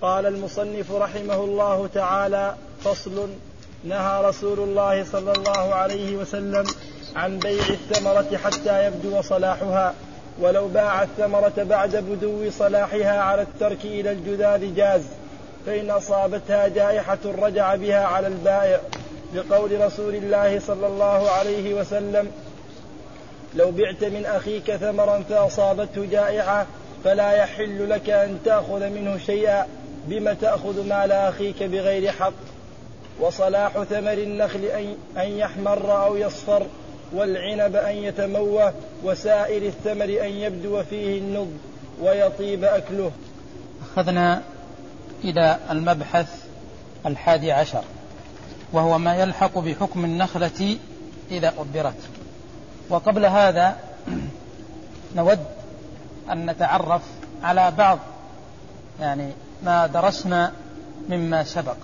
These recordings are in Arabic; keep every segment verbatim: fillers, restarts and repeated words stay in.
قال المصنف رحمه الله تعالى: فصل. نهى رسول الله صلى الله عليه وسلم عن بيع الثمرة حتى يبدو صلاحها، ولو باع الثمرة بعد بدو صلاحها على الترك إلى الجذاذ جاز، فإن أصابتها جائحة رجع بها على البائع، بقول رسول الله صلى الله عليه وسلم: لو بعت من أخيك ثمرا فأصابته جائحة فلا يحل لك أن تأخذ منه شيئا، بما تأخذ مال أخيك بغير حق. وصلاح ثمر النخل أن يحمر أو يصفر، والعنب أن يتموه، وسائر الثمر أن يبدو فيه النضج ويطيب أكله. أخذنا إلى المبحث الحادي عشر، وهو ما يلحق بحكم النخلة إذا أبرت. وقبل هذا نود أن نتعرف على بعض يعني ما درسنا مما سبق.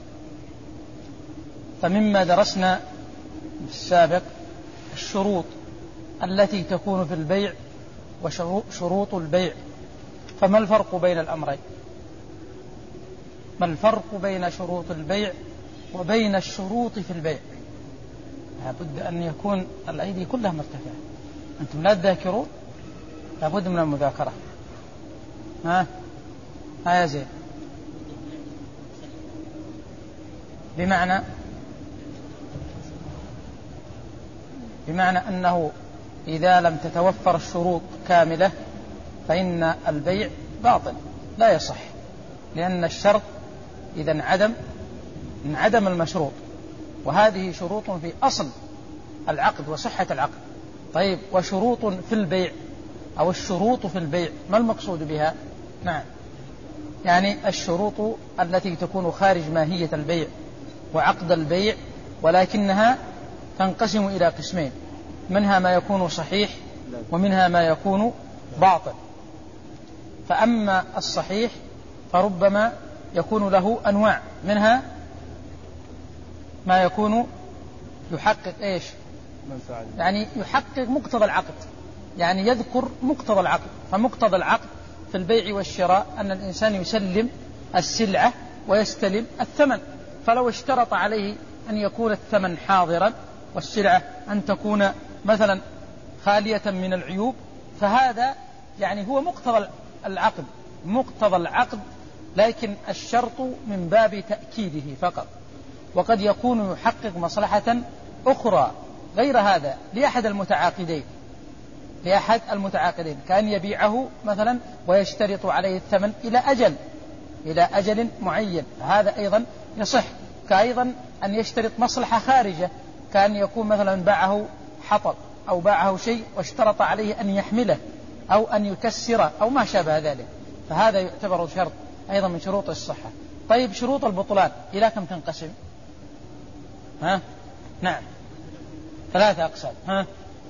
فمما درسنا في السابق الشروط التي تكون في البيع وشروط البيع. فما الفرق بين الأمرين؟ ما الفرق بين شروط البيع وبين الشروط في البيع؟ لابد أن يكون الأيدي كلها مرتفعة. أنتم لا تذاكرون، لابد من المذاكرة. ها ها يا زين، بمعنى بمعنى أنه إذا لم تتوفر الشروط كاملة فإن البيع باطل لا يصح، لأن الشرط إذا انعدم انعدم المشروط، وهذه شروط في أصل العقد وصحة العقد. طيب، وشروط في البيع أو الشروط في البيع ما المقصود بها؟ نعم، يعني الشروط التي تكون خارج ماهية البيع وعقد البيع، ولكنها تنقسم إلى قسمين: منها ما يكون صحيح ومنها ما يكون باطل. فأما الصحيح فربما يكون له أنواع، منها ما يكون يحقق إيش؟ يعني يحقق مقتضى العقد، يعني يذكر مقتضى العقد. فمقتضى العقد في البيع والشراء أن الإنسان يسلم السلعة ويستلم الثمن. فلو اشترط عليه أن يكون الثمن حاضرا والسلعة أن تكون مثلا خالية من العيوب، فهذا يعني هو مقتضى العقد مقتضى العقد لكن الشرط من باب تأكيده فقط. وقد يكون يحقق مصلحة أخرى غير هذا لأحد المتعاقدين لأحد المتعاقدين كأن يبيعه مثلا ويشترط عليه الثمن إلى أجل إلى أجل معين، هذا أيضا يصح. كأيضا أن يشترط مصلحة خارجة، كأن يكون مثلا باعه حطب أو باعه شيء واشترط عليه أن يحمله أو أن يكسره أو ما شابه ذلك، فهذا يعتبر شرط أيضا من شروط الصحة. طيب، شروط البطلان إلى كم تنقسم؟ ها؟ نعم، ثلاثة أقسام. ها؟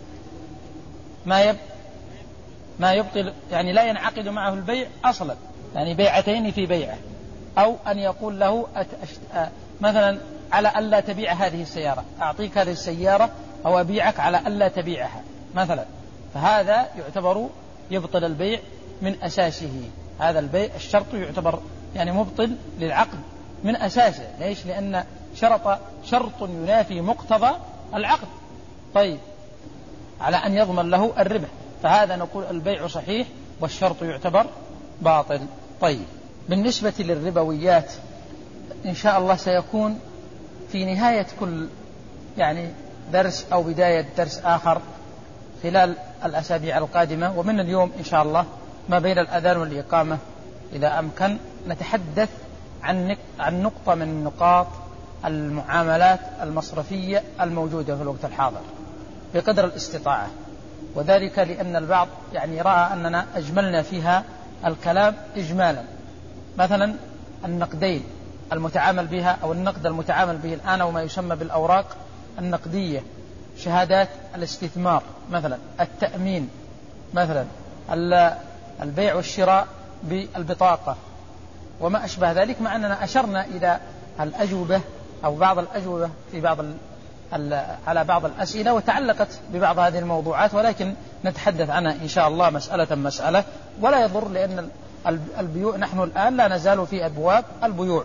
ما يب ما يبطل، يعني لا ينعقد معه البيع أصلا، يعني بيعتين في بيعة، أو أن يقول له مثلا على ألا تبيع هذه السيارة، أعطيك هذه السيارة أو أبيعك على ألا تبيعها مثلا، فهذا يعتبر يبطل البيع من أساسه. هذا البيع الشرط يعتبر يعني مبطل للعقد من أساسه. ليش؟ لأن شرط شرط ينافي مقتضى العقد. طيب، على أن يضمن له الربح، فهذا نقول البيع صحيح والشرط يعتبر باطل. طيب، بالنسبة للربويات إن شاء الله سيكون في نهاية كل يعني درس أو بداية درس آخر خلال الأسابيع القادمة، ومن اليوم إن شاء الله ما بين الأذان والإقامة إذا أمكن نتحدث عن عن نقطة من نقاط المعاملات المصرفية الموجودة في الوقت الحاضر بقدر الاستطاعة، وذلك لأن البعض يعني رأى أننا أجملنا فيها الكلام إجمالا. مثلا النقدين المتعامل بها أو النقد المتعامل به الآن وما يسمى بالأوراق النقدية، شهادات الاستثمار مثلا، التأمين مثلا، البيع والشراء بالبطاقة وما أشبه ذلك، مع أننا أشرنا إلى الأجوبة أو بعض الأجوبة في بعض على بعض الأسئلة وتعلقت ببعض هذه الموضوعات، ولكن نتحدث عنها إن شاء الله مسألة مسألة ولا يضر، لأن البيوع. نحن الآن لا نزال في أبواب البيوع.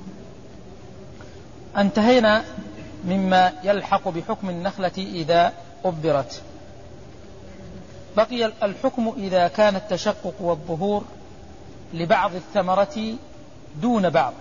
انتهينا مما يلحق بحكم النخلة إذا أبرت. بقي الحكم إذا كان التشقق والظهور لبعض الثمرة دون بعض.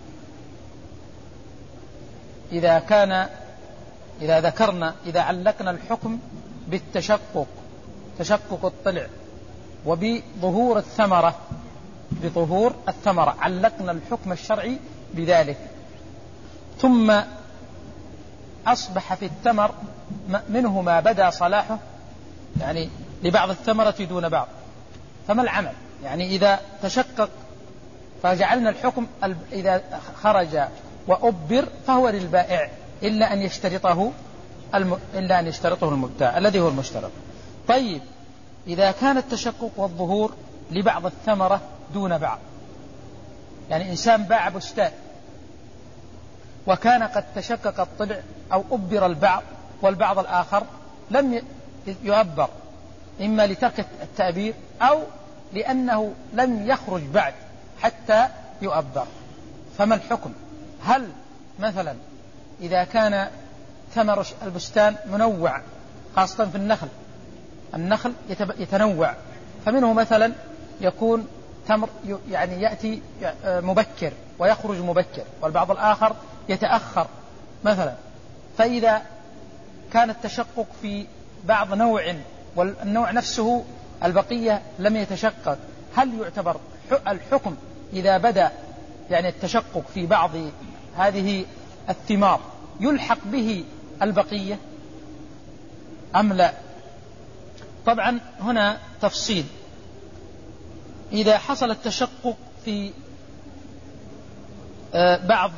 إذا كان إذا ذكرنا إذا علقنا الحكم بالتشقق تشقق الطلع وبظهور الثمرة بظهور الثمرة علقنا الحكم الشرعي بذلك، ثم أصبح في الثمر منه ما بدا صلاحه يعني لبعض الثمرة دون بعض، فما العمل؟ يعني إذا تشقق فجعلنا الحكم إذا خرج وأبر فهو للبائع إلا أن يشترطه الم... إلا أن يشترطه المبتاع الذي هو المشترط. طيب إذا كان التشقق والظهور لبعض الثمرة دون بعض، يعني إنسان باع بستان وكان قد تشقق الطلع أو أبر البعض والبعض الآخر لم يؤبر، إما لترك التأبير أو لأنه لم يخرج بعد حتى يؤبر، فما الحكم؟ هل مثلا إذا كان ثمر البستان منوع خاصة في النخل، النخل يتنوع، فمنه مثلا يكون تمر يعني يأتي مبكر ويخرج مبكر والبعض الآخر يتأخر مثلا، فإذا كان التشقق في بعض نوع والنوع نفسه البقية لم يتشقق، هل يعتبر الحكم إذا بدأ يعني التشقق في بعض هذه الثمار يلحق به البقية أم لا؟ طبعا هنا تفصيل. إذا حصل التشقق في بعض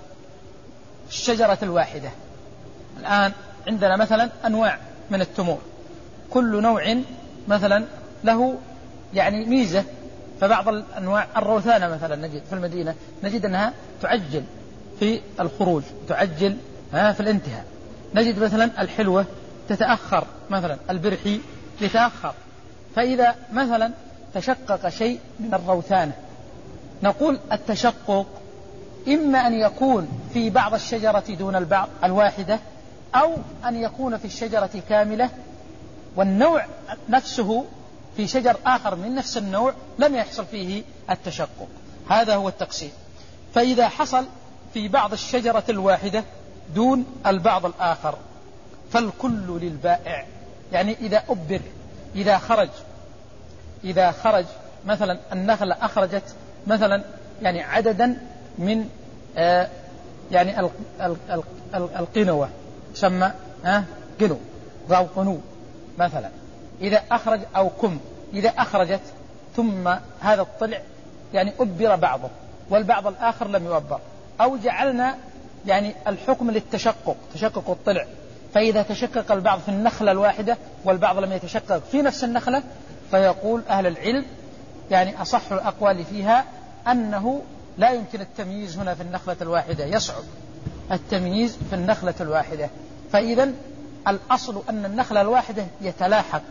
الشجرة الواحدة، الآن عندنا مثلا أنواع من التمور، كل نوع مثلا له يعني ميزة، فبعض الأنواع الروثانة مثلا نجد في المدينة نجد أنها تعجل في الخروج، تعجل في الانتهاء. نجد مثلا الحلوة تتأخر، مثلا البرحي يتأخر. فإذا مثلا تشقق شيء من الروثانة نقول التشقق إما أن يكون في بعض الشجرة دون البعض الواحدة، أو أن يكون في الشجرة كاملة والنوع نفسه في شجر آخر من نفس النوع لم يحصل فيه التشقق. هذا هو التقسيم. فإذا حصل في بعض الشجرة الواحدة دون البعض الآخر فالكل للبائع، يعني إذا أبر إذا خرج إذا خرج مثلا النخلة أخرجت مثلا يعني عددا من آه يعني ال ال ال ال القنوة سمى آه قنو أو قنو مثلا، إذا أخرج أو كم إذا أخرجت ثم هذا الطلع يعني أبر بعضه والبعض الآخر لم يؤبر، أو جعلنا يعني الحكم للتشقق تشقق الطلع، فإذا تشقق البعض في النخلة الواحدة والبعض لم يتشقق في نفس النخلة فيقول أهل العلم يعني أصح الأقوال فيها أنه لا يمكن التمييز هنا في النخلة الواحدة، يصعب التمييز في النخلة الواحدة. فإذا الأصل أن النخلة الواحدة يتلاحق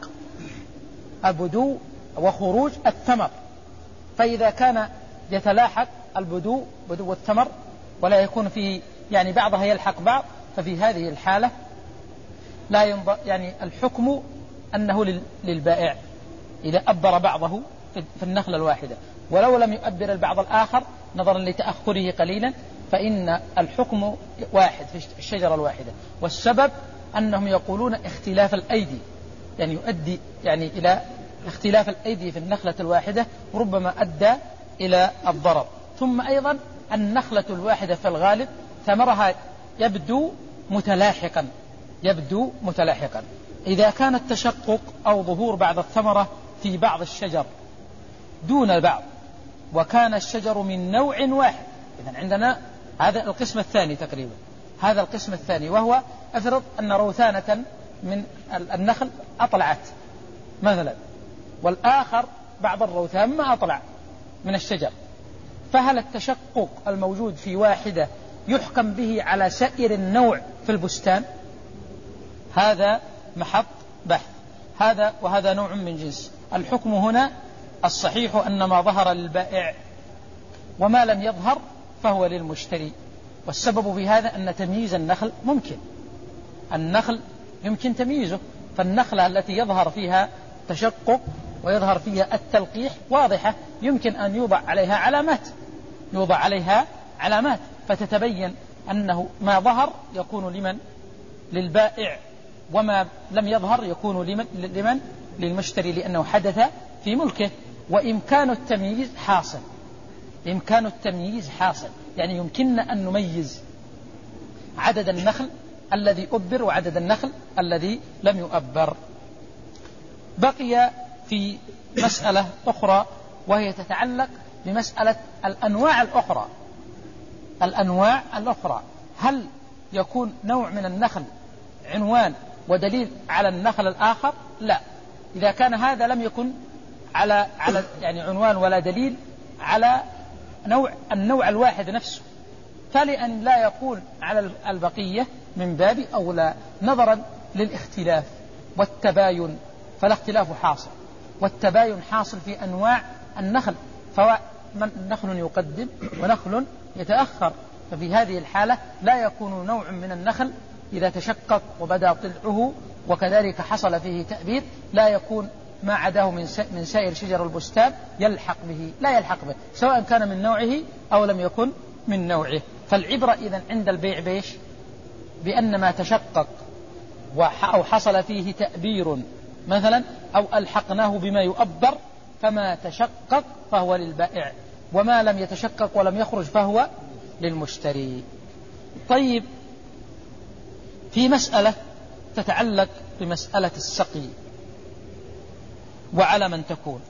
البدو وخروج الثمر، فإذا كان يتلاحق البدو بدو الثمر ولا يكون فيه يعني بعضها يلحق بعض، ففي هذه الحالة لا ينظر يعني الحكم أنه للبائع إذا أبر بعضه في النخلة الواحدة، ولو لم يؤبر البعض الآخر نظرا لتأخره قليلا فإن الحكم واحد في الشجرة الواحدة. والسبب أنهم يقولون اختلاف الأيدي يعني يؤدي يعني إلى اختلاف الأيدي في النخلة الواحدة ربما أدى إلى الضرر. ثم أيضا النخلة الواحدة في الغالب ثمرها يبدو متلاحقا يبدو متلاحقا إذا كان التشقق أو ظهور بعض الثمرة في بعض الشجر دون بعض وكان الشجر من نوع واحد. إذن عندنا هذا القسم الثاني تقريبا، هذا القسم الثاني وهو أفرض أن روثانة من النخل أطلعت مثلا والآخر بعض الروثان ما أطلع من الشجر، فهل التشقق الموجود في واحدة يحكم به على سائر النوع في البستان؟ هذا محط بحث. هذا وهذا نوع من جنس. الحكم هنا الصحيح أن ما ظهر للبائع وما لم يظهر فهو للمشتري. والسبب في هذا أن تمييز النخل ممكن، النخل يمكن تمييزه، فالنخلة التي يظهر فيها تشقق ويظهر فيها التلقيح واضحة، يمكن أن يوضع عليها علامات يوضع عليها علامات فتتبين أنه ما ظهر يكون لمن؟ للبائع، وما لم يظهر يكون لمن؟ لمن؟ للمشتري، لأنه حدث في ملكه. وإمكان التمييز حاصل إمكان التمييز حاصل يعني يمكننا أن نميز عدد النخل الذي أبر وعدد النخل الذي لم يؤبر. بقي في مسألة أخرى وهي تتعلق بمسألة الأنواع الأخرى الأنواع الأخرى هل يكون نوع من النخل عنوان ودليل على النخل الآخر؟ لا. إذا كان هذا لم يكن على على يعني عنوان ولا دليل على نوع النوع الواحد نفسه، فلأن لا يكون على البقية من باب أولى نظرا للاختلاف والتباين، فالاختلاف حاصل والتباين حاصل في أنواع النخل، فنخل يقدم ونخل يتأخر، ففي هذه الحالة لا يكون نوع من النخل إذا تشقق وبدا طلعه وكذلك حصل فيه تأبير لا يكون ما عداه من سائر شجر البستان يلحق به لا يلحق به سواء كان من نوعه أو لم يكن من نوعه. فالعبرة إذن عند البيع بيش بأن ما تشقق أو حصل فيه تأبير مثلا أو ألحقناه بما يؤبر فما تشقق فهو للبائع، وما لم يتشقق ولم يخرج فهو للمشتري. طيب، في مسألة تتعلق بمسألة السقي وعلى من تكون.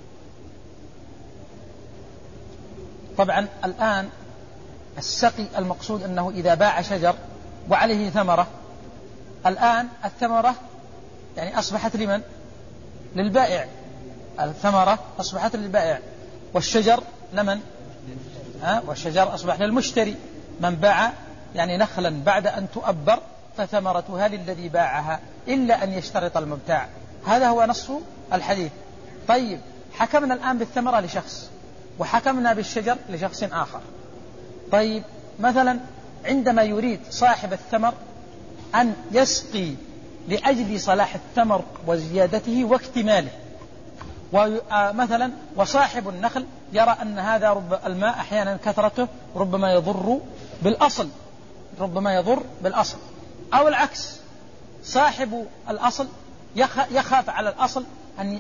طبعا الآن السقي المقصود أنه إذا باع شجر وعليه ثمرة، الآن الثمرة يعني أصبحت لمن؟ للبائع، الثمرة أصبحت للبائع، والشجر لمن؟ ها؟ والشجر أصبح للمشتري. من باع يعني نخلا بعد أن تؤبر فثمرتها للذي باعها إلا أن يشترط المبتاع. هذا هو نص الحديث. طيب، حكمنا الآن بالثمرة لشخص وحكمنا بالشجر لشخص آخر. طيب، مثلا عندما يريد صاحب الثمر أن يسقي لأجل صلاح الثمر وزيادته واكتماله، ومثلا وصاحب النخل يرى أن هذا رب الماء أحيانا كثرته ربما يضر بالأصل ربما يضر بالأصل أو العكس، صاحب الأصل يخاف على الأصل أن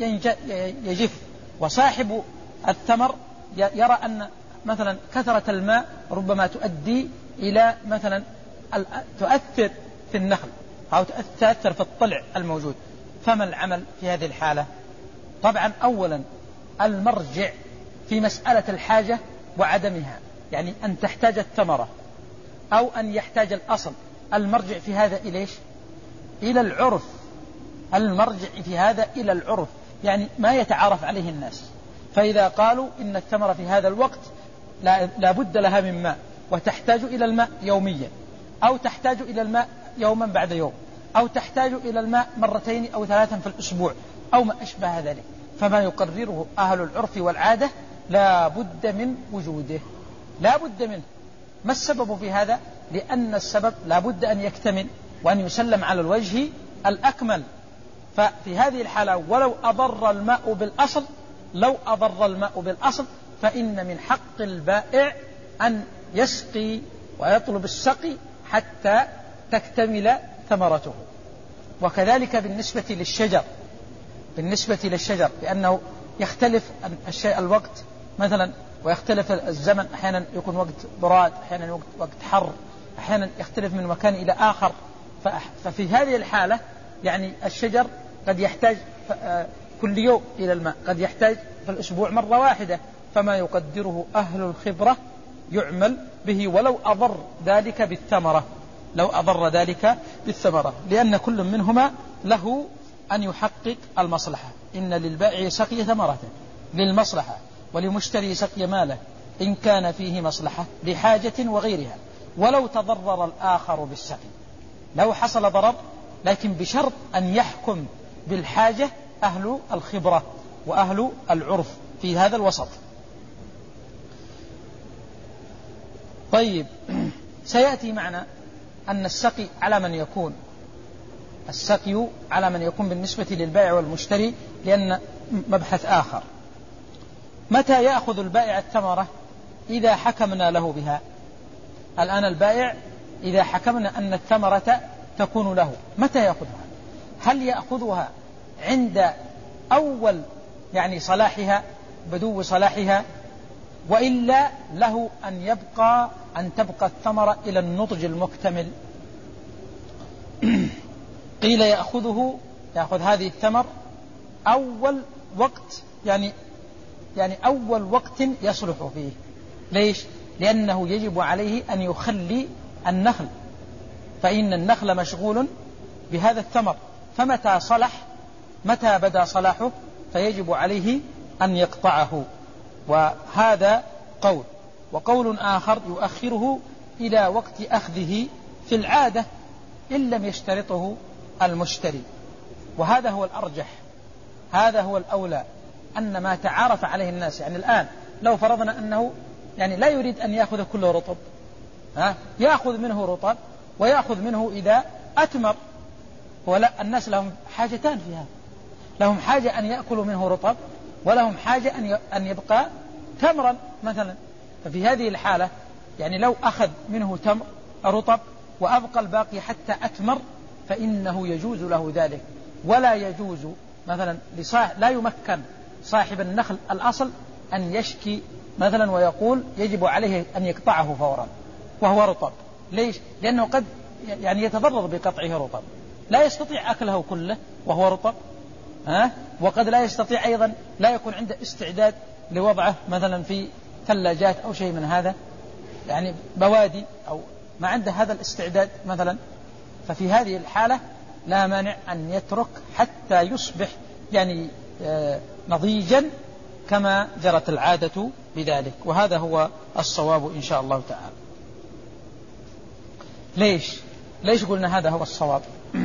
يجف، وصاحب الثمر يرى أن مثلا كثرة الماء ربما تؤدي إلى مثلا تؤثر في النخل أو تؤثر في الطلع الموجود. فما العمل في هذه الحالة؟ طبعا أولا المرجع في مسألة الحاجة وعدمها، يعني أن تحتاج الثمرة أو أن يحتاج الأصل، المرجع في هذا إليش؟ إلى العرف. المرجع في هذا إلى العرف، يعني ما يتعارف عليه الناس. فإذا قالوا إن الثمرة في هذا الوقت لا بد لها من ماء وتحتاج إلى الماء يوميا، أو تحتاج إلى الماء يوما بعد يوم، أو تحتاج إلى الماء مرتين أو ثلاثا في الأسبوع أو ما أشبه ذلك، فما يقرره أهل العرف والعادة لا بد من وجوده لا بد منه. ما السبب في هذا؟ لأن السبب لا بد أن يكتمل وأن يسلم على الوجه الأكمل. ففي هذه الحالة ولو أضر الماء بالأصل لو أضر الماء بالأصل فإن من حق البائع أن يسقي ويطلب السقي حتى تكتمل ثمرته. وكذلك بالنسبة للشجر بالنسبة للشجر لأنه يختلف الشيء الوقت مثلا ويختلف الزمن، أحيانا يكون وقت براد، أحيانا وقت حر، أحيانا يختلف من مكان إلى آخر. ففي هذه الحالة يعني الشجر قد يحتاج كل يوم إلى الماء، قد يحتاج في الأسبوع مرة واحدة، فما يقدره أهل الخبرة يعمل به ولو أضر ذلك بالثمرة لو أضر ذلك بالثمرة لأن كل منهما له أن يحقق المصلحة. إن للبائع سقي ثمرته للمصلحة، ولمشتري سقي ماله إن كان فيه مصلحة لحاجة وغيرها، ولو تضرر الآخر بالسقي لو حصل ضرر، لكن بشرط أن يحكم بالحاجة أهل الخبرة وأهل العرف في هذا الوسط. طيب، سيأتي معنا أن السقي على من يكون السقي على من يكون بالنسبة للبائع والمشتري، لأن مبحث آخر. متى يأخذ البائع الثمرة؟ إذا حكمنا له بها. الآن البائع إذا حكمنا أن الثمرة تكون له، متى يأخذها؟ هل يأخذها عند أول يعني صلاحها، بدو صلاحها، وإلا له أن يبقى أن تبقى الثمرة إلى النضج المكتمل؟ قيل يأخذه يأخذ هذه الثمر أول وقت، يعني يعني أول وقت يصلح فيه. ليش؟ لأنه يجب عليه أن يخلي النخل، فإن النخل مشغول بهذا الثمر، فمتى صلح، متى بدا صلاحه، فيجب عليه أن يقطعه. وهذا قول. وقول آخر يؤخره إلى وقت أخذه في العادة إن لم يشترطه المشتري، وهذا هو الأرجح، هذا هو الأولى، أن ما تعارف عليه الناس. يعني الآن لو فرضنا أنه يعني لا يريد أن يأخذ كله رطب، ها يأخذ منه رطب ويأخذ منه إذا أتمر، ولا الناس لهم حاجتان في هذا، لهم حاجة أن يأكلوا منه رطب، ولهم حاجة أن يبقى تمرا مثلا. ففي هذه الحالة يعني لو أخذ منه تمر رطب وأبقى الباقي حتى أتمر فإنه يجوز له ذلك. ولا يجوز مثلا لصاحب، لا يمكن صاحب النخل الأصل أن يشكي مثلا ويقول يجب عليه أن يقطعه فورا وهو رطب. ليش؟ لأنه قد يعني يتضرر بقطعه رطب، لا يستطيع أكله كله وهو رطب، ها؟ وقد لا يستطيع أيضا، لا يكون عنده استعداد لوضعه مثلا في ثلاجات أو شيء من هذا، يعني بوادي، أو ما عنده هذا الاستعداد مثلا. ففي هذه الحالة لا مانع أن يترك حتى يصبح يعني آه نضيجا كما جرت العادة بذلك، وهذا هو الصواب إن شاء الله تعالى. ليش؟ ليش قلنا هذا هو الصواب؟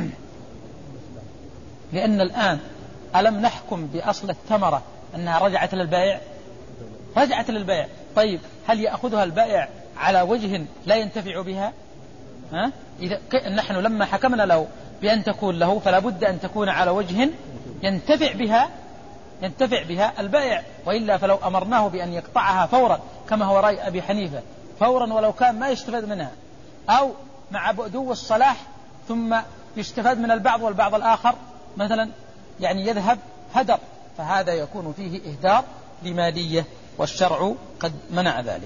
لأن الآن ألم نحكم بأصل الثمرة أنها رجعت للبائع؟ رجعت للبائع. طيب، هل يأخذها البائع على وجه لا ينتفع بها؟ ها؟ إذا نحن لما حكمنا له بأن تكون له فلا بد أن تكون على وجه ينتفع بها ينتفع بها البائع، وإلا فلو أمرناه بأن يقطعها فورا كما هو رأي أبي حنيفة فورا ولو كان ما يستفاد منها، أو مع بدو الصلاح ثم يستفاد من البعض والبعض الآخر مثلا يعني يذهب هدر، فهذا يكون فيه إهدار لمالية، والشرع قد منع ذلك.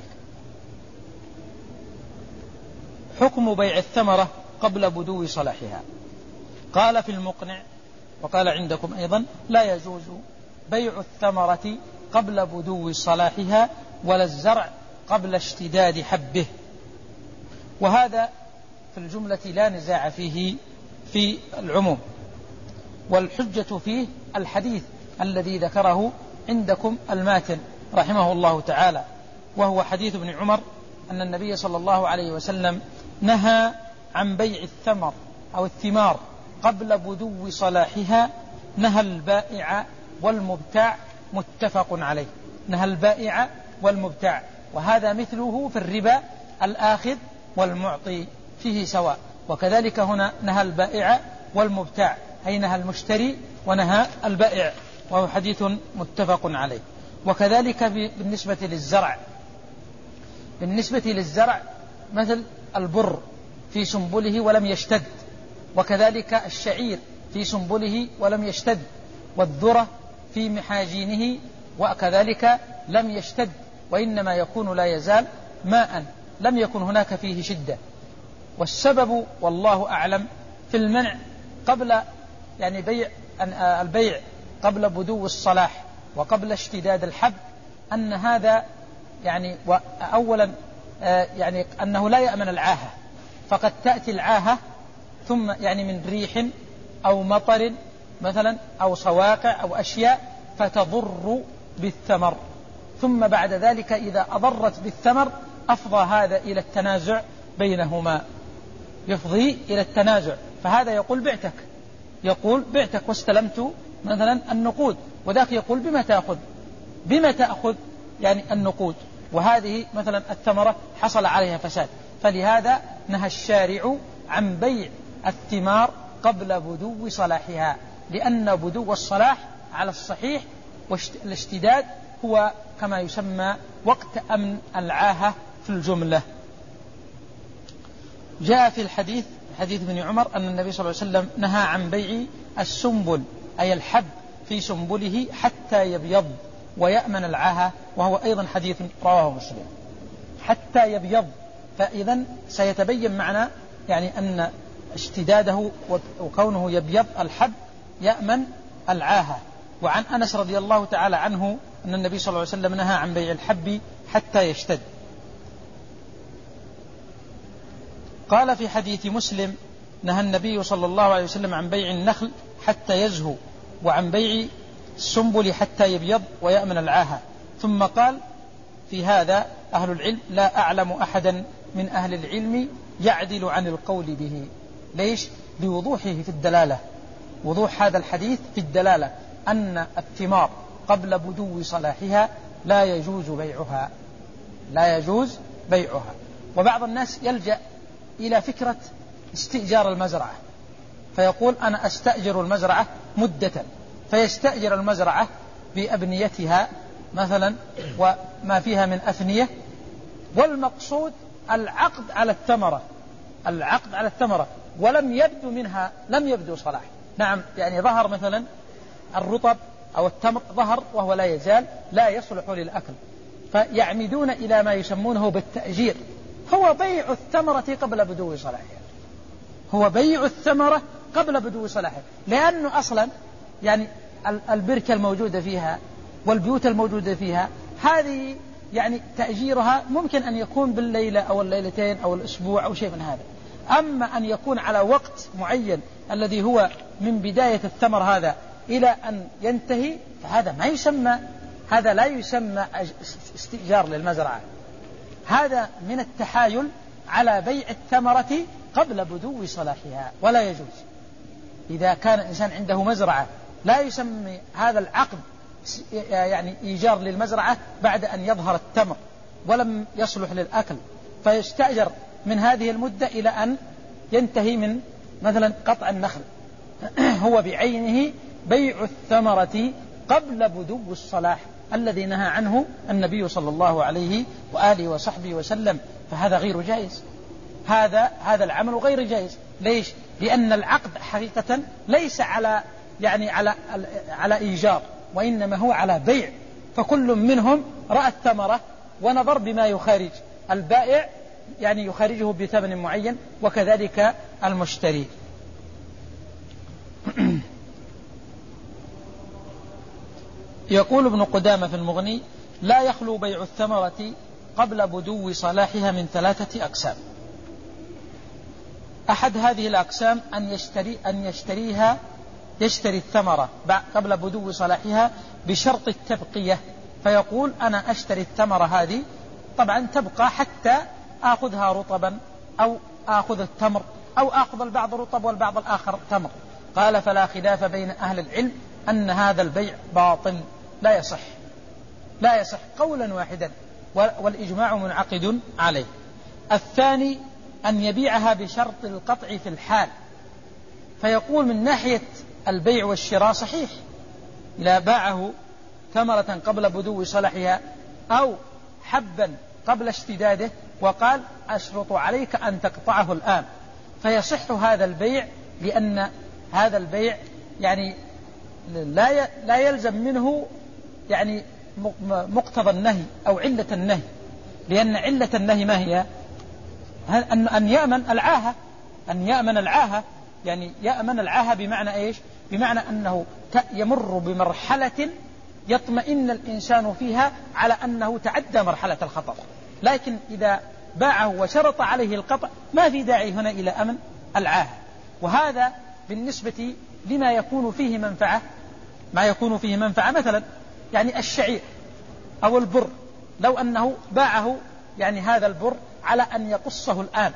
حكم بيع الثمرة قبل بدو صلاحها. قال في المقنع وقال عندكم أيضا لا يجوز بيع الثمرة قبل بدو صلاحها ولا الزرع قبل اشتداد حبه، وهذا في الجملة لا نزاع فيه في العموم، والحجة فيه الحديث الذي ذكره عندكم الماتن رحمه الله تعالى، وهو حديث ابن عمر أن النبي صلى الله عليه وسلم نهى عن بيع الثمر أو الثمار قبل بدو صلاحها، نهى البائع والمبتاع، متفق عليه. نهى البائع والمبتاع، وهذا مثله في الربا، الآخذ والمعطي فيه سواء. وكذلك هنا نهى البائع والمبتاع، أي نهى المشتري ونهى البائع، وهو حديث متفق عليه. وكذلك بالنسبة للزرع، بالنسبة للزرع مثل البر في سنبله ولم يشتد، وكذلك الشعير في سنبله ولم يشتد، والذرة في محاجينه وكذلك لم يشتد، وإنما يكون لا يزال ماء، لم يكن هناك فيه شدة. والسبب والله أعلم في المنع قبل يعني بيع البيع قبل بدو الصلاح وقبل اشتداد الحب أن هذا يعني أولا يعني أنه لا يأمن العاهة، فقد تأتي العاهة ثم يعني من ريح أو مطر مثلا أو صواقع أو أشياء فتضر بالثمر، ثم بعد ذلك إذا أضرت بالثمر أفضى هذا إلى التنازع بينهما، يفضي إلى التنازع، فهذا يقول بعتك، يقول بعتك واستلمت مثلا النقود، وذاك يقول بما تأخذ بما تأخذ يعني النقود، وهذه مثلا الثمرة حصل عليها فساد. فلهذا نهى الشارع عن بيع الثمار قبل بدو صلاحها، لأن بدو الصلاح على الصحيح والاشتداد هو كما يسمى وقت أمن العاهة في الجملة. جاء في الحديث حديث ابن عمر أن النبي صلى الله عليه وسلم نهى عن بيع السنبل أي الحب في سنبله حتى يبيض ويأمن العاهة، وهو أيضا حديث رواه مسلم. حتى يبيض، فإذا سيتبين معنا يعني أن اشتداده وكونه يبيض الحب يأمن العاهة. وعن أنس رضي الله تعالى عنه أن النبي صلى الله عليه وسلم نهى عن بيع الحب حتى يشتد. قال في حديث مسلم نهى النبي صلى الله عليه وسلم عن بيع النخل حتى يزهو، وعن بيع السنبل حتى يبيض ويأمن العاهة. ثم قال في هذا أهل العلم لا أعلم أحدا من أهل العلم يعدل عن القول به. ليش؟ لوضوحه في الدلالة، وضوح هذا الحديث في الدلالة أن الثمار قبل بدو صلاحها لا يجوز بيعها، لا يجوز بيعها. وبعض الناس يلجأ إلى فكرة استئجار المزرعة، فيقول أنا أستأجر المزرعة مدة، فيستأجر المزرعة بأبنيتها مثلا وما فيها من أثنية، والمقصود العقد على الثمرة، العقد على الثمرة، ولم يبدو منها لم يبدو صلاح. نعم يعني ظهر مثلا الرطب أو التمر ظهر وهو لا يزال لا يصلح للأكل، فيعمدون إلى ما يسمونه بالتأجير. هو بيع الثمرة قبل بدو صلاحها، هو بيع الثمرة قبل بدو صلاحها، لأنه أصلا يعني البركة الموجودة فيها والبيوت الموجودة فيها هذه يعني تأجيرها ممكن أن يكون بالليلة أو الليلتين أو الأسبوع أو شيء من هذا. أما أن يكون على وقت معين الذي هو من بداية الثمر هذا إلى أن ينتهي، فهذا ما يسمى، هذا لا يسمى استئجار للمزرعة، هذا من التحايل على بيع الثمرة قبل بدو صلاحها، ولا يجوز. إذا كان الإنسان عنده مزرعة لا يسمي هذا العقد يعني إيجار للمزرعة بعد أن يظهر التمر ولم يصلح للأكل، فيستأجر من هذه المدة إلى أن ينتهي من مثلا قطع النخل. هو بعينه بيع الثمرة قبل بدو الصلاح الذي نهى عنه النبي صلى الله عليه وآله وصحبه وسلم، فهذا غير جائز، هذا هذا العمل غير جائز. ليش؟ لأن العقد حقيقة ليس على يعني على على إيجار، وإنما هو على بيع، فكل منهم رأى الثمرة ونظر بما يخارج، البائع يعني يخارجه بثمن معين وكذلك المشتري. يقول ابن قدامة في المغني لا يخلو بيع الثمرة قبل بدو صلاحها من ثلاثة أقسام. أحد هذه الأقسام أن يشتري أن يشتريها يشتري الثمرة قبل بدو صلاحها بشرط التبقية، فيقول أنا أشتري الثمرة هذه طبعا تبقى حتى آخذها رطبا أو آخذ التمر أو آخذ البعض رطب والبعض الآخر تمر. قال فلا خلاف بين أهل العلم أن هذا البيع باطل لا يصح، لا يصح قولا واحدا، والإجماع منعقد عليه. الثاني أن يبيعها بشرط القطع في الحال، فيقول من ناحية البيع والشراء صحيح، إذا باعه ثمرة قبل بدو صلاحها أو حبا قبل اشتداده وقال أشرط عليك أن تقطعه الآن، فيصح هذا البيع، لأن هذا البيع يعني لا لا يلزم منه يعني مقتضى النهي أو علة النهي، لأن علة النهي ما هي؟ أن أن يأمن العاهة، أن يأمن العاهة يعني يأمن العاهة بمعنى إيش؟ بمعنى أنه يمر بمرحلة يطمئن الإنسان فيها على أنه تعدى مرحلة الخطر. لكن إذا باعه وشرط عليه القطع ما في داعي هنا إلى أمن العاهة. وهذا بالنسبة لما يكون فيه منفعة، ما يكون فيه منفعة مثلا يعني الشعير أو البر، لو أنه باعه يعني هذا البر على أن يقصه الآن،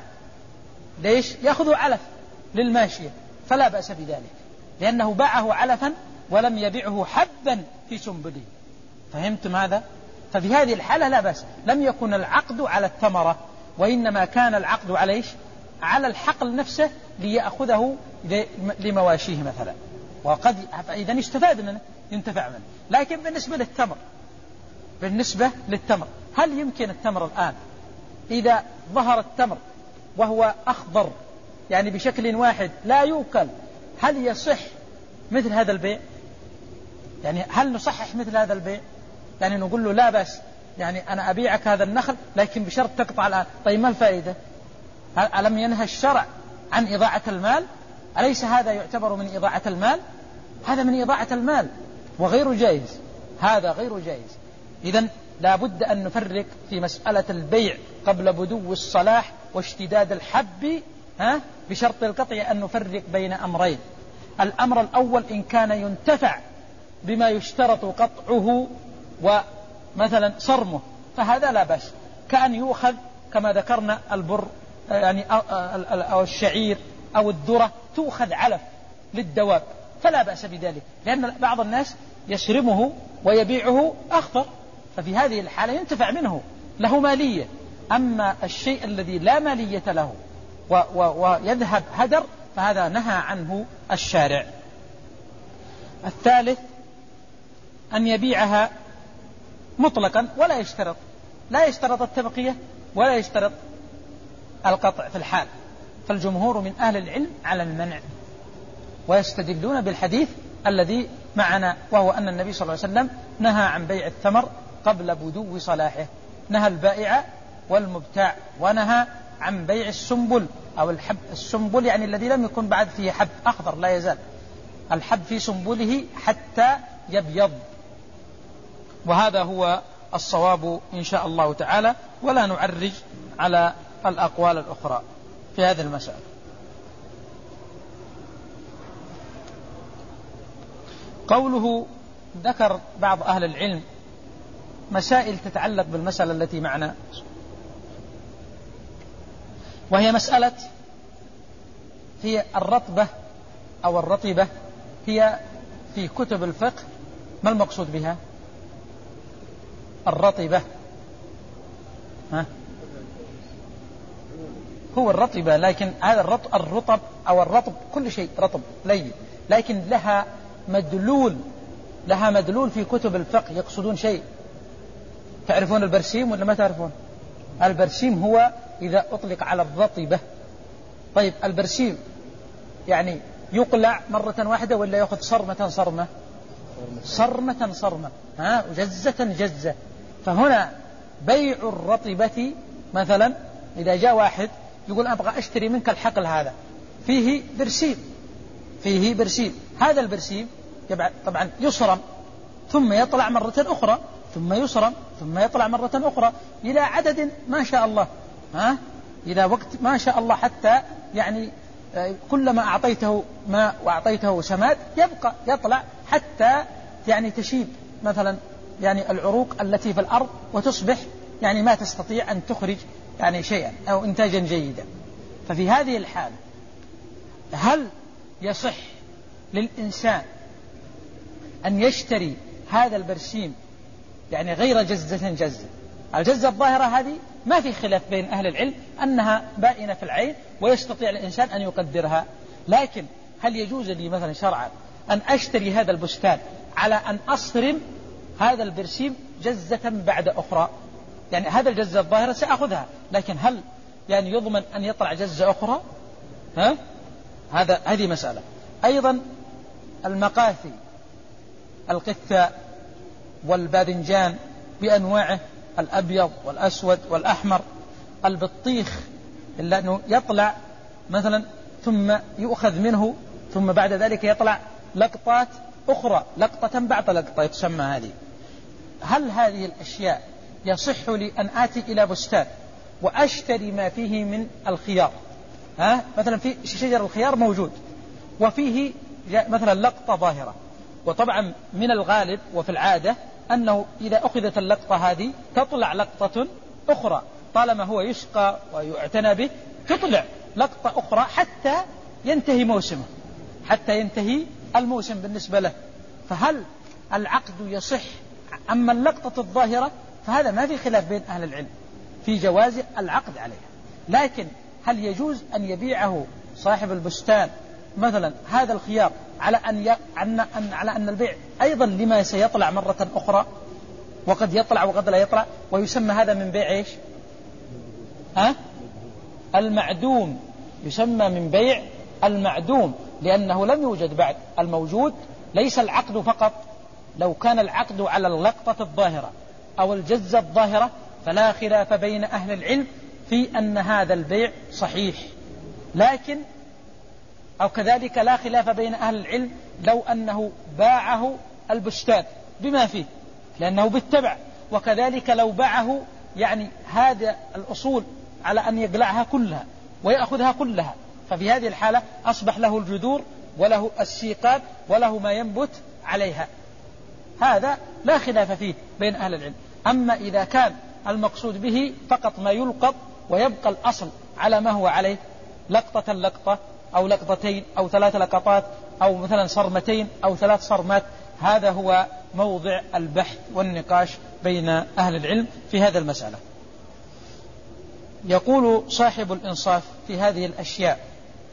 ليش؟ يأخذ علف للماشية، فلا بأس بذلك، لأنه باعه علفا ولم يبعه حبا في سنبله. فهمتم هذا؟ ففي هذه الحالة لا بأس، لم يكن العقد على الثمرة، وإنما كان العقد على إيش؟ على الحقل نفسه ليأخذه لمواشيه مثلا، وقد إذن استفاد منه، ينتفع منه. لكن بالنسبة للتمر، بالنسبة للتمر هل يمكن التمر الآن إذا ظهر التمر وهو أخضر يعني بشكل واحد لا يوكل، هل يصح مثل هذا البيع؟ يعني هل نصحح مثل هذا البيع؟ يعني نقول له لا بأس، يعني أنا أبيعك هذا النخل لكن بشرط تقطع الآن. طيب ما الفائدة؟ ألم ينهى الشرع عن إضاعة المال؟ أليس هذا يعتبر من إضاعة المال؟ هذا من إضاعة المال وغير جائز، هذا غير جائز. إذن لا بد أن نفرق في مسألة البيع قبل بدو الصلاح واشتداد الحب، ها بشرط القطع أن نفرق بين أمرين. الأمر الأول إن كان ينتفع بما يشترط قطعه ومثلا صرمه فهذا لا بأس، كأن يؤخذ كما ذكرنا البر يعني أو الشعير أو الذرة تؤخذ علف للدواب، فلا بأس بذلك، لأن بعض الناس يسرمه ويبيعه أخضر، ففي هذه الحالة ينتفع منه، له مالية. أما الشيء الذي لا مالية له ويذهب هدر فهذا نهى عنه الشارع. الثالث أن يبيعها مطلقا ولا يشترط، لا يشترط التبقية ولا يشترط القطع في الحال، فالجمهور من أهل العلم على المنع، ويستدلون بالحديث الذي معنا، وهو أن النبي صلى الله عليه وسلم نهى عن بيع الثمر قبل بدو صلاحه، نهى البائع والمبتاع، ونهى عن بيع السنبل أو الحب. السنبل يعني الذي لم يكن بعد فيه حب، أخضر لا يزال الحب في سنبله حتى يبيض، وهذا هو الصواب إن شاء الله تعالى، ولا نعرج على الأقوال الأخرى في هذه المسألة. قوله ذكر بعض أهل العلم مسائل تتعلق بالمسألة التي معنا، وهي مسألة هي الرطبة أو الرطبة، هي في كتب الفقه ما المقصود بها؟ الرطبة ها؟ هو الرطبة، لكن هذا الرطب, الرطب أو الرطب كل شيء رطب لين، لكن لها مدلول، لها مدلول في كتب الفقه يقصدون شيء. تعرفون البرسيم ولا ما تعرفون؟ البرسيم هو إذا أطلق على الرطبة. طيب البرسيم يعني يقلع مرة واحدة ولا يأخذ صرمة صرمة صرمة صرمة ها جزة جزة؟ فهنا بيع الرطبة مثلا إذا جاء واحد يقول أبغى أشتري منك الحقل هذا فيه برسيم، فيه برسيم، هذا البرسيم طبعا يصرم ثم يطلع مرة أخرى ثم يصرم ثم يطلع مرة أخرى إلى عدد ما شاء الله، ها إلى وقت ما شاء الله، حتى يعني كلما أعطيته ماء وأعطيته سماد يبقى يطلع حتى يعني تشيب مثلا يعني العروق التي في الأرض وتصبح يعني ما تستطيع أن تخرج يعني شيئا أو إنتاجا جيدا. ففي هذه الحالة هل يصح للإنسان أن يشتري هذا البرسيم يعني غير جزة جزة؟ الجزة الظاهرة هذه ما في خلاف بين أهل العلم أنها بائنة في العين ويستطيع الإنسان أن يقدرها، لكن هل يجوز لي مثلا شرعا أن أشتري هذا البستان على أن أصرم هذا البرسيم جزة بعد أخرى؟ يعني هذا الجزة الظاهرة سأخذها، لكن هل يعني يضمن أن يطلع جزة أخرى؟ ها؟ هذا هذه مسألة. أيضا المقاثي، القثاء والباذنجان بأنواعه الأبيض والأسود والأحمر، البطيخ لأنه يطلع مثلا ثم يؤخذ منه ثم بعد ذلك يطلع لقطات أخرى، لقطة بعد لقطة تسمى هذه. هل هذه الأشياء يصح لي أن آتي إلى بستان وأشتري ما فيه من الخيار، ها مثلا في شجر الخيار موجود وفيه مثلا لقطة ظاهرة، وطبعا من الغالب وفي العادة أنه إذا أخذت اللقطة هذه تطلع لقطة أخرى، طالما هو يسقى ويعتنى به تطلع لقطة أخرى حتى ينتهي موسمه، حتى ينتهي الموسم بالنسبة له. فهل العقد يصح؟ أما اللقطة الظاهرة فهذا ما في خلاف بين أهل العلم في جواز العقد عليها، لكن هل يجوز أن يبيعه صاحب البستان مثلا هذا الخيار على أن, ي... أن... أن... على أن البيع أيضا لما سيطلع مرة أخرى، وقد يطلع وقد لا يطلع، ويسمى هذا من بيع إيش؟ ها؟ المعدوم، يسمى من بيع المعدوم، لأنه لم يوجد بعد. الموجود ليس العقد فقط، لو كان العقد على اللقطة الظاهرة أو الجزة الظاهرة فلا خلاف بين أهل العلم في أن هذا البيع صحيح، لكن أو كذلك لا خلاف بين أهل العلم لو أنه باعه البستان بما فيه لأنه بالتبع، وكذلك لو باعه يعني هذا الأصول على أن يقلعها كلها ويأخذها كلها، ففي هذه الحالة أصبح له الجذور وله السيقات وله ما ينبت عليها، هذا لا خلاف فيه بين أهل العلم. أما إذا كان المقصود به فقط ما يلقط ويبقى الأصل على ما هو عليه، لقطة لقطة أو لقطتين أو ثلاث لقطات أو مثلا صرمتين أو ثلاث صرمات، هذا هو موضع البحث والنقاش بين أهل العلم في هذا المسألة. يقول صاحب الإنصاف في هذه الأشياء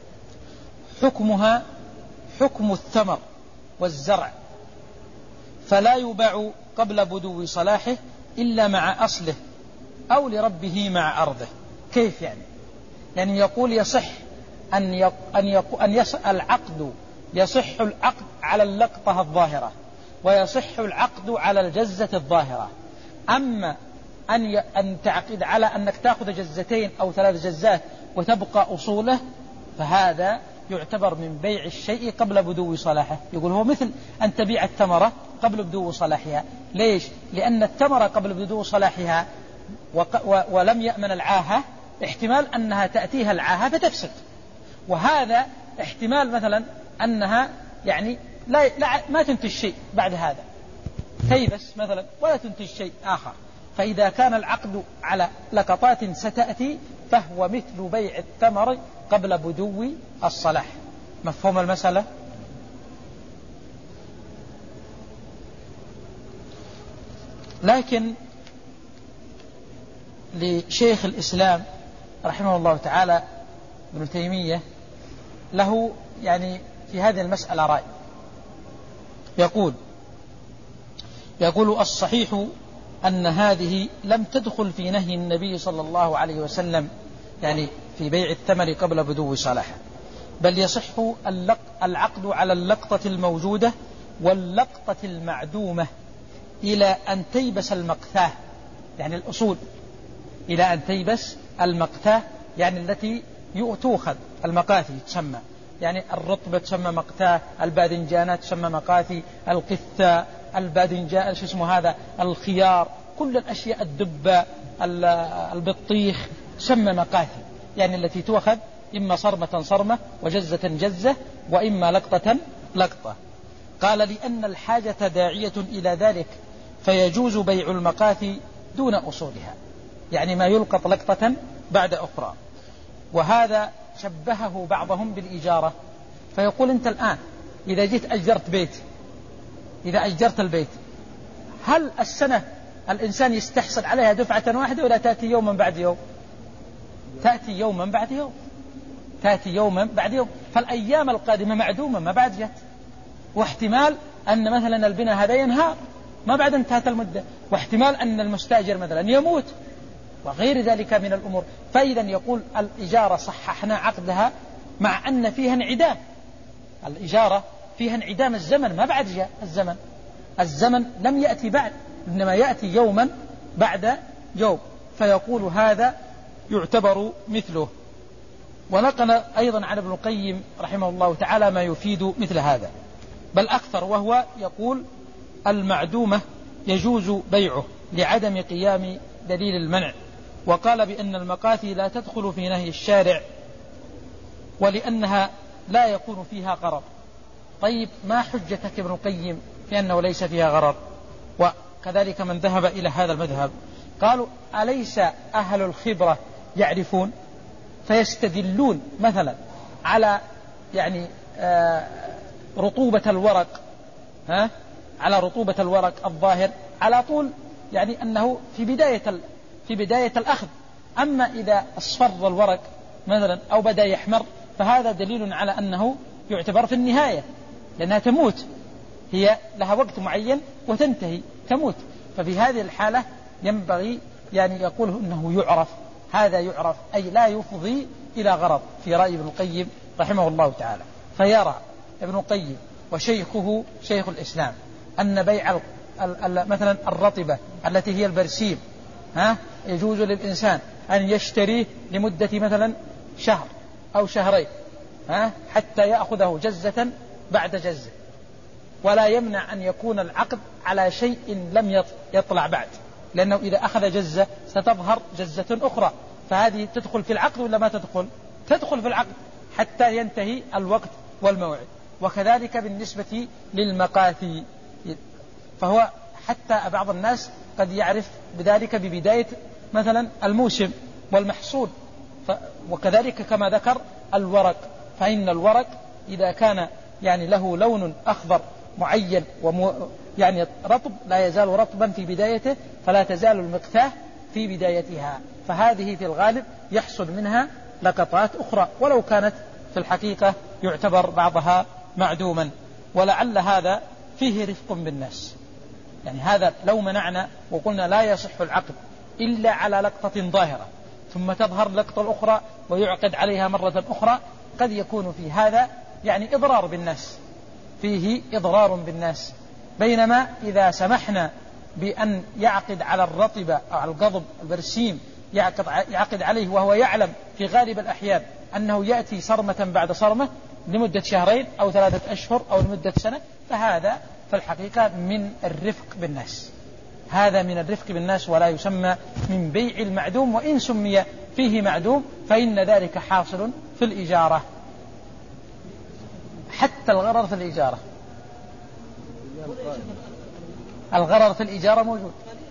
حكمها حكم الثمر والزرع، فلا يباع قبل بدو صلاحه إلا مع أصله أو لربه مع أرضه. كيف يعني؟ يعني يقول يصح أن يق... أن, يق... أن يص... العقد يصح العقد على اللقطة الظاهرة ويصح العقد على الجزة الظاهرة، أما أن, ي... أن تعقد على أنك تأخذ جزتين أو ثلاث جزات وتبقى أصوله، فهذا يعتبر من بيع الشيء قبل بدو صلاحه. يقول هو مثل أن تبيع التمرة قبل بدو صلاحها. ليش؟ لأن التمرة قبل بدو صلاحها وق... و... ولم يأمن العاهة، احتمال أنها تأتيها العاهة فتفسد، وهذا احتمال مثلا أنها يعني لا, لا ما تنتج شيء بعد هذا، تيبس مثلا ولا تنتج شيء آخر. فإذا كان العقد على لقطات ستأتي فهو مثل بيع التمر قبل بدو الصلاح. مفهوم المسألة؟ لكن لشيخ الإسلام رحمه الله تعالى ابن تيمية له يعني في هذه المسألة رأي، يقول يقول الصحيح أن هذه لم تدخل في نهي النبي صلى الله عليه وسلم يعني في بيع الثمر قبل بدو صلاحه، بل يصح العقد على اللقطة الموجودة واللقطة المعدومة إلى أن تيبس المقتاه، يعني الأصول إلى أن تيبس المقتاه، يعني التي تؤخذ المقاثي تسمى، يعني الرطبة تسمى مقتاه، الباذنجانات تسمى مقاثي، القثة، الباذنجان شو اسمه هذا، الخيار، كل الأشياء، الدبة، البطيخ تسمى مقاثي، يعني التي تؤخذ إما صرمة صرمة وجزة جزة وإما لقطة لقطة. قال لأن الحاجة داعية إلى ذلك فيجوز بيع المقاثي دون أصولها، يعني ما يلقط لقطة بعد أخرى. وهذا شبهه بعضهم بالإجارة، فيقول أنت الآن إذا جيت أجرت بيت، إذا أجرت البيت هل السنة الإنسان يستحصل عليها دفعة واحدة ولا تأتي يوما بعد يوم؟ تأتي يوما بعد يوم، تأتي يوما بعد يوم، فالأيام القادمة معدومة ما بعد جت، واحتمال أن مثلا البناء هذا ينهار ما بعد انتهت المدة، واحتمال أن المستأجر مثلا يموت وغير ذلك من الأمور. فإذا يقول الإجارة صححنا عقدها مع أن فيها انعدام، الإجارة فيها انعدام الزمن، ما بعد جاء الزمن، الزمن لم يأتي بعد، إنما يأتي يوما بعد يوم، فيقول هذا يعتبر مثله. ونقل أيضا عن ابن القيم رحمه الله تعالى ما يفيد مثل هذا، بل أكثر، وهو يقول المعدومة يجوز بيعه لعدم قيام دليل المنع، وقال بأن المقاثي لا تدخل في نهي الشارع ولأنها لا يكون فيها غرر. طيب ما حجتك ابن القيم في أنه ليس فيها غرر؟ وكذلك من ذهب إلى هذا المذهب قالوا أليس أهل الخبرة يعرفون فيستدلون مثلا على يعني آه رطوبة الورق ها على رطوبة الورق الظاهر على طول يعني أنه في بداية في بداية الأخذ. أما إذا أصفر الورق مثلا أو بدأ يحمر فهذا دليل على أنه يعتبر في النهاية، لأنها تموت، هي لها وقت معين وتنتهي تموت. ففي هذه الحالة ينبغي يعني يقول أنه يعرف، هذا يعرف أي لا يفضي إلى غرض في رأي ابن القيم رحمه الله تعالى. فيرى ابن القيم وشيخه شيخ الإسلام أن بيع مثلا الرطبة التي هي البرسيم ها يجوز للإنسان أن يشتريه لمدة مثلا شهر أو شهرين ها حتى يأخذه جزة بعد جزة، ولا يمنع أن يكون العقد على شيء لم يطلع بعد، لأنه إذا أخذ جزة ستظهر جزة أخرى، فهذه تدخل في العقد ولا ما تدخل؟ تدخل في العقد حتى ينتهي الوقت والموعد. وكذلك بالنسبة للمقاثي، فهو حتى بعض الناس قد يعرف بذلك ببداية مثلا الموسم والمحصول. وكذلك كما ذكر الورق، فإن الورق إذا كان يعني له لون أخضر معين ومو يعني رطب لا يزال رطبا في بدايته، فلا تزال المقثاة في بدايتها، فهذه في الغالب يحصل منها لقطات أخرى ولو كانت في الحقيقة يعتبر بعضها معدوما. ولعل هذا فيه رفق بالناس، يعني هذا لو منعنا وقلنا لا يصح العقد إلا على لقطة ظاهرة ثم تظهر لقطة أخرى ويعقد عليها مرة أخرى، قد يكون في هذا يعني إضرار بالناس، فيه إضرار بالناس. بينما إذا سمحنا بأن يعقد على الرطبة أو على القضب البرسيم يعقد, يعقد عليه وهو يعلم في غالب الأحيان أنه يأتي صرمة بعد صرمة لمدة شهرين أو ثلاثة أشهر أو لمدة سنة، فهذا في الحقيقة من الرفق بالناس، هذا من الرفق بالناس ولا يسمى من بيع المعدوم، وإن سمي فيه معدوم فإن ذلك حاصل في الإجارة. حتى الغرر في الإجارة، الغرر في الإجارة موجود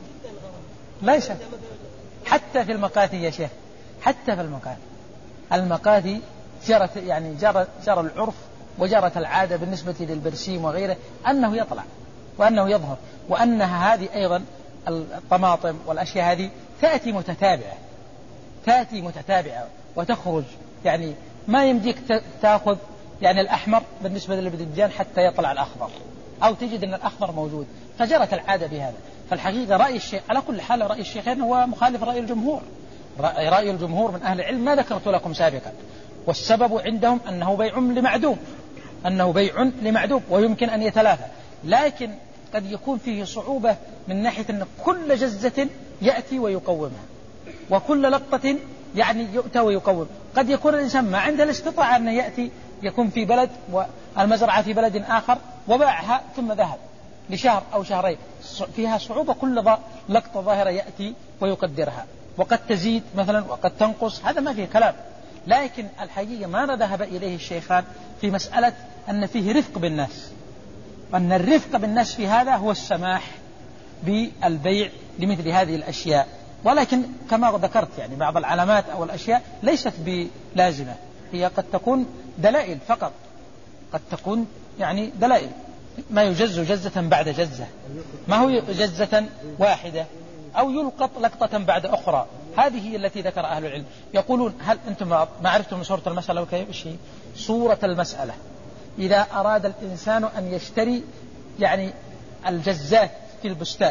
ليس حتى في المقاثي يا شيخ، حتى في المقاثي المقاثي جرت يعني جرى, جرى العرف وجرت العادة بالنسبة للبرسيم وغيره أنه يطلع وأنه يظهر، وأنها هذه أيضا الطماطم والأشياء هذه تأتي متتابعة تأتي متتابعة وتخرج، يعني ما يمديك تأخذ يعني الأحمر بالنسبة للبذنجان حتى يطلع الأخضر، أو تجد أن الأخضر موجود، فجرت العادة بهذا. فالحقيقة رأي الشيخ على كل حال رأي الشيخين هو مخالف رأي الجمهور، رأي الجمهور من أهل العلم ما ذكرت لكم سابقا، والسبب عندهم أنه بيع لمعدوم أنه بيع لمعدوم ويمكن أن يتلافى، لكن قد يكون فيه صعوبة من ناحية أن كل جزة يأتي ويقومها وكل لقطة يعني يؤتى ويقوم. قد يكون الإنسان ما عنده الاستطاعة أن يأتي يكون في بلد والمزرعة في بلد آخر وباعها ثم ذهب لشهر أو شهرين، فيها صعوبة كل لقطة ظاهرة يأتي ويقدرها، وقد تزيد مثلا وقد تنقص، هذا ما فيه كلام. لكن الحقيقة ما ذهب إليه الشيخان في مسألة أن فيه رفق بالناس، أن الرفق بالناس في هذا هو السماح بالبيع لمثل هذه الأشياء. ولكن كما ذكرت يعني بعض العلامات أو الأشياء ليست بلازمة، هي قد تكون دلائل فقط، قد تكون يعني دلائل، ما يجز جزة بعد جزة، ما هو جزة واحدة أو يلقط لقطة بعد أخرى. هذه هي التي ذكر أهل العلم. يقولون هل أنتم ما عرفتم صورة المسألة وكيف شيء؟ صورة المسألة إذا أراد الإنسان أن يشتري يعني الجزات في البستان،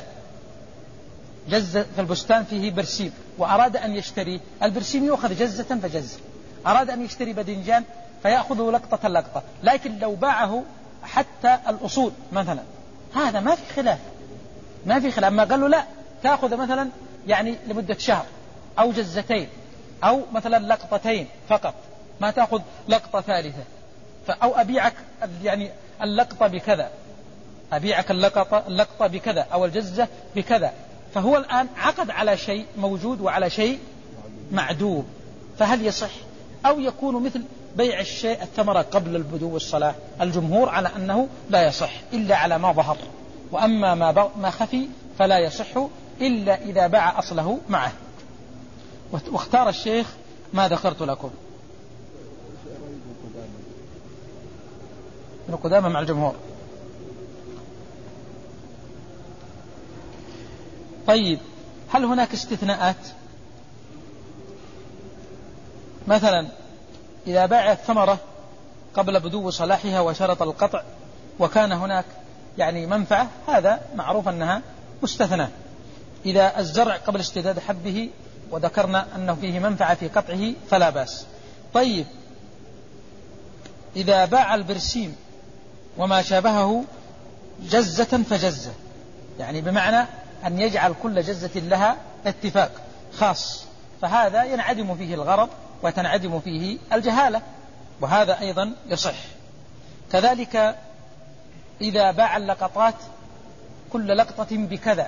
جزة في البستان فيه برسيم وأراد أن يشتري البرسيم يأخذ جزة فجزة، أراد أن يشتري بدنجان فيأخذه لقطة لقطة، لكن لو باعه حتى الأصول مثلا هذا ما في خلاف، ما في خلاف. ما قالوا لا تأخذ مثلا يعني لمدة شهر أو جزتين أو مثلا لقطتين فقط، ما تأخذ لقطة ثالثة، أو أبيعك يعني اللقطة بكذا، أبيعك اللقطة, اللقطة بكذا أو الجزة بكذا، فهو الآن عقد على شيء موجود وعلى شيء معدوم، فهل يصح؟ أو يكون مثل بيع الشيء الثمرة قبل البدو والصلاة، الجمهور على أنه لا يصح إلا على ما ظهر، وأما ما, ما خفي فلا يصح إلا إذا باع أصله معه. واختار الشيخ ما ذكرت لكم. ابن قدامة مع الجمهور. طيب هل هناك استثناءات؟ مثلا إذا باع الثمرة قبل بدو صلاحها وشرط القطع وكان هناك يعني منفعة، هذا معروف أنها مستثنى. إذا الزرع قبل اشتداد حبه وذكرنا أنه فيه منفعة في قطعه فلا بأس. طيب إذا باع البرسيم وما شابهه جزة فجزة، يعني بمعنى أن يجعل كل جزة لها اتفاق خاص، فهذا ينعدم فيه الغرض وتنعدم فيه الجهالة، وهذا أيضا يصح. كذلك إذا باع اللقطات كل لقطة بكذا،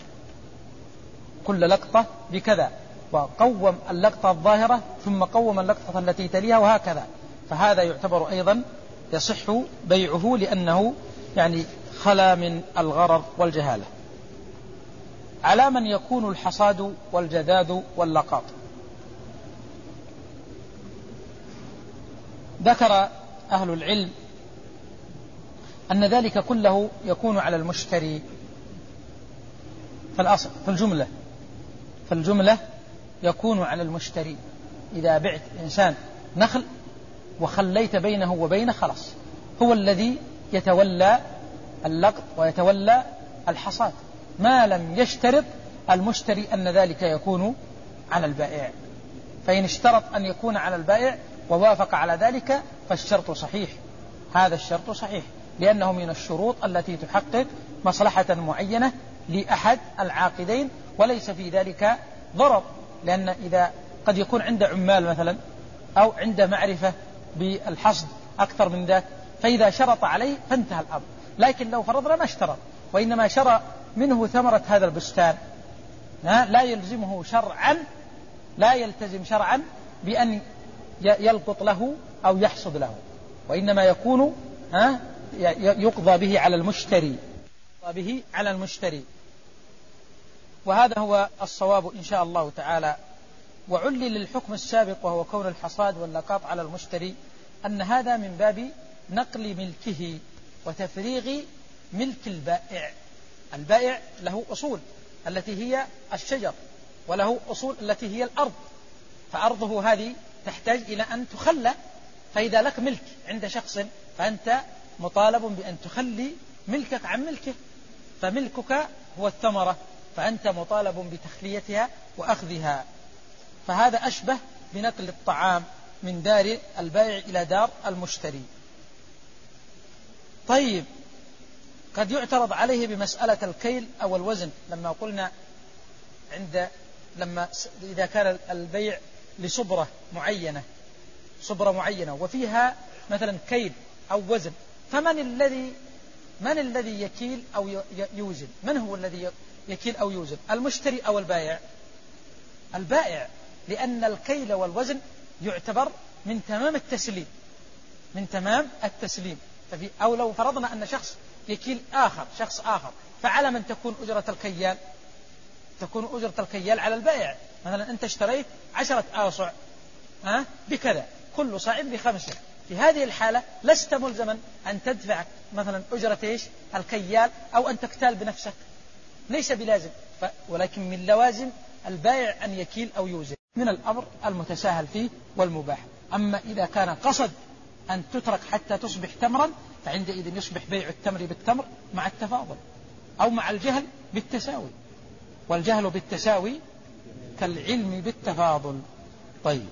كل لقطة بكذا، وقوم اللقطة الظاهرة ثم قوم اللقطة التي تليها وهكذا، فهذا يعتبر أيضا يصح بيعه لأنه يعني خلا من الغرض والجهالة. على من يكون الحصاد والجذاذ واللقاط؟ ذكر أهل العلم أن ذلك كله يكون على المشتري في الأصل، في الجملة في الجملة يكون على المشتري. إذا بعت إنسان نخل وخليت بينه وبينه، خلاص هو الذي يتولى اللقط ويتولى الحصاد، ما لم يشترط المشتري أن ذلك يكون على البائع. فإن اشترط أن يكون على البائع ووافق على ذلك فالشرط صحيح، هذا الشرط صحيح، لأنه من الشروط التي تحقق مصلحة معينة لأحد العاقدين وليس في ذلك ضرر. لأن إذا قد يكون عند عمال مثلا أو عند معرفة بالحصد أكثر من ذلك، فإذا شرط عليه فانتهى الأمر. لكن لو فرضنا ما اشترط وإنما شرى منه ثمرة هذا البستان، لا يلزمه شرعا لا يلتزم شرعا بأن يلقط له أو يحصد له، وإنما يكون يقضى به على المشتري يقضى به على المشتري وهذا هو الصواب إن شاء الله تعالى. وعلل للحكم السابق وهو كون الحصاد واللقاط على المشتري أن هذا من باب نقل ملكه وتفريغ ملك البائع. البائع له أصول التي هي الشجر، وله أصول التي هي الأرض، فأرضه هذه تحتاج إلى أن تخلى. فإذا لك ملك عند شخص فأنت مطالب بأن تخلي ملكك عن ملكه، فملكك هو الثمرة، فأنت مطالب بتخليتها وأخذها. فهذا أشبه بنقل الطعام من دار البائع إلى دار المشتري. طيب قد يعترض عليه بمسألة الكيل أو الوزن، لما قلنا عند لما إذا كان البيع لصبرة معينة صبرة معينة وفيها مثلا كيل أو وزن، فمن الذي من الذي يكيل أو يوزن؟ من هو الذي يكيل أو يوزن، المشتري أو البائع؟ البائع، لأن الكيل والوزن يعتبر من تمام التسليم من تمام التسليم ففي أو لو فرضنا أن شخص يكيل آخر شخص آخر، فعلى من تكون أجرة الكيال؟ تكون أجرة الكيال على البائع. مثلا أنت اشتريت عشرة آصع ها بكذا، كل صاع بخمسة، في هذه الحالة لست ملزما أن تدفع مثلا أجرة إيش الكيال أو أن تكتال بنفسك، ليس بلازم. ف... ولكن من لوازم البائع أن يكيل أو يوزن، من الأمر المتساهل فيه والمباح. أما إذا كان قصد أن تترك حتى تصبح تمرا فعندئذ يصبح بيع التمر بالتمر مع التفاضل أو مع الجهل بالتساوي، والجهل بالتساوي كالعلم بالتفاضل. طيب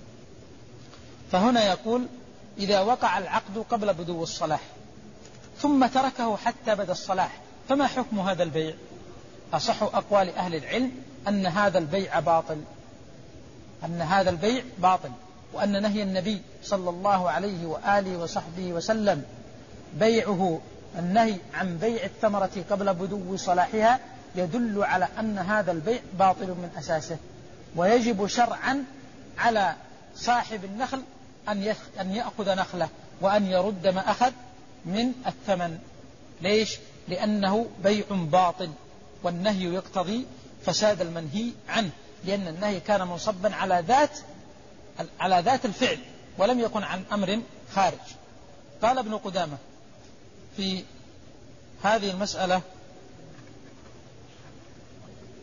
فهنا يقول إذا وقع العقد قبل بدو الصلاح ثم تركه حتى بدا الصلاح فما حكم هذا البيع؟ أصح أقوال أهل العلم أن هذا البيع باطل أن هذا البيع باطل وأن نهي النبي صلى الله عليه وآله وصحبه وسلم بيعه النهي عن بيع الثمرة قبل بدو صلاحها يدل على أن هذا البيع باطل من أساسه، ويجب شرعا على صاحب النخل أن يأخذ نخله وأن يرد ما أخذ من الثمن. ليش؟ لأنه بيع باطل، والنهي يقتضي فساد المنهي عنه، لأن النهي كان منصبا على ذات على ذات الفعل ولم يكن عن أمر خارج. قال ابن قدامة في هذه المسألة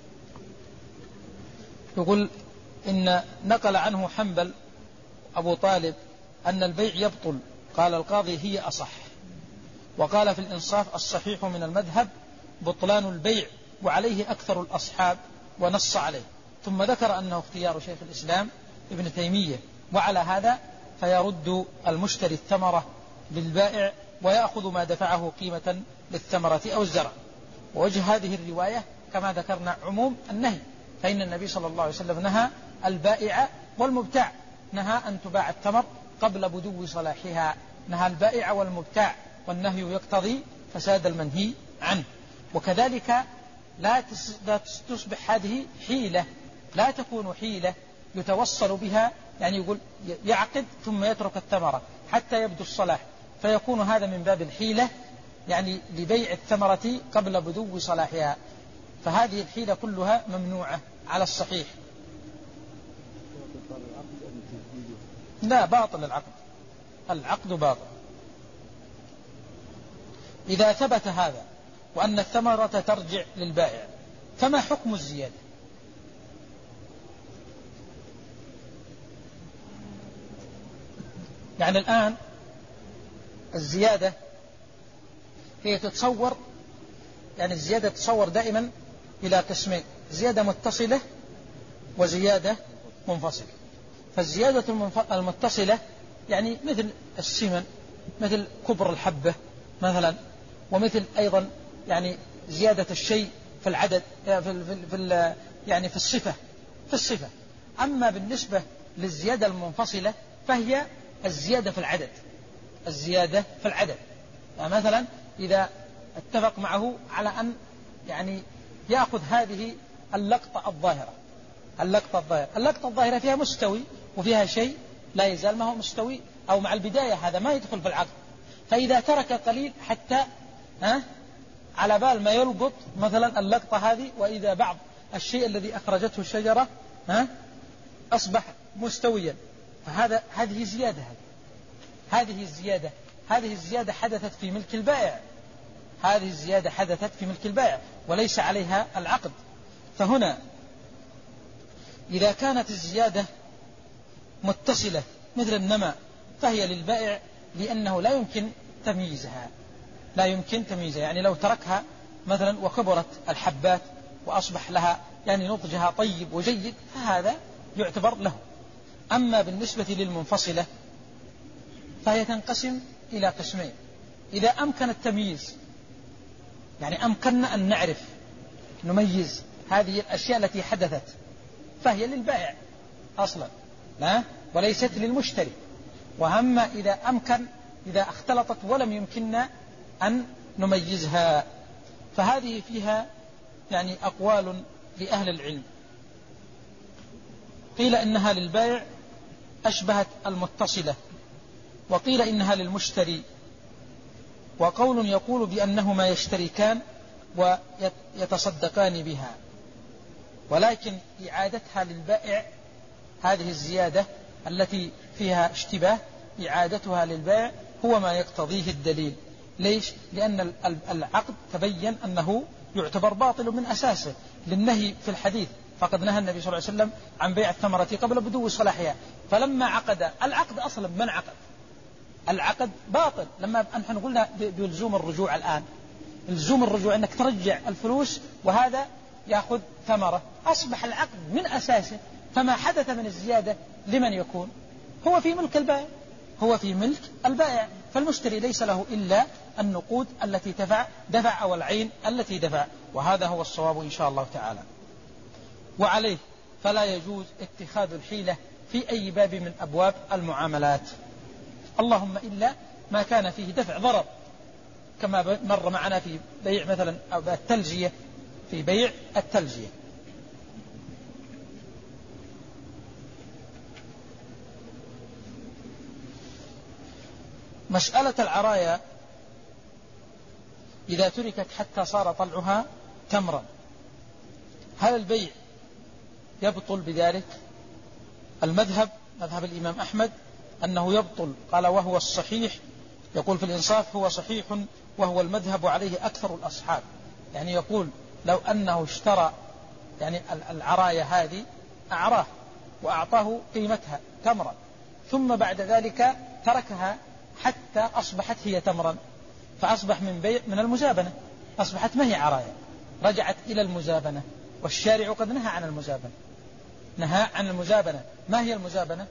يقول إن نقل عنه حنبل أبو طالب أن البيع يبطل، قال القاضي هي أصح، وقال في الإنصاف الصحيح من المذهب بطلان البيع وعليه أكثر الأصحاب ونص عليه، ثم ذكر أنه اختيار شيخ الإسلام ابن تيمية، وعلى هذا فيرد المشتري الثمرة للبائع ويأخذ ما دفعه قيمة للثمرة أو الزرع. ووجه هذه الرواية كما ذكرنا عموم النهي، فإن النبي صلى الله عليه وسلم نهى البائع والمبتاع، نهى أن تباع الثمر قبل بدو صلاحها، نهى البائع والمبتاع، والنهي يقتضي فساد المنهي عنه. وكذلك لا تصبح هذه حيلة، لا تكون حيلة يتوصل بها، يعني يقول يعقد ثم يترك الثمرة حتى يبدو الصلاح، فيكون هذا من باب الحيلة، يعني لبيع الثمرة قبل بدو صلاحها، فهذه الحيلة كلها ممنوعة على الصحيح. لا، باطل العقد، العقد باطل إذا ثبت هذا، وأن الثمرة ترجع للبائع، فما حكم الزيادة؟ يعني الآن الزيادة هي تتصور، يعني الزيادة تتصور دائما إلى قسمين: زيادة متصلة وزيادة منفصلة. فالزيادة المتصلة يعني مثل السمن، مثل كبر الحبة مثلا، ومثل أيضا يعني زيادة الشيء في العدد، في, في, في يعني في الصفة في الصفة. أما بالنسبة للزيادة المنفصلة فهي الزيادة في العدد، الزيادة في العدد. يعني مثلا إذا اتفق معه على أن يعني يأخذ هذه اللقطة الظاهرة، اللقطة الظاهرة اللقطة الظاهرة فيها مستوي وفيها شيء لا يزال ما هو مستوي، أو مع البداية هذا ما يدخل في العقد. فإذا ترك قليل حتى ها على بال ما يلقط مثلا اللقطة هذه، وإذا بعض الشيء الذي أخرجته الشجرة ها أصبح مستويا، فهذا هذه زيادة، هذه الزيادة هذه الزيادة حدثت في ملك البائع، هذه الزيادة حدثت في ملك البائع وليس عليها العقد. فهنا إذا كانت الزيادة متصلة مثل النماء فهي للبائع، لأنه لا يمكن تمييزها، لا يمكن تمييزها. يعني لو تركها مثلا وكبرت الحبات وأصبح لها يعني نضجها طيب وجيد، فهذا يعتبر له. أما بالنسبة للمنفصلة فهي تنقسم إلى قسمين: إذا أمكن التمييز، يعني أمكننا أن نعرف نميز هذه الأشياء التي حدثت، فهي للبائع أصلا لا وليست للمشتري. وأما إذا أمكن، إذا اختلطت ولم يمكننا أن نميزها، فهذه فيها يعني أقوال لأهل العلم. قيل إنها للبائع أشبهت المتصلة، وقيل إنها للمشتري، وقول يقول بأنهما يشتركان ويتصدقان بها، ولكن إعادتها للبائع، هذه الزيادة التي فيها اشتباه إعادتها للبائع هو ما يقتضيه الدليل. ليش؟ لأن العقد تبين أنه يعتبر باطل من أساسه للنهي في الحديث، فقد نهى النبي صلى الله عليه وسلم عن بيع الثمرة قبل بدو صلاحها. فلما عقد العقد أصلا من عقد العقد باطل. لما نحن قلنا بلزوم الرجوع، الآن لزوم الرجوع أنك ترجع الفلوس وهذا يأخذ ثمرة، أصبح العقد من أساسه، فما حدث من الزيادة لمن يكون؟ هو في ملك البائع، هو في ملك البائع، فالمشتري ليس له إلا النقود التي دفع دفع أو العين التي دفع، وهذا هو الصواب إن شاء الله تعالى. وعليه فلا يجوز اتخاذ الحيلة في أي باب من أبواب المعاملات، اللهم إلا ما كان فيه دفع ضرر، كما مر معنا في بيع مثلا أو التلجية، في بيع التلجية. مسألة العرايا إذا تركت حتى صار طلعها تمرا، هل البيع يبطل بذلك؟ المذهب مذهب الإمام أحمد أنه يبطل، قال وهو الصحيح، يقول في الإنصاف هو صحيح وهو المذهب عليه أكثر الأصحاب. يعني يقول لو أنه اشترى يعني العرايا هذه أعراه وأعطاه قيمتها تمرا، ثم بعد ذلك تركها حتى أصبحت هي تمرا، فأصبح من بيع من المزابنة، أصبحت ما هي عرايا، رجعت إلى المزابنة. والشارع قد نهى عن المزابنة، نهى عن المزابنة. ما هي المزابنة؟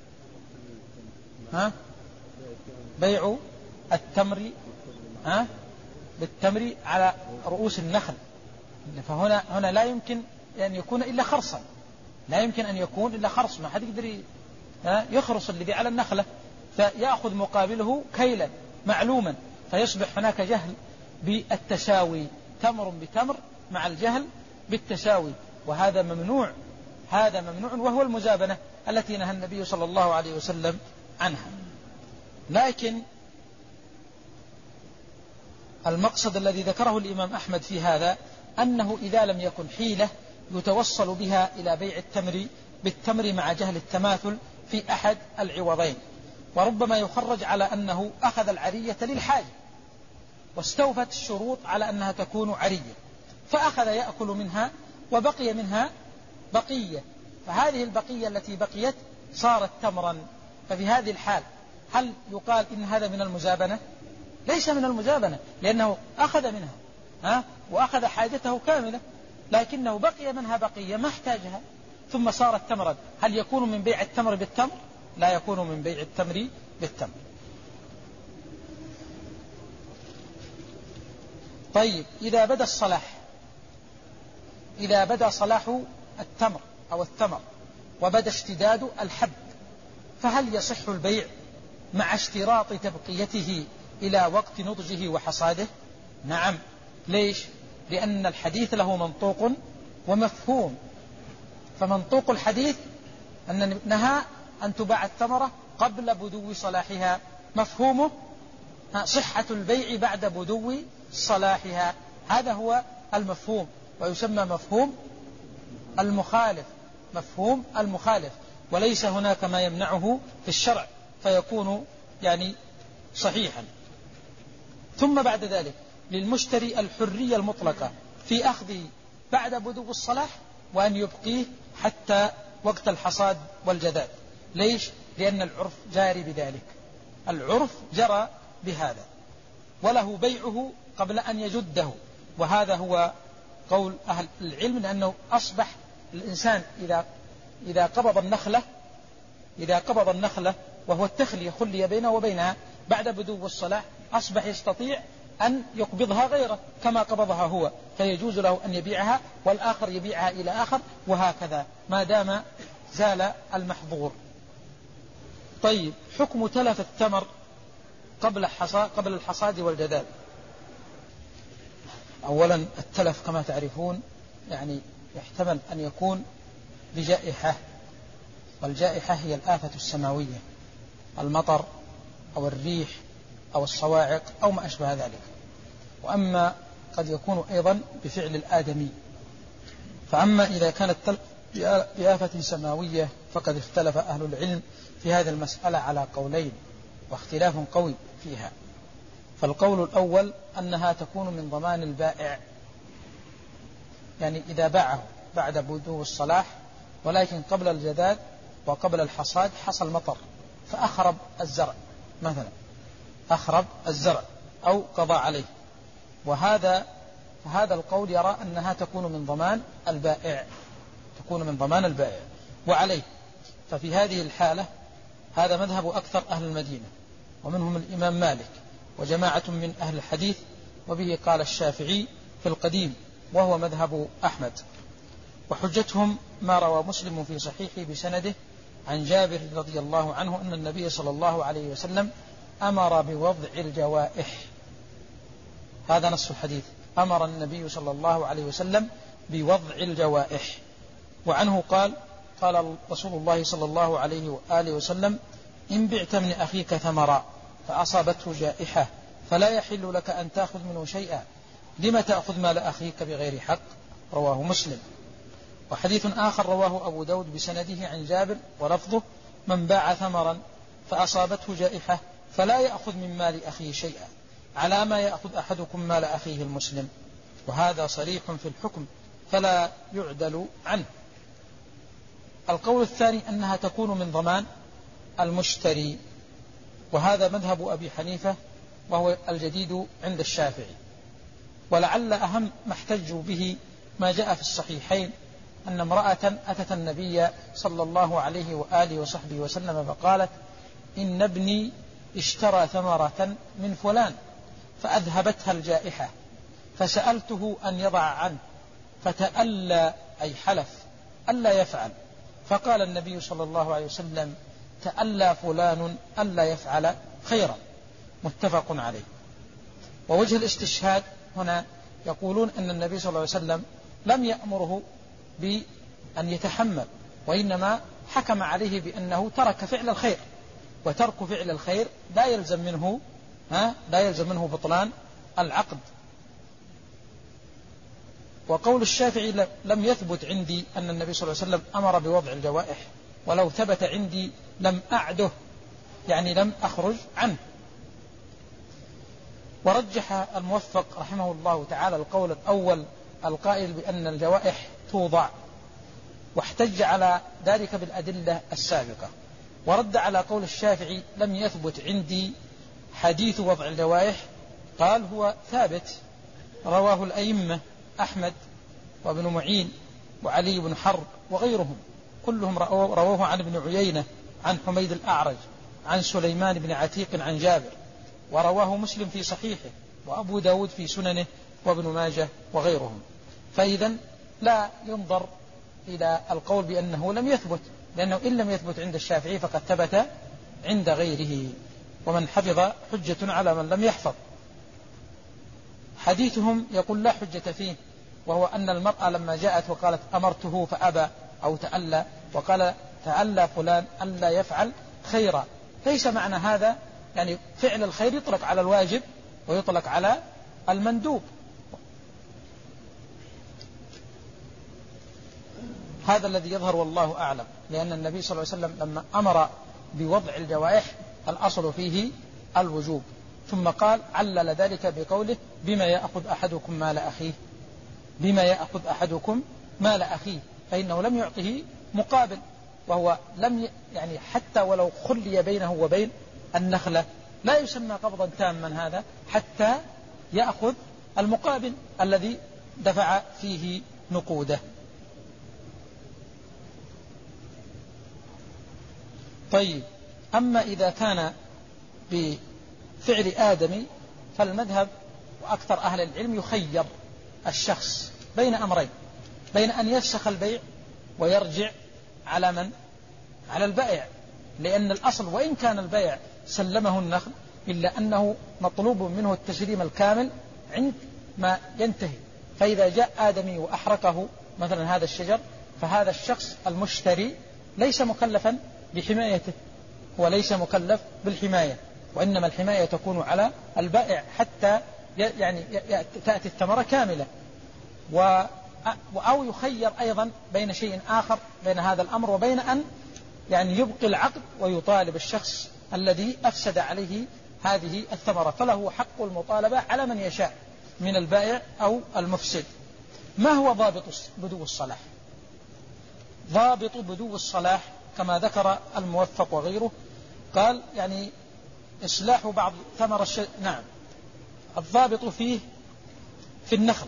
ها؟ بيع التمر ها؟ بالتمر على رؤوس النخل، فهنا هنا لا يمكن أن يكون إلا خرصا، لا يمكن أن يكون إلا خرص، ما حد يقدر يخرص الذي على النخلة، فيأخذ مقابله كيلا معلوما، فيصبح هناك جهل بالتساوي، تمر بتمر مع الجهل بالتساوي، وهذا ممنوع، هذا ممنوع، وهو المزابنة التي نهى النبي صلى الله عليه وسلم عنها. لكن المقصد الذي ذكره الإمام أحمد في هذا أنه إذا لم يكن حيلة يتوصل بها إلى بيع التمر بالتمر مع جهل التماثل في أحد العوضين، وربما يخرج على أنه أخذ العرية للحاجة واستوفت الشروط على أنها تكون عرية، فأخذ يأكل منها وبقي منها بقية، فهذه البقية التي بقيت صارت تمرا، ففي هذه الحال هل يقال إن هذا من المزابنة؟ ليس من المزابنة، لأنه أخذ منها ها وأخذ حاجته كاملة، لكنه بقي منها بقية ما احتاجها ثم صارت تمرا. هل يكون من بيع التمر بالتمر؟ لا يكون من بيع التمر بالتمر. طيب، إذا بدا الصلاح، إذا بدا صلاح التمر أو الثمر وبدا اشتداد الحب، فهل يصح البيع مع اشتراط تبقيته إلى وقت نضجه وحصاده؟ نعم. ليش؟ لأن الحديث له منطوق ومفهوم، فمنطوق الحديث أن نهى أن تباع الثمرة قبل بدو صلاحها، مفهومه صحة البيع بعد بدو صلاحها، هذا هو المفهوم، ويسمى مفهوم المخالف، مفهوم المخالف، وليس هناك ما يمنعه في الشرع فيكون يعني صحيحا. ثم بعد ذلك للمشتري الحرية المطلقة في أخذه بعد بدو الصلاح وأن يبقيه حتى وقت الحصاد والجذاذ. ليش؟ لأن العرف جاري بذلك، العرف جرى بهذا، وله بيعه قبل أن يجده، وهذا هو قول أهل العلم، لأنه أصبح الإنسان إذا إذا قبض النخلة إذا قبض النخلة وهو التخلية خلي بينه وبينها بعد بدو الصلاح، أصبح يستطيع أن يقبضها غيره كما قبضها هو، فيجوز له أن يبيعها والآخر يبيعها إلى آخر، وهكذا ما دام زال المحظور. طيب، حكم تلف التمر قبل الحصاد قبل الحصاد والجذاذ. أولا التلف كما تعرفون يعني يحتمل أن يكون بجائحة، والجائحة هي الآفة السماوية، المطر أو الريح أو الصواعق أو ما أشبه ذلك، وأما قد يكون أيضا بفعل الآدمي. فأما إذا كانت التلف بآفة سماوية فقد اختلف أهل العلم في هذه المسألة على قولين، واختلاف قوي فيها. فالقول الأول أنها تكون من ضمان البائع، يعني إذا باعه بعد بدو الصلاح ولكن قبل الجذاذ وقبل الحصاد حصل مطر فأخرب الزرع مثلا، أخرب الزرع أو قضى عليه، وهذا فهذا القول يرى أنها تكون من ضمان البائع، تكون من ضمان البائع وعليه. ففي هذه الحالة هذا مذهب أكثر أهل المدينة، ومنهم الإمام مالك وجماعة من أهل الحديث، وبه قال الشافعي في القديم وهو مذهب أحمد. وحجتهم ما روى مسلم في صحيحه بسنده عن جابر رضي الله عنه أن النبي صلى الله عليه وسلم أمر بوضع الجوائح، هذا نص الحديث، أمر النبي صلى الله عليه وسلم بوضع الجوائح. وعنه قال قال رسول الله صلى الله عليه وآله وسلم: إن بعت من أخيك ثمرا فأصابته جائحة فلا يحل لك أن تأخذ منه شيئا، لم تأخذ مال أخيك بغير حق؟ رواه مسلم. وحديث آخر رواه أبو داود بسنده عن جابر ولفظه: من باع ثمرا فأصابته جائحة فلا يأخذ من مال أخيه شيئا، على ما يأخذ أحدكم مال أخيه المسلم. وهذا صريح في الحكم فلا يعدل عنه. القول الثاني أنها تكون من ضمان المشتري، وهذا مذهب أبي حنيفة وهو الجديد عند الشافعي. ولعل أهم ما احتجوا به ما جاء في الصحيحين أن امرأة أتت النبي صلى الله عليه وآله وصحبه وسلم فقالت: إن ابني اشترى ثمرة من فلان فأذهبتها الجائحة فسألته أن يضع عنه فتألى أي حلف ألا يفعل، فقال النبي صلى الله عليه وسلم: تألى فلان ألا يفعل خيرا، متفق عليه. ووجه الاستشهاد هنا يقولون أن النبي صلى الله عليه وسلم لم يأمره بأن يتحمل، وإنما حكم عليه بأنه ترك فعل الخير، وترك فعل الخير لا يلزم منه ها لا يلزم منه بطلان العقد. وقول الشافعي لم يثبت عندي أن النبي صلى الله عليه وسلم أمر بوضع الجوائح، ولو ثبت عندي لم أعده، يعني لم أخرج عنه. ورجح الموفق رحمه الله تعالى القول الأول القائل بأن الجوائح توضع، واحتج على ذلك بالأدلة السابقة، ورد على قول الشافعي لم يثبت عندي حديث وضع الجوائح، قال هو ثابت، رواه الأئمة أحمد وابن معين وعلي بن حرب وغيرهم، كلهم رووه عن ابن عيينة عن حميد الأعرج عن سليمان بن عتيق عن جابر، ورواه مسلم في صحيحه وأبو داود في سننه وابن ماجه وغيرهم. فإذا لا ينظر إلى القول بأنه لم يثبت، لأنه إن لم يثبت عند الشافعي فقد ثبت عند غيره، ومن حفظ حجة على من لم يحفظ. حديثهم يقول لا حجة فيه، وهو أن المرأة لما جاءت وقالت أمرته فأبى أو تألى، وقال تألى فلان ألا يفعل خيرا، ليس معنى هذا يعني فعل الخير يطلق على الواجب ويطلق على المندوب. هذا الذي يظهر والله أعلم، لأن النبي صلى الله عليه وسلم لما أمر بوضع الجوائح الأصل فيه الوجوب، ثم قال علل ذلك بقوله بما يأخذ أحدكم مال أخيه، بما يأخذ أحدكم مال أخيه، فإنه لم يعطه مقابل، وهو لم يعني حتى ولو خلي بينه وبين النخلة لا يسمى قبضا تاما هذا حتى يأخذ المقابل الذي دفع فيه نقوده. طيب، أما إذا كان بفعل آدمي فالمذهب وأكثر أهل العلم يخير الشخص بين أمرين، بين أن يفسخ البيع ويرجع على من؟ على البائع، لأن الأصل وإن كان البائع سلمه النخل إلا أنه مطلوب منه التسليم الكامل عند ما ينتهي. فإذا جاء آدمي وأحرقه مثلا هذا الشجر، فهذا الشخص المشتري ليس مكلفا بحمايته، هو ليس مكلف بالحماية، وإنما الحماية تكون على البائع حتى يعني تأتي الثمرة كاملة. و أو يخير أيضا بين شيء آخر، بين هذا الأمر وبين أن يعني يبقي العقد ويطالب الشخص الذي أفسد عليه هذه الثمرة، فله حق المطالبة على من يشاء من البائع أو المفسد. ما هو ضابط بدو الصلاح؟ ضابط بدو الصلاح كما ذكر الموفق وغيره، قال يعني إصلاح بعض ثمر الشجر. نعم، الضابط فيه في النخل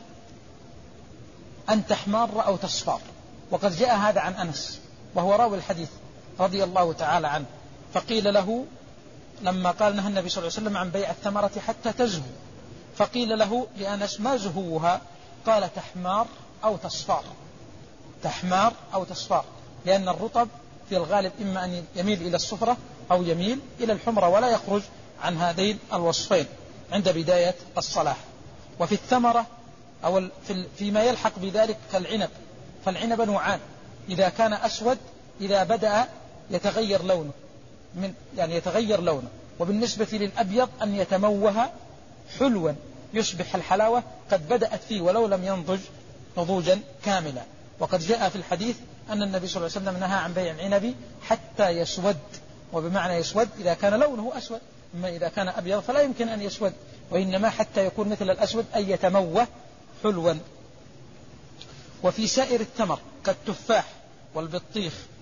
أن تحمار أو تصفار، وقد جاء هذا عن أنس وهو راوي الحديث رضي الله تعالى عنه، فقيل له لما قال نهى النبي صلى الله عليه وسلم عن بيع الثمرة حتى تزهو، فقيل له لأنس ما زهوها؟ قال تحمار أو تصفار، تحمار أو تصفار، لأن الرطب في الغالب إما أن يميل إلى الصفرة أو يميل إلى الحمرة، ولا يخرج عن هذين الوصفين عند بداية الصلاح. وفي الثمرة أو فيما يلحق بذلك كالعنب، فالعنب نوعان، إذا كان أسود إذا بدأ يتغير لونه من يعني يتغير لونه، وبالنسبة للأبيض أن يتموه حلوا يصبح الحلاوة قد بدأت فيه ولو لم ينضج نضوجا كاملا. وقد جاء في الحديث أن النبي صلى الله عليه وسلم نهى عن بيع العنب حتى يسود، وبمعنى يسود إذا كان لونه أسود، أما إذا كان أبيض فلا يمكن أن يسود، وإنما حتى يكون مثل الأسود أن يتموه حلوا. وفي سائر التمر كالتفاح والبطيخ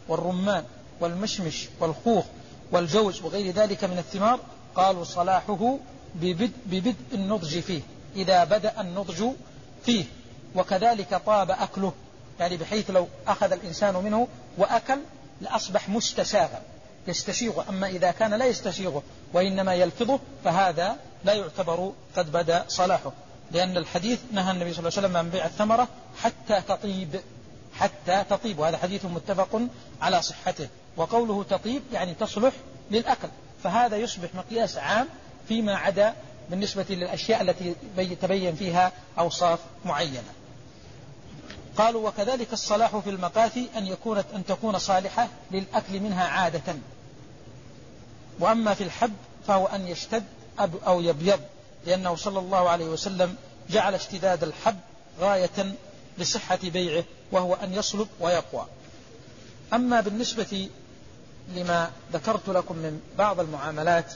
والرمان والمشمش والخوخ والجوز وغير ذلك من الثمار، قالوا صلاحه ببدء, ببدء النضج فيه، إذا بدأ النضج فيه. وكذلك طاب أكله، يعني بحيث لو أخذ الإنسان منه وأكل لأصبح مستساغا يستسيغه. أما إذا كان لا يستسيغه وإنما يلفظه فهذا لا يعتبر قد بدأ صلاحه، لأن الحديث نهى النبي صلى الله عليه وسلم عن بيع الثمرة حتى تطيب، حتى تطيب، وهذا حديث متفق على صحته. وقوله تطيب يعني تصلح للأكل، فهذا يصبح مقياس عام فيما عدا بالنسبة للأشياء التي تبين فيها أوصاف معينة. قالوا وكذلك الصلاح في المقاثي أن يكون أن تكون صالحة للأكل منها عادة. وأما في الحب فهو أن يشتد أو يبيض، لأنه صلى الله عليه وسلم جعل اشتداد الحب غاية لصحة بيعه، وهو أن يصلب ويقوى. أما بالنسبة لما ذكرت لكم من بعض المعاملات،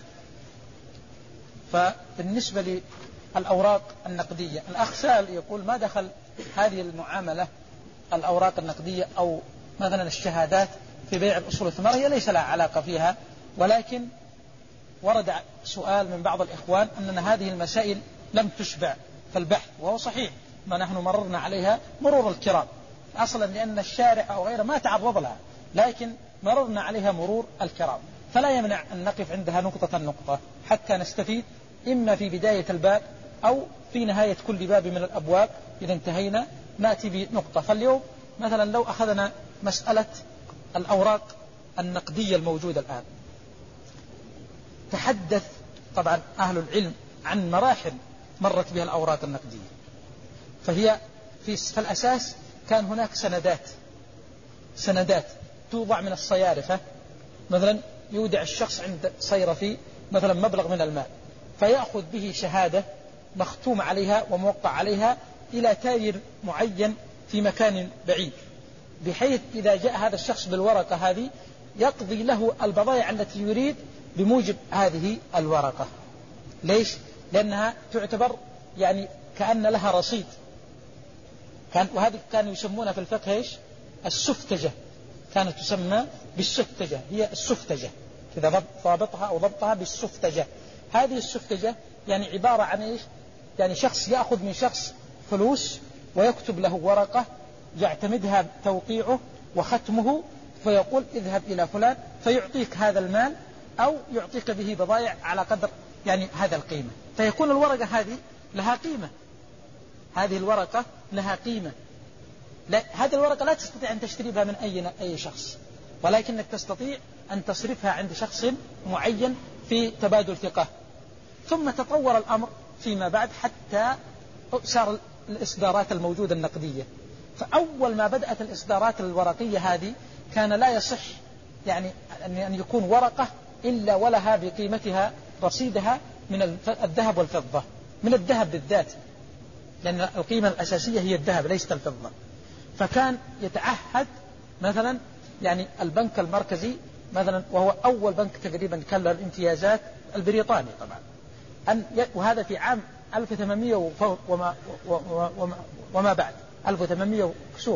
فبالنسبة للأوراق النقدية، الأخ سأل يقول ما دخل هذه المعاملة الأوراق النقدية أو مثلا الشهادات في بيع الأصول والثمار؟ هي ليس لها علاقة فيها، ولكن ورد سؤال من بعض الإخوان أننا هذه المسائل لم تشبع في البحث، وهو صحيح، ما نحن مررنا عليها مرور الكرام أصلا، لأن الشارع أو غيره ما تعرض لها، لكن مررنا عليها مرور الكرام، فلا يمنع أن نقف عندها نقطة نقطة حتى نستفيد، إما في بداية الباب أو في نهاية كل باب من الأبواب. إذا انتهينا نأتي بنقطة. فاليوم مثلا لو أخذنا مسألة الأوراق النقدية الموجودة الآن، تحدث طبعا أهل العلم عن مراحل مرت بها الأوراق النقدية. فهي في الأساس كان هناك سندات سندات توضع من الصيارفة، مثلا يودع الشخص عند صيرفي مثلا مبلغ من المال، فيأخذ به شهادة مختوم عليها وموقع عليها إلى تاجر معين في مكان بعيد، بحيث إذا جاء هذا الشخص بالورقة هذه يقضي له البضائع التي يريد بموجب هذه الورقة. ليش؟ لأنها تعتبر يعني كأن لها رصيد. كان وهذه كانوا يسمونها في الفقه إيش؟ السفتجة، كانت تسمى بالسفتجة، هي السفتجة إذا ضابطها أو ضبطها بالسفتجة. هذه السفتجة يعني عبارة عن إيش؟ يعني شخص يأخذ من شخص فلوس ويكتب له ورقة يعتمدها توقيعه وختمه، فيقول اذهب إلى فلان فيعطيك هذا المال أو يعطيك به بضائع على قدر يعني هذا القيمة، فيكون الورقة هذه لها قيمة، هذه الورقة لها قيمة. لا، هذه الورقة لا تستطيع أن تشتري بها من أي أي شخص، ولكنك تستطيع أن تصرفها عند شخص معين في تبادل ثقة. ثم تطور الأمر فيما بعد حتى صار الإصدارات الموجودة النقدية. فأول ما بدأت الإصدارات الورقية هذه كان لا يصح يعني أن يكون ورقة إلا ولها بقيمتها رصيدها من الذهب والفضة، من الذهب بالذات، لأن القيمة الأساسية هي الذهب ليست الفضة. فكان يتعهد مثلا يعني البنك المركزي مثلا، وهو أول بنك تقريبا كان له الامتيازات، البريطاني طبعا، أن وهذا في عام ألف وثمانمائة وما, وما, وما بعد ألف وثمانمائة وكسور.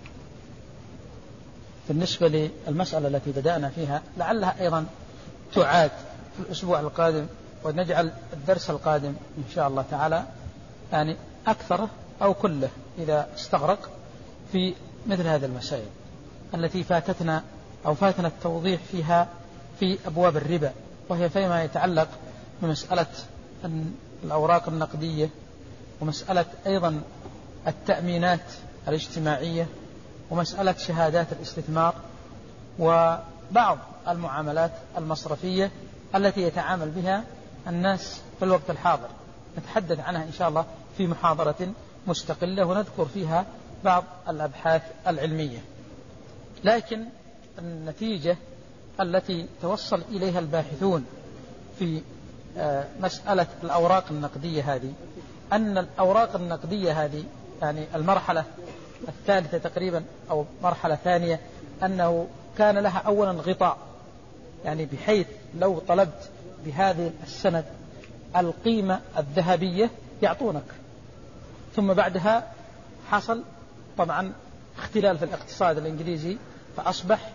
بالنسبة للمسألة التي بدأنا فيها لعلها أيضا تعاد في الأسبوع القادم، ونجعل الدرس القادم إن شاء الله تعالى يعني أكثره أو كله إذا استغرق في مثل هذه المسائل التي فاتتنا أو فاتنا التوضيح فيها في أبواب الربا، وهي فيما يتعلق بمسألة الأوراق النقدية، ومسألة أيضا التأمينات الاجتماعية، ومسألة شهادات الاستثمار، وبعض المعاملات المصرفية التي يتعامل بها الناس في الوقت الحاضر. نتحدث عنها إن شاء الله في محاضرة مستقلة ونذكر فيها بعض الأبحاث العلمية. لكن النتيجة التي توصل إليها الباحثون في مسألة الأوراق النقدية هذه، أن الأوراق النقدية هذه يعني المرحلة الثالثة تقريبا أو مرحلة ثانية، أنه كان لها أولا غطاء، يعني بحيث لو طلبت بهذه السند القيمة الذهبية يعطونك. ثم بعدها حصل طبعا اختلال في الاقتصاد الإنجليزي، فأصبح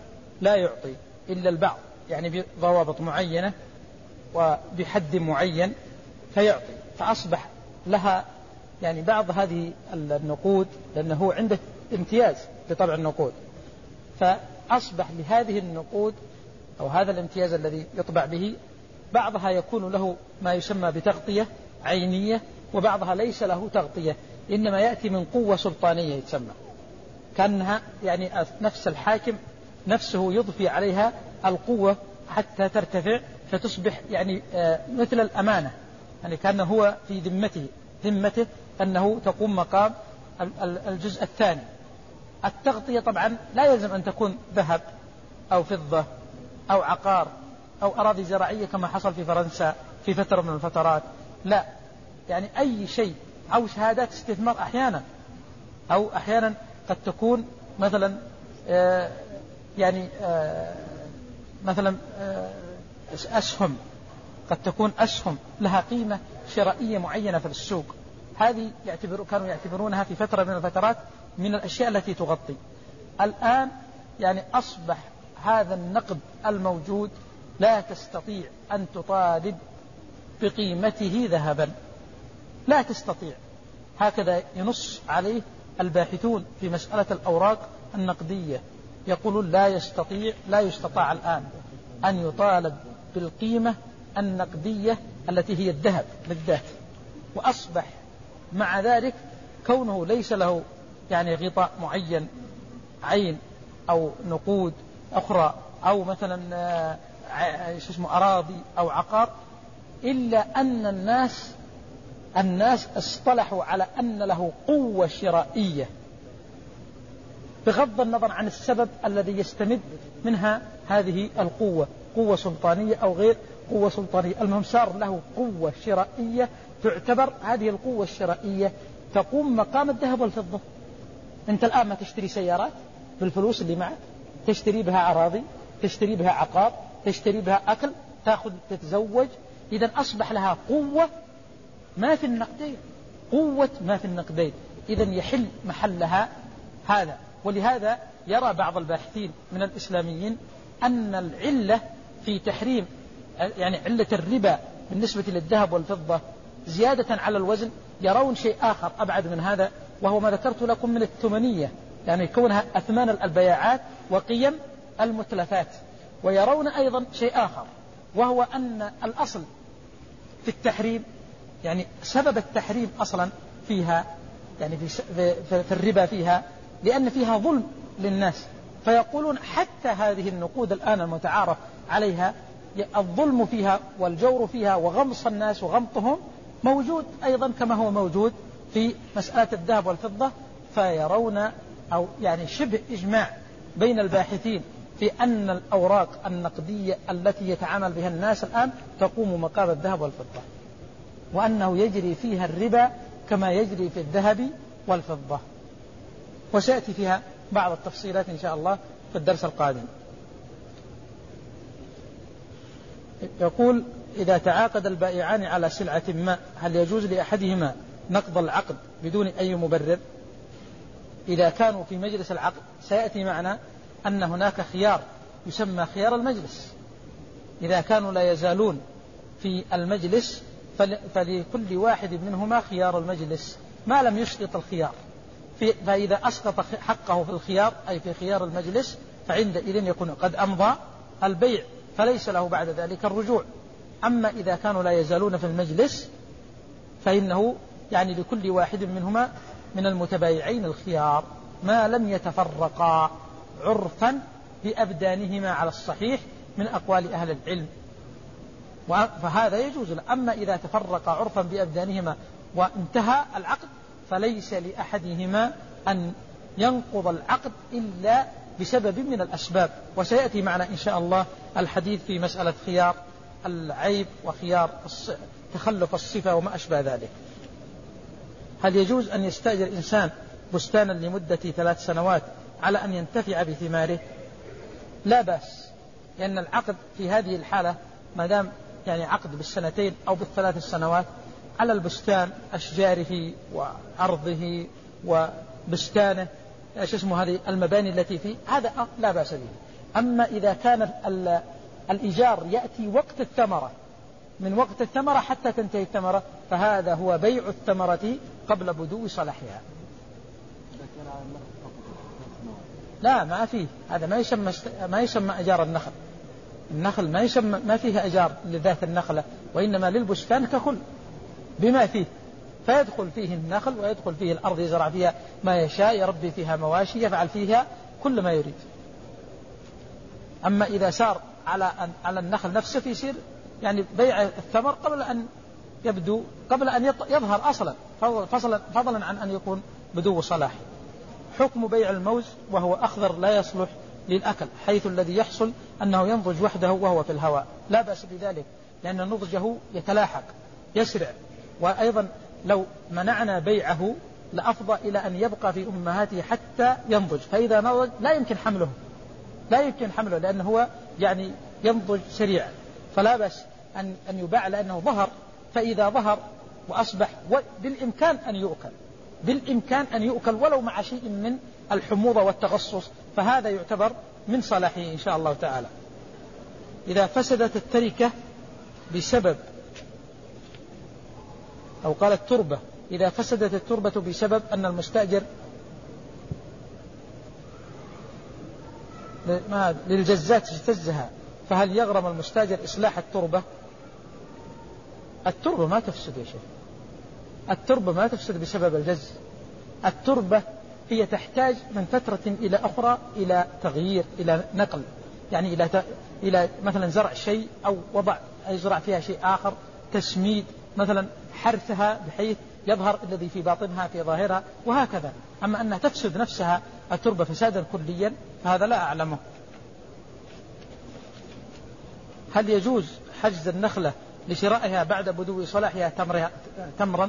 لا يعطي إلا البعض، يعني بضوابط معينة وبحد معين فيعطي، فأصبح لها يعني بعض هذه النقود، لأنه هو عنده امتياز بطبع النقود، فأصبح لهذه النقود أو هذا الامتياز الذي يطبع به بعضها يكون له ما يسمى بتغطية عينية، وبعضها ليس له تغطية، إنما يأتي من قوة سلطانية يتسمى، كأنها يعني نفس الحاكم نفسه يضفي عليها القوة حتى ترتفع فتصبح يعني مثل الأمانة، يعني كأنه هو في ذمته ذمته أنه تقوم مقام الجزء الثاني. التغطية طبعا لا يلزم أن تكون ذهب أو فضة أو عقار أو أراضي زراعية كما حصل في فرنسا في فترة من الفترات، لا، يعني أي شيء، أو شهادات استثمار أحيانا، أو أحيانا قد تكون مثلا آه يعني آه مثلا آه أسهم، قد تكون أسهم لها قيمة شرائية معينة في السوق، هذه يعتبر كانوا يعتبرونها في فترة من الفترات من الأشياء التي تغطي. الآن يعني أصبح هذا النقد الموجود لا تستطيع أن تطالب بقيمته ذهبا، لا تستطيع، هكذا ينص عليه الباحثون في مسألة الأوراق النقدية، يقولون لا يستطيع لا يستطاع الآن أن يطالب بالقيمة النقدية التي هي الذهب بالذات. وأصبح مع ذلك كونه ليس له يعني غطاء معين، عين أو نقود أخرى أو مثلا شو اسمه أراضي أو عقار، إلا أن الناس الناس اصطلحوا على أن له قوة شرائية بغض النظر عن السبب الذي يستمد منها هذه القوة، قوة سلطانية أو غير قوة سلطانية، المهم صار له قوة شرائية تعتبر هذه القوة الشرائية تقوم مقام الذهب والفضة. أنت الآن ما تشتري سيارات بالفلوس اللي معك، تشتري بها أراضي، تشتري بها عقار، تشتري بها أكل، تأخذ تتزوج، إذن أصبح لها قوة ما في النقدين، قوة ما في النقدين، إذن يحل محلها هذا. ولهذا يرى بعض الباحثين من الإسلاميين أن العلة في تحريم يعني علة الربا بالنسبة للذهب والفضة زيادة على الوزن، يرون شيء آخر أبعد من هذا، وهو ما ذكرت لكم من الثمنية، يعني كونها أثمان البياعات وقيم المتلفات. ويرون أيضا شيء آخر، وهو أن الأصل في التحريم يعني سبب التحريم أصلا فيها يعني في, في الربا فيها لأن فيها ظلم للناس، فيقولون حتى هذه النقود الآن المتعارف عليها الظلم فيها والجور فيها وغمص الناس وغمطهم موجود أيضا كما هو موجود في مسألة الذهب والفضة. فيرون أو يعني شبه إجماع بين الباحثين في أن الأوراق النقدية التي يتعامل بها الناس الآن تقوم مقام الذهب والفضة، وأنه يجري فيها الربا كما يجري في الذهب والفضة، وسيأتي فيها بعض التفصيلات إن شاء الله في الدرس القادم. يقول: إذا تعاقد البائعان على سلعة ما هل يجوز لأحدهما نقض العقد بدون أي مبرر؟ إذا كانوا في مجلس العقد سيأتي معنا أن هناك خيار يسمى خيار المجلس، إذا كانوا لا يزالون في المجلس فلكل واحد منهما خيار المجلس ما لم يسقط الخيار، فإذا أسقط حقه في الخيار أي في خيار المجلس فعندئذ يكون قد أمضى البيع فليس له بعد ذلك الرجوع. أما إذا كانوا لا يزالون في المجلس فإنه يعني لكل واحد منهما من المتبايعين الخيار ما لم يتفرقا عرفا بأبدانهما على الصحيح من أقوال أهل العلم، فهذا يجوز. أما إذا تفرقا عرفا بأبدانهما وانتهى العقد فليس لأحدهما أن ينقض العقد إلا بسبب من الأسباب، وسيأتي معنا إن شاء الله الحديث في مسألة خيار العيب وخيار تخلف الصفة وما أشبه ذلك. هل يجوز أن يستأجر إنسان بستانا لمدة ثلاث سنوات على أن ينتفع بثماره؟ لا بأس، لأن العقد في هذه الحالة ما دام يعني عقد بالسنتين أو بالثلاث السنوات على البستان أشجاره وأرضه وبستانه ايش اسمه هذه المباني التي فيه، هذا لا بأس به. أما إذا كان الإيجار يأتي وقت الثمرة، من وقت الثمرة حتى تنتهي الثمرة، فهذا هو بيع الثمرة قبل بدو صلاحها. لا ما فيه، هذا ما يسمى ما يسمى أجار النخل. النخل ما يسمى، ما فيها أجار لذات النخلة، وإنما للبستان ككل بما فيه، فيدخل فيه النخل ويدخل فيه الأرض، يزرع فيها ما يشاء، يربي فيها مواشي، يفعل فيها كل ما يريد. أما إذا سار على على النخل نفسه فيصير يعني بيع الثمر قبل أن يبدو، قبل أن يظهر أصلا، فضلا عن أن يكون بدو صلاح. حكم بيع الموز وهو أخضر لا يصلح للأكل، حيث الذي يحصل أنه ينضج وحده وهو في الهواء، لا بأس بذلك لأن نضجه يتلاحق يسرع. وأيضا لو منعنا بيعه لأفضى إلى أن يبقى في أمهاته حتى ينضج، فإذا نضج لا يمكن حمله لا يمكن حمله لأنه هو يعني ينضج سريعا، فلا بأس أن أن يباع لأنه ظهر. فإذا ظهر وأصبح بالإمكان أن يؤكل، بالإمكان أن يؤكل ولو مع شيء من الحموضة والتغصص، فهذا يعتبر من صلاحه إن شاء الله تعالى. إذا فسدت التركة بسبب، أو قال التربة، إذا فسدت التربة بسبب أن المستأجر للجزات اجتزها، فهل يغرم المستأجر إصلاح التربة؟ التربة ما تفسد يا شيخ، التربة ما تفسد بسبب الجز. التربة هي تحتاج من فترة إلى أخرى إلى تغيير، إلى نقل، يعني إلى ت... إلى مثلا زرع شيء أو وضع يزرع فيها شيء آخر، تسميد مثلا، حرثها بحيث يظهر الذي في باطنها في ظاهرها، وهكذا. أما أنها تفسد نفسها التربة فسادا كليا فهذا لا أعلمه. هل يجوز حجز النخلة لشرائها بعد بدو صلاحها تمرا؟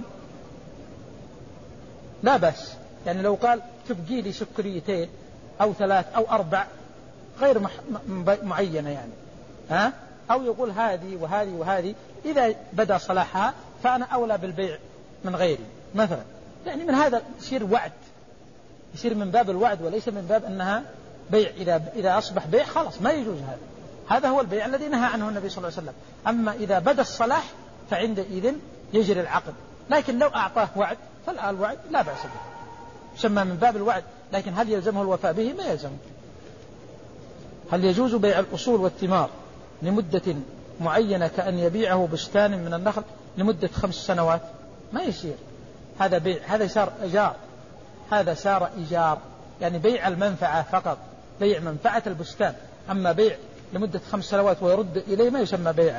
لا بأس، يعني لو قال تبقي لي سكريتين أو ثلاث أو أربع غير مح... معينة يعني، ها؟ أو يقول هذه وهذه وهذه، إذا بدأ صلاحها فأنا أولى بالبيع من غيري مثلا، يعني من هذا يصير وعد، يصير من باب الوعد وليس من باب أنها بيع. إذا إذا أصبح بيع خلاص ما يجوز هذا، هذا هو البيع الذي نهى عنه النبي صلى الله عليه وسلم. أما إذا بدأ الصلاح فعندئذ يجري العقد، لكن لو أعطاه وعد فالوعد لا بأس به، سمى من باب الوعد، لكن هل يلزمه الوفاء به؟ ما يلزمه. هل يجوز بيع الأصول والثمار لمدة معينة كأن يبيعه بستان من النخل لمدة خمس سنوات؟ ما يصير هذا بيع، هذا صار إيجار، هذا صار إيجار، يعني بيع المنفعة فقط، بيع منفعة البستان. أما بيع لمدة خمس سنوات ويرد إليه ما يسمى بيعا،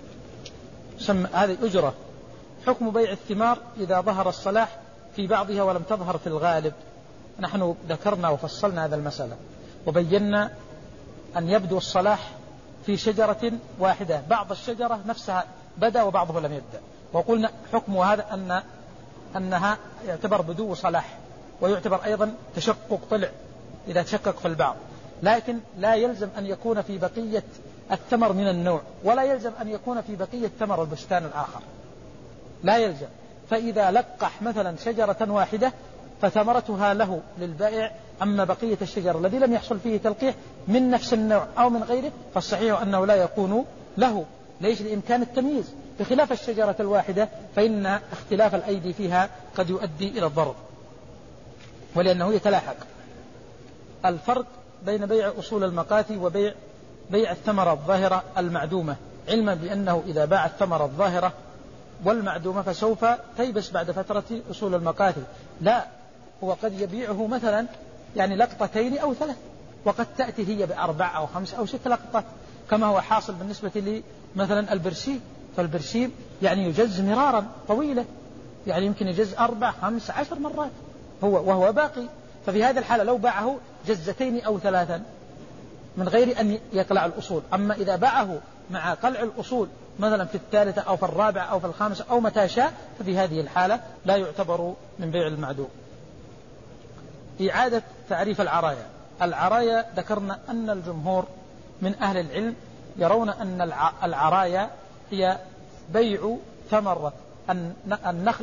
يسمى هذه أجرة. حكم بيع الثمار إذا ظهر الصلاح في بعضها ولم تظهر في الغالب. نحن ذكرنا وفصلنا هذا المسألة وبينا أن يبدو الصلاح في شجرة واحدة، بعض الشجرة نفسها بدأ وبعضه لم يبدأ، وقلنا حكم هذا أن أنها يعتبر بدو صلاح، ويعتبر أيضا تشقق طلع إذا تشقق في البعض، لكن لا يلزم أن يكون في بقية الثمر من النوع، ولا يلزم أن يكون في بقية ثمر البستان الآخر، لا يلزم. فإذا لقح مثلا شجرة واحدة فثمرتها له للبائع، أما بقية الشجر الذي لم يحصل فيه تلقيح من نفس النوع أو من غيره فالصحيح أنه لا يكون له، ليش؟ لإمكان التمييز، بخلاف الشجرة الواحدة فإن اختلاف الأيدي فيها قد يؤدي إلى الضرر ولأنه يتلاحق. الفرق بين بيع أصول المقاتي وبيع بيع الثمرة الظاهرة المعدومة، علما بأنه إذا باع الثمرة الظاهرة والمعدومة فسوف تيبس بعد فترة أصول المقاتي، لا، هو قد يبيعه مثلا يعني لقطتين أو ثلاث، وقد تأتي هي بأربع أو خمس أو ست لقطات، كما هو حاصل بالنسبة لي مثلا البرسيم، فالبرسيم يعني يجز مرارا طويلة، يعني يمكن يجز أربع خمس عشر مرات هو وهو باقي. ففي هذه الحالة لو باعه جزتين أو ثلاثا من غير أن يقلع الأصول، أما إذا باعه مع قلع الأصول مثلا في الثالثة أو في الرابعة أو في الخامسة أو متى شاء ففي هذه الحالة لا يعتبر من بيع المعدوم. إعادة تعريف العرايا. العرايا ذكرنا أن الجمهور من أهل العلم يرون أن العرايا هي بيع ثمرة النخل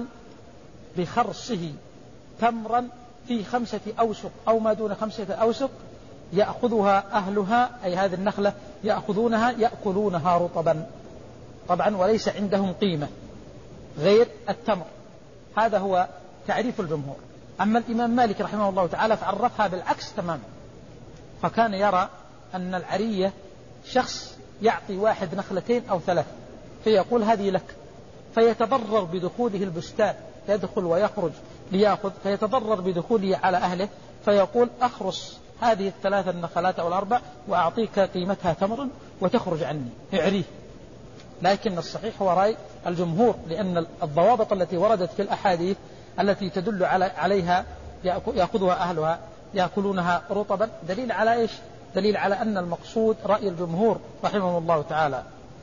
بخرصه تمرا في خمسة أوسق أو ما دون خمسة أوسق يأخذها أهلها، أي هذه النخلة يأخذونها يأكلونها رطبا طبعا وليس عندهم قيمة غير التمر. هذا هو تعريف الجمهور. أما الإمام مالك رحمه الله تعالى فعرفها بالعكس تماما، فكان يرى أن العرية شخص يعطي واحد نخلتين أو ثلاث فيقول هذه لك، فيتضرر بدخوله البستان، يدخل ويخرج ليأخذ، فيتضرر بدخوله على أهله، فيقول أخرص هذه الثلاث النخلات أو الأربع وأعطيك قيمتها تمر وتخرج عني، اعريه. لكن الصحيح هو رأي الجمهور، لأن الضوابط التي وردت في الأحاديث التي تدل عليها يأخذها أهلها يأكلونها رطبا دليل على إيش؟ دليل على أن المقصود رأي الجمهور رحمه الله تعالى.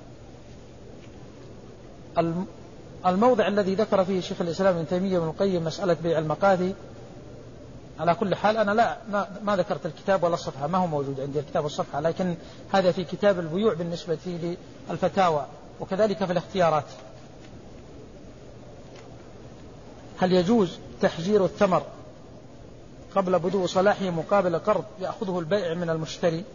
الموضع الذي ذكر فيه شيخ الإسلام ابن تيمية وابن القيم مسألة بيع المقاذي، على كل حال أنا لا ما, ما ذكرت الكتاب ولا الصفحة، ما هو موجود عندي الكتاب والصفحة، لكن هذا في كتاب البيوع بالنسبة للفتاوى وكذلك في الاختيارات. هل يجوز تحجير الثمر قبل بدو صلاحه مقابل قرض يأخذه البائع من المشتري؟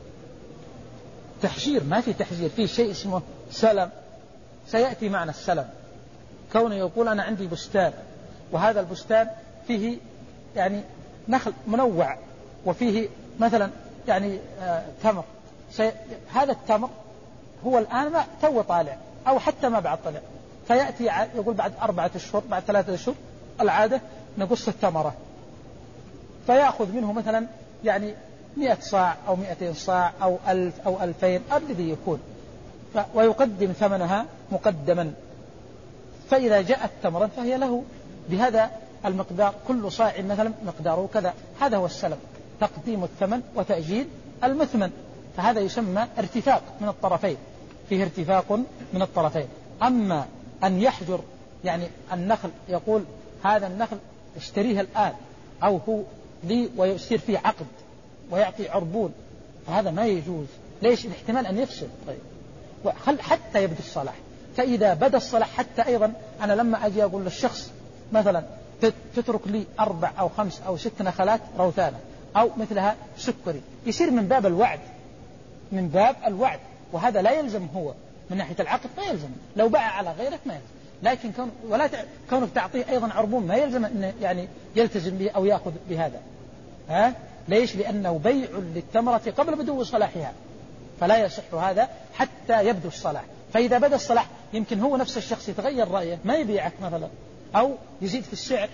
تحجير ما في تحجير، في شيء اسمه سلم، سيأتي معنى السلم. كونه يقول أنا عندي بستان وهذا البستان فيه يعني نخل منوع وفيه مثلا يعني آه تمر، هذا التمر هو الآن ما تو طالع أو حتى ما بعد طلع، فيأتي يقول بعد أربعة أشهر بعد ثلاثة أشهر العادة نقص الثمرة، فيأخذ منه مثلا يعني مئة صاع أو مئتين صاع أو ألف أو ألفين الذي يكون، ويقدم ثمنها مقدما، فإذا جاءت تمرا فهي له بهذا المقدار، كل صاع مثلا مقداره كذا. هذا هو السلم، تقديم الثمن وتأجيل المثمن، فهذا يسمى ارتفاق من الطرفين، فيه ارتفاق من الطرفين. أما أن يحجر يعني النخل يقول هذا النخل اشتريه الآن أو هو لي ويصير فيه عقد ويعطي عربون، فهذا ما يجوز. ليش؟ الاحتمال أن يفسد. طيب حتى يبدو الصلاح، فإذا بدا الصلاح حتى أيضا أنا لما أجي أقول للشخص مثلا تترك لي أربع أو خمس أو ست نخلات روثانة أو مثلها سكري، يصير من باب الوعد، من باب الوعد، وهذا لا يلزم هو من ناحية العقد، ما يلزم. لو باع على غيرك ما يلزم، لكن كون ولا ت... كونك تعطيه أيضا عربون ما يلزم أن يعني يلتزم به أو يأخذ بهذا. ها؟ ليش؟ لأنه بيع للثمرة قبل بدو صلاحها، فلا يصح هذا حتى يبدو الصلاح. فإذا بدا الصلاح يمكن هو نفس الشخص يتغير رأيه ما يبيعك مثلا أو يزيد في السعر.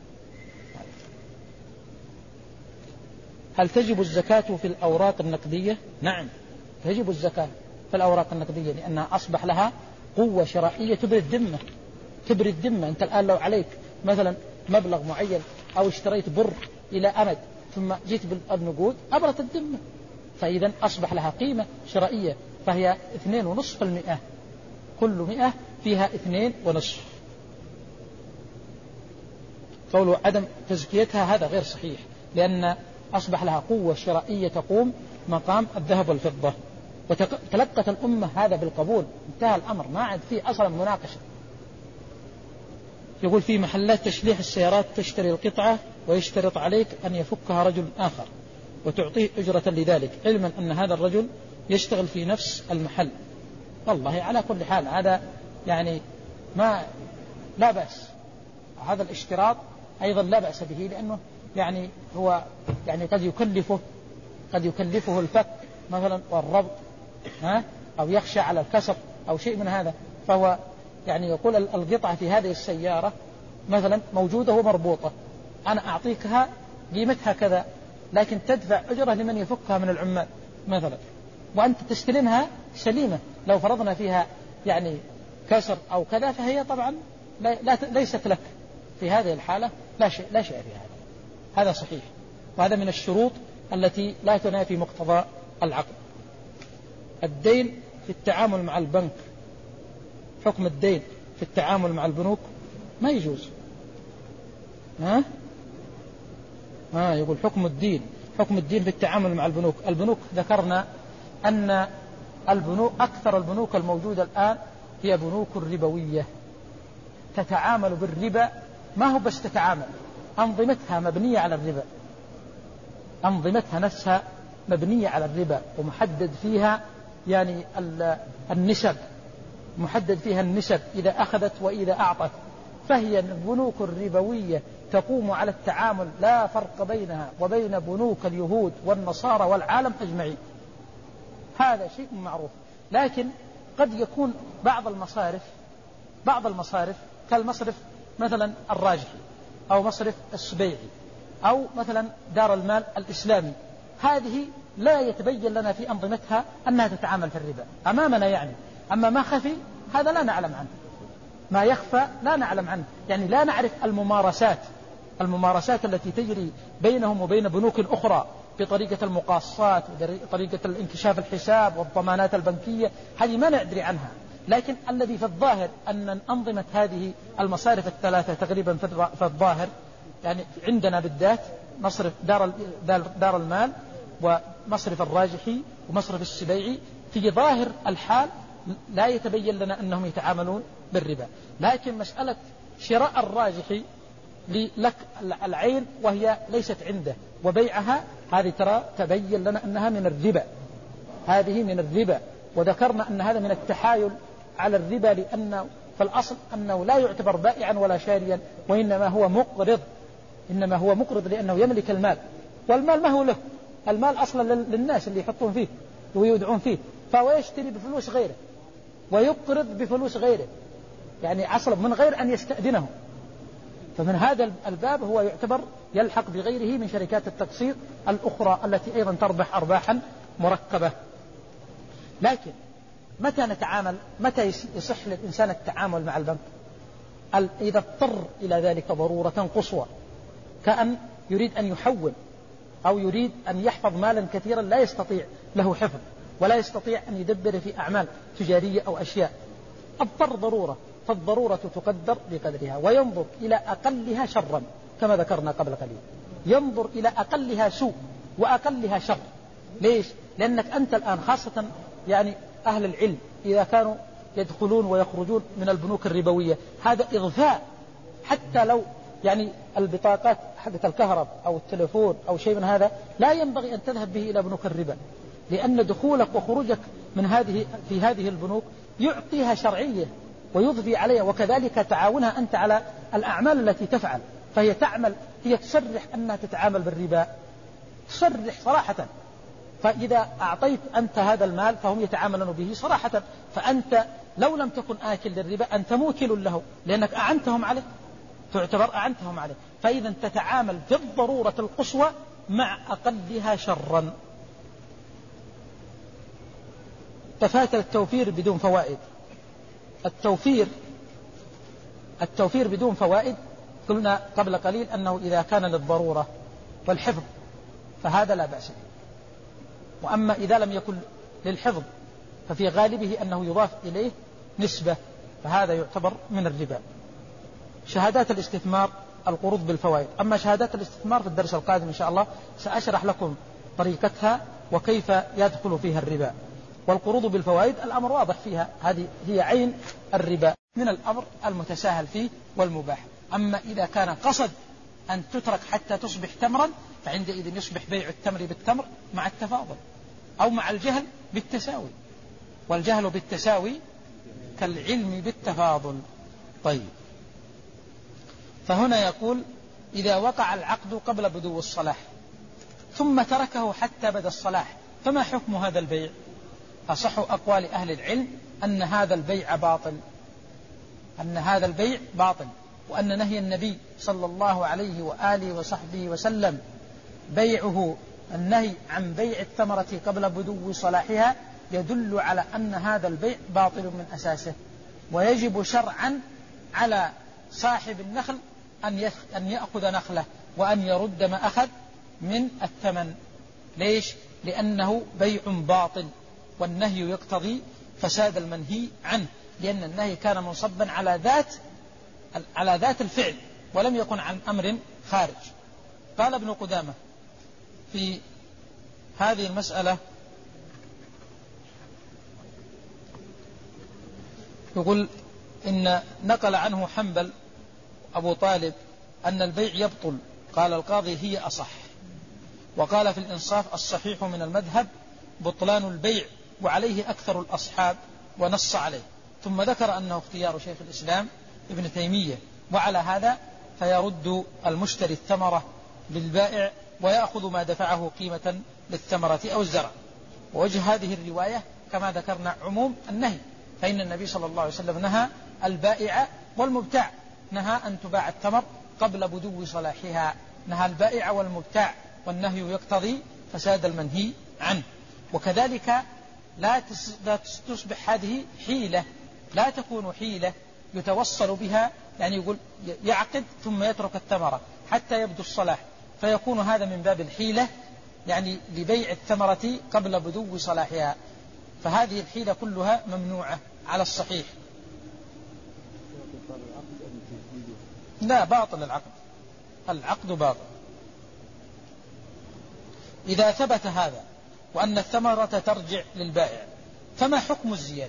هل تجب الزكاة في الأوراق النقدية؟ نعم تجب الزكاة في الأوراق النقدية، لأنها أصبح لها قوة شرائية تبري الذمة، تبري الذمة. أنت الآن لو عليك مثلا مبلغ معين أو اشتريت بر إلى أمد ثم جيت بالنقود أبرت الذمة، فإذا أصبح لها قيمة شرائية، فهي اثنين ونصف المئة، كل مئة فيها اثنين ونصف. قولوا عدم تزكيتها هذا غير صحيح، لأن أصبح لها قوة شرائية تقوم مقام الذهب والفضة، وتلقت الأمة هذا بالقبول، انتهى الأمر، ما عاد فيه أصلا مناقشة. يقول في محلات تشليح السيارات تشتري القطعة ويشترط عليك أن يفكها رجل آخر وتعطيه أجرة لذلك، علما أن هذا الرجل يشتغل في نفس المحل. والله على كل حال هذا يعني ما لا بأس، هذا الاشتراط أيضا لا بأس به، لأنه يعني هو يعني قد يكلفه قد يكلفه الفك مثلا والربط، ها، أو يخشى على الكسر أو شيء من هذا، فهو يعني يقول القطعة في هذه السيارة مثلا موجودة ومربوطة، أنا أعطيكها قيمتها كذا، لكن تدفع أجرة لمن يفكها من العمال مثلا، وأنت تستلمها سليمة. لو فرضنا فيها يعني كسر أو كذا فهي طبعا لا لا ليست لك في هذه الحالة، لا شيء لا شيء في هذا. هذا صحيح، وهذا من الشروط التي لا تنافي مقتضى العقد. الدين في التعامل مع البنك، حكم الدين في التعامل مع البنوك ما يجوز. ها ها يقول حكم الدين حكم الدين في التعامل مع البنوك. البنوك ذكرنا أن البنوك أكثر البنوك الموجودة الآن هي بنوك ربوية، تتعامل بالربا، ما هو بس تتعامل، أنظمتها مبنية على الربا، أنظمتها نفسها مبنية على الربا ومحدد فيها يعني النسب، محدد فيها النسب إذا أخذت وإذا أعطت، فهي البنوك الربوية تقوم على التعامل لا فرق بينها وبين بنوك اليهود والنصارى والعالم أجمعين. هذا شيء معروف. لكن قد يكون بعض المصارف بعض المصارف كالمصرف مثلا الراجحي أو مصرف السبيعي أو مثلا دار المال الإسلامي، هذه لا يتبين لنا في أنظمتها أنها تتعامل في الربا أمامنا يعني. أما ما خفي هذا لا نعلم عنه، ما يخفى لا نعلم عنه، يعني لا نعرف الممارسات الممارسات التي تجري بينهم وبين بنوك أخرى بطريقة المقاصات وطريقة الانكشاف الحساب والضمانات البنكية، هذه ما ندري عنها. لكن الذي في الظاهر أن أنظمة هذه المصارف الثلاثة تقريبا في الظاهر يعني عندنا بالذات مصرف دار, دار المال ومصرف الراجحي ومصرف السبيعي في ظاهر الحال لا يتبين لنا أنهم يتعاملون بالربا. لكن مسألة شراء الراجحي لك العين وهي ليست عنده وبيعها، هذه ترى تبين لنا أنها من الربا، هذه من الربا. وذكرنا أن هذا من التحايل على الربا، لأنه في الأصل أنه لا يعتبر بائعا ولا شاريا، وإنما هو مقرض إنما هو مقرض لأنه يملك المال، والمال ما هو له، المال أصلا للناس اللي يحطون فيه ويودعون فيه، فهو يشتري بفلوس غيره ويقرض بفلوس غيره، يعني أصلا من غير أن يستأذنه. فمن هذا الباب هو يعتبر يلحق بغيره من شركات التقسيط الأخرى التي أيضا تربح أرباحا مركبة. لكن متى نتعامل متى يصح للإنسان التعامل مع البنك؟ إذا اضطر إلى ذلك ضرورة قصوى، كأن يريد أن يحول أو يريد أن يحفظ مالا كثيرا لا يستطيع له حفظ ولا يستطيع أن يدبر في أعمال تجارية أو أشياء، اضطر ضرورة، فالضرورة تقدر بقدرها، وينظر إلى أقلها شرا كما ذكرنا قبل قليل، ينظر إلى أقلها سوء وأقلها شر. ليش؟ لأنك أنت الآن خاصة يعني أهل العلم إذا كانوا يدخلون ويخرجون من البنوك الربوية، هذا إغفاء. حتى لو يعني البطاقات حقت الكهرب أو التلفون أو شيء من هذا لا ينبغي أن تذهب به إلى بنوك الربا، لأن دخولك وخروجك من هذه في هذه البنوك يعطيها شرعية ويضفي عليها، وكذلك تعاونها أنت على الأعمال التي تفعل، فهي تعمل هي تصرح أنها تتعامل بالربا، تصرح صراحة. فإذا أعطيت أنت هذا المال فهم يتعاملون به صراحة، فأنت لو لم تكن آكل للربا أنت موكل له، لأنك أعنتهم عليه، تعتبر أعنتهم عليه. فإذا تتعامل في الضرورة القصوى مع أقلها شرا. تفاتر التوفير بدون فوائد. التوفير التوفير بدون فوائد قلنا قبل قليل أنه إذا كان للضرورة والحفظ فهذا لا بأس به، وأما إذا لم يكن للحفظ ففي غالبه أنه يضاف إليه نسبة، فهذا يعتبر من الربا. شهادات الاستثمار القروض بالفوائد. أما شهادات الاستثمار في الدرس القادم إن شاء الله سأشرح لكم طريقتها وكيف يدخل فيها الربا. والقروض بالفوائد الأمر واضح فيها، هذه هي عين الربا، من الأمر المتساهل فيه والمباح. أما إذا كان قصد أن تترك حتى تصبح تمرا فعندئذ يصبح بيع التمر بالتمر مع التفاضل أو مع الجهل بالتساوي، والجهل بالتساوي كالعلم بالتفاضل. طيب، فهنا يقول إذا وقع العقد قبل بدو الصلاح ثم تركه حتى بدا الصلاح فما حكم هذا البيع؟ أصح أقوال أهل العلم أن هذا البيع باطل، أن هذا البيع باطل، وأن نهي النبي صلى الله عليه وآله وصحبه وسلم بيعه، النهي عن بيع الثمرة قبل بدو صلاحها يدل على أن هذا البيع باطل من أساسه، ويجب شرعا على صاحب النخل أن يأخذ نخله وأن يرد ما أخذ من الثمن. ليش؟ لأنه بيع باطل، والنهي يقتضي فساد المنهي عنه، لأن النهي كان منصبا على ذات على ذات الفعل ولم يكن عن أمر خارج. قال ابن قدامة في هذه المسألة، يقول إن نقل عنه حنبل أبو طالب أن البيع يبطل، قال القاضي هي أصح، وقال في الإنصاف: الصحيح من المذهب بطلان البيع وعليه أكثر الأصحاب، ونص عليه. ثم ذكر أنه اختيار شيخ الإسلام ابن تيمية، وعلى هذا فيرد المشتري الثمرة للبائع ويأخذ ما دفعه قيمة للثمرة أو الزرع. ووجه هذه الرواية كما ذكرنا عموم النهي، فإن النبي صلى الله عليه وسلم نهى البائع والمبتاع، نهى أن تباع التمر قبل بدو صلاحها، نهى البائع والمبتاع، والنهي يقتضي فساد المنهي عنه. وكذلك لا تصبح هذه حيلة، لا تكون حيلة يتوصل بها، يعني يقول يعقد ثم يترك الثمرة حتى يبدو الصلاح، فيكون هذا من باب الحيلة، يعني لبيع الثمرة قبل بدو صلاحها، فهذه الحيلة كلها ممنوعة على الصحيح. لا، باطل العقد، العقد باطل إذا ثبت هذا، وأن الثمرة ترجع للبائع. فما حكم الزيادة؟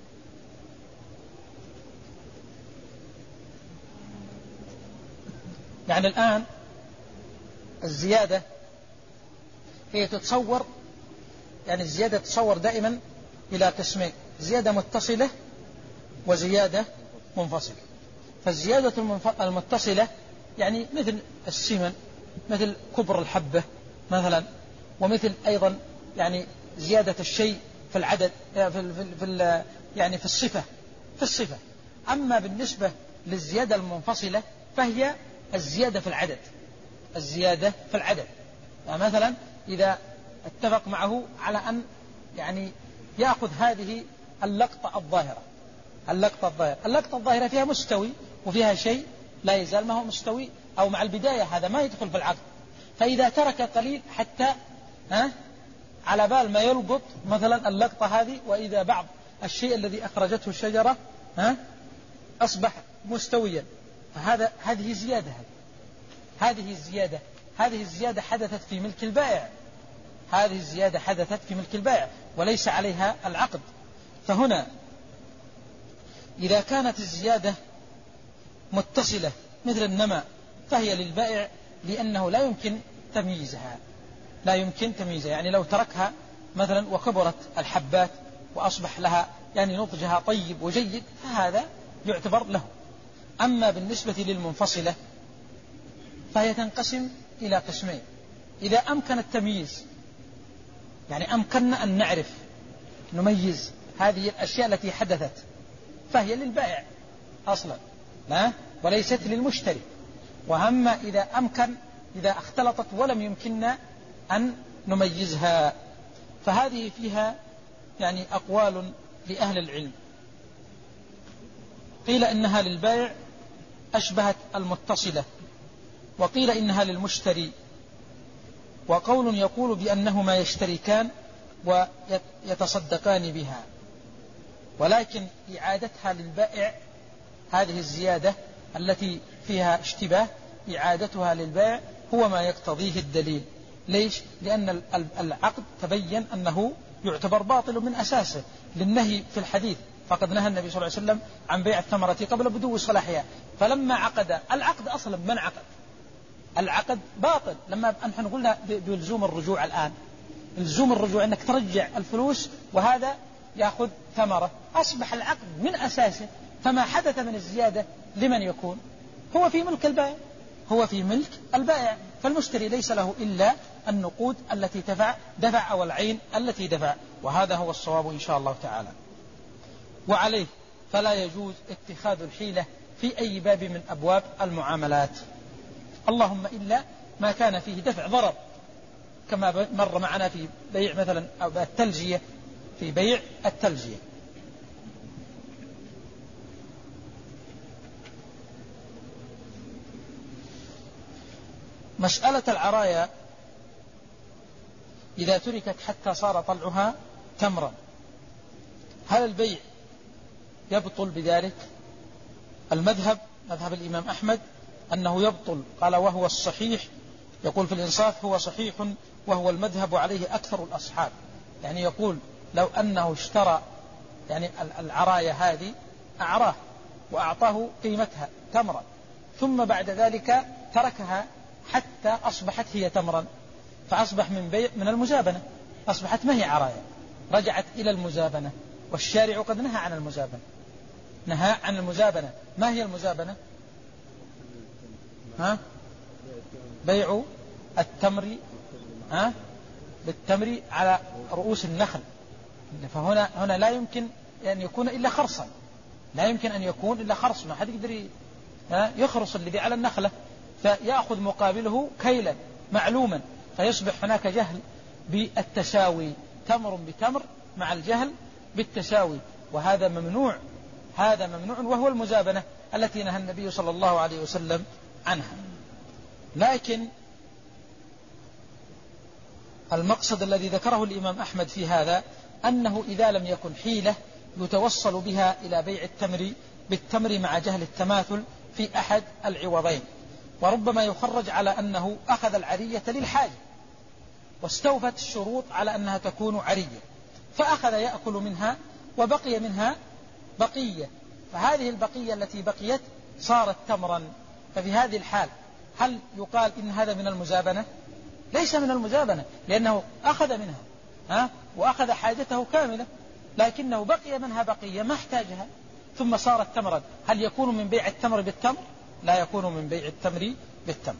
يعني الآن الزيادة هي تتصور، يعني الزيادة تتصور دائما إلى قسمين: زيادة متصلة وزيادة منفصلة. فالزيادة المتصلة يعني مثل السمن، مثل كبر الحبة مثلا، ومثل أيضا يعني زيادة الشيء في العدد، في, في, في يعني في الصفة في الصفة. أما بالنسبة للزيادة المنفصلة فهي الزيادة في العدد، الزيادة في العدد. يعني مثلا إذا اتفق معه على أن يعني يأخذ هذه اللقطة الظاهرة، اللقطة الظاهرة اللقطة الظاهرة فيها مستوي وفيها شيء لا يزال ما هو مستوي، أو مع البداية هذا ما يدخل في العقد. فإذا ترك قليل حتى ها على بال ما يلقط مثلا اللقطة هذه، وإذا بعض الشيء الذي أخرجته الشجرة ها أصبح مستويا، فهذا هذه زيادة، هذه الزيادة هذه الزيادة حدثت في ملك البائع، هذه الزيادة حدثت في ملك البائع وليس عليها العقد. فهنا إذا كانت الزيادة متصلة مثل النماء فهي للبائع، لأنه لا يمكن تمييزها، لا يمكن تمييزها. يعني لو تركها مثلا وكبرت الحبات وأصبح لها يعني نضجها طيب وجيد، فهذا يعتبر له. أما بالنسبة للمنفصلة فهي تنقسم إلى قسمين: إذا أمكن التمييز، يعني أمكننا أن نعرف نميز هذه الأشياء التي حدثت، فهي للبائع أصلا لا وليست للمشتري. وأما إذا أمكن إذا اختلطت ولم يمكننا أن نميزها، فهذه فيها يعني أقوال لأهل العلم. قيل إنها للبائع أشبهت المتصلة، وقيل إنها للمشتري، وقول يقول بأنهما يشتركان ويتصدقان بها، ولكن إعادتها للبائع، هذه الزيادة التي فيها اشتباه إعادتها للبائع هو ما يقتضيه الدليل. ليش؟ لأن العقد تبين أنه يعتبر باطل من أساسه للنهي في الحديث، فقد نهى النبي صلى الله عليه وسلم عن بيع الثمرة قبل بدو صلاحها. فلما عقد العقد أصلا من عقد العقد باطل. لما نحن قلنا بلزوم الرجوع، الآن لزوم الرجوع أنك ترجع الفلوس وهذا يأخذ ثمرة، أصبح العقد من أساسه، فما حدث من الزيادة لمن يكون؟ هو في ملك البائع، هو في ملك البائع، فالمشتري ليس له إلا النقود التي دفع دفع أو العين التي دفع، وهذا هو الصواب إن شاء الله تعالى. وعليه فلا يجوز اتخاذ الحيلة في أي باب من أبواب المعاملات، اللهم إلا ما كان فيه دفع ضرر، كما مر معنا في بيع مثلا أو التلجية، في بيع التلجية. مسألة العرايا إذا تركت حتى صار طلعها تمرا، هل البيع يبطل بذلك؟ المذهب مذهب الإمام أحمد أنه يبطل، قال وهو الصحيح، يقول في الإنصاف هو صحيح وهو المذهب عليه أكثر الأصحاب. يعني يقول لو أنه اشترى يعني العرايا هذه أعراه وأعطاه قيمتها تمرا، ثم بعد ذلك تركها حتى أصبحت هي تمرا، فأصبح من بيع من المزابنة، أصبحت ما هي عرايا، رجعت إلى المزابنة، والشارع قد نهى عن المزابنة، نهى عن المزابنة. ما هي المزابنة؟ ها؟ بيع التمر ها؟ بالتمر على رؤوس النخل، فهنا هنا لا يمكن أن يكون إلا خرصا، لا يمكن أن يكون إلا خرص، ما حد يقدر يخرص الذي على النخلة، فيأخذ مقابله كيلا معلوما، فيصبح هناك جهل بالتساوي، تمر بتمر مع الجهل بالتساوي، وهذا ممنوع، هذا ممنوع، وهو المزابنة التي نهى النبي صلى الله عليه وسلم عنها. لكن المقصد الذي ذكره الإمام أحمد في هذا أنه إذا لم يكن حيلة يتوصل بها إلى بيع التمر بالتمر مع جهل التماثل في أحد العوضين، وربما يخرج على أنه أخذ العرية للحاجة واستوفت الشروط على أنها تكون عرية، فأخذ يأكل منها وبقي منها بقية، فهذه البقية التي بقيت صارت تمرا، ففي هذه الحال هل يقال إن هذا من المزابنة؟ ليس من المزابنة، لأنه أخذ منها ها وأخذ حاجته كاملة، لكنه بقي منها بقية ما احتاجها ثم صارت تمرا. هل يكون من بيع التمر بالتمر؟ لا يكون من بيع التمر بالتمر.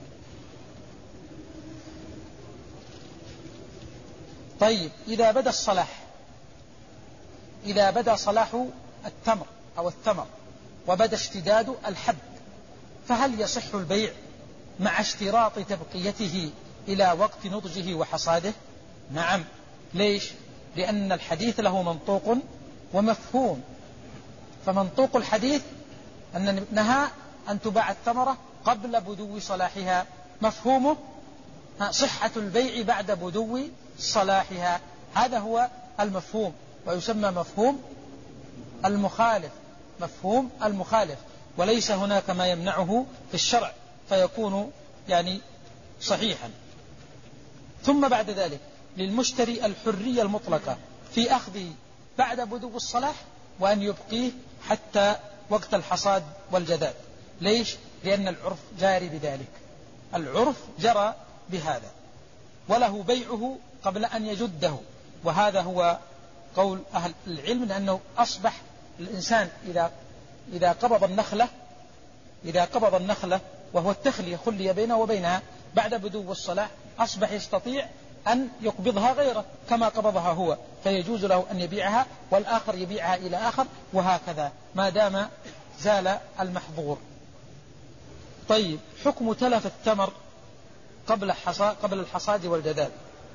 طيب، إذا بدا الصلاح، إذا بدا صلاح التمر أو الثمر وبدا اشتداد الحب، فهل يصح البيع مع اشتراط تبقيته إلى وقت نضجه وحصاده؟ نعم. ليش؟ لأن الحديث له منطوق ومفهوم، فمنطوق الحديث أن نهى أن تباع الثمرة قبل بدو صلاحها، مفهومه صحة البيع بعد بدو صلاحها، هذا هو المفهوم، ويسمى مفهوم المخالف، مفهوم المخالف، وليس هناك ما يمنعه في الشرع فيكون يعني صحيحا. ثم بعد ذلك للمشتري الحرية المطلقة في أخذه بعد بدو الصلاح وأن يبقيه حتى وقت الحصاد والجداد. ليش؟ لأن العرف جاري بذلك، العرف جرى بهذا، وله بيعه قبل أن يجده، وهذا هو قول أهل العلم، لأنه أصبح الإنسان إذا إذا قبض النخلة إذا قبض النخلة وهو التخلية خلي بينه وبينها بعد بدو الصلاح، أصبح يستطيع أن يقبضها غيره كما قبضها هو، فيجوز له أن يبيعها والآخر يبيعها إلى آخر، وهكذا ما دام زال المحظور. طيب، حكم تلف التمر قبل قبل الحصاد والجداد.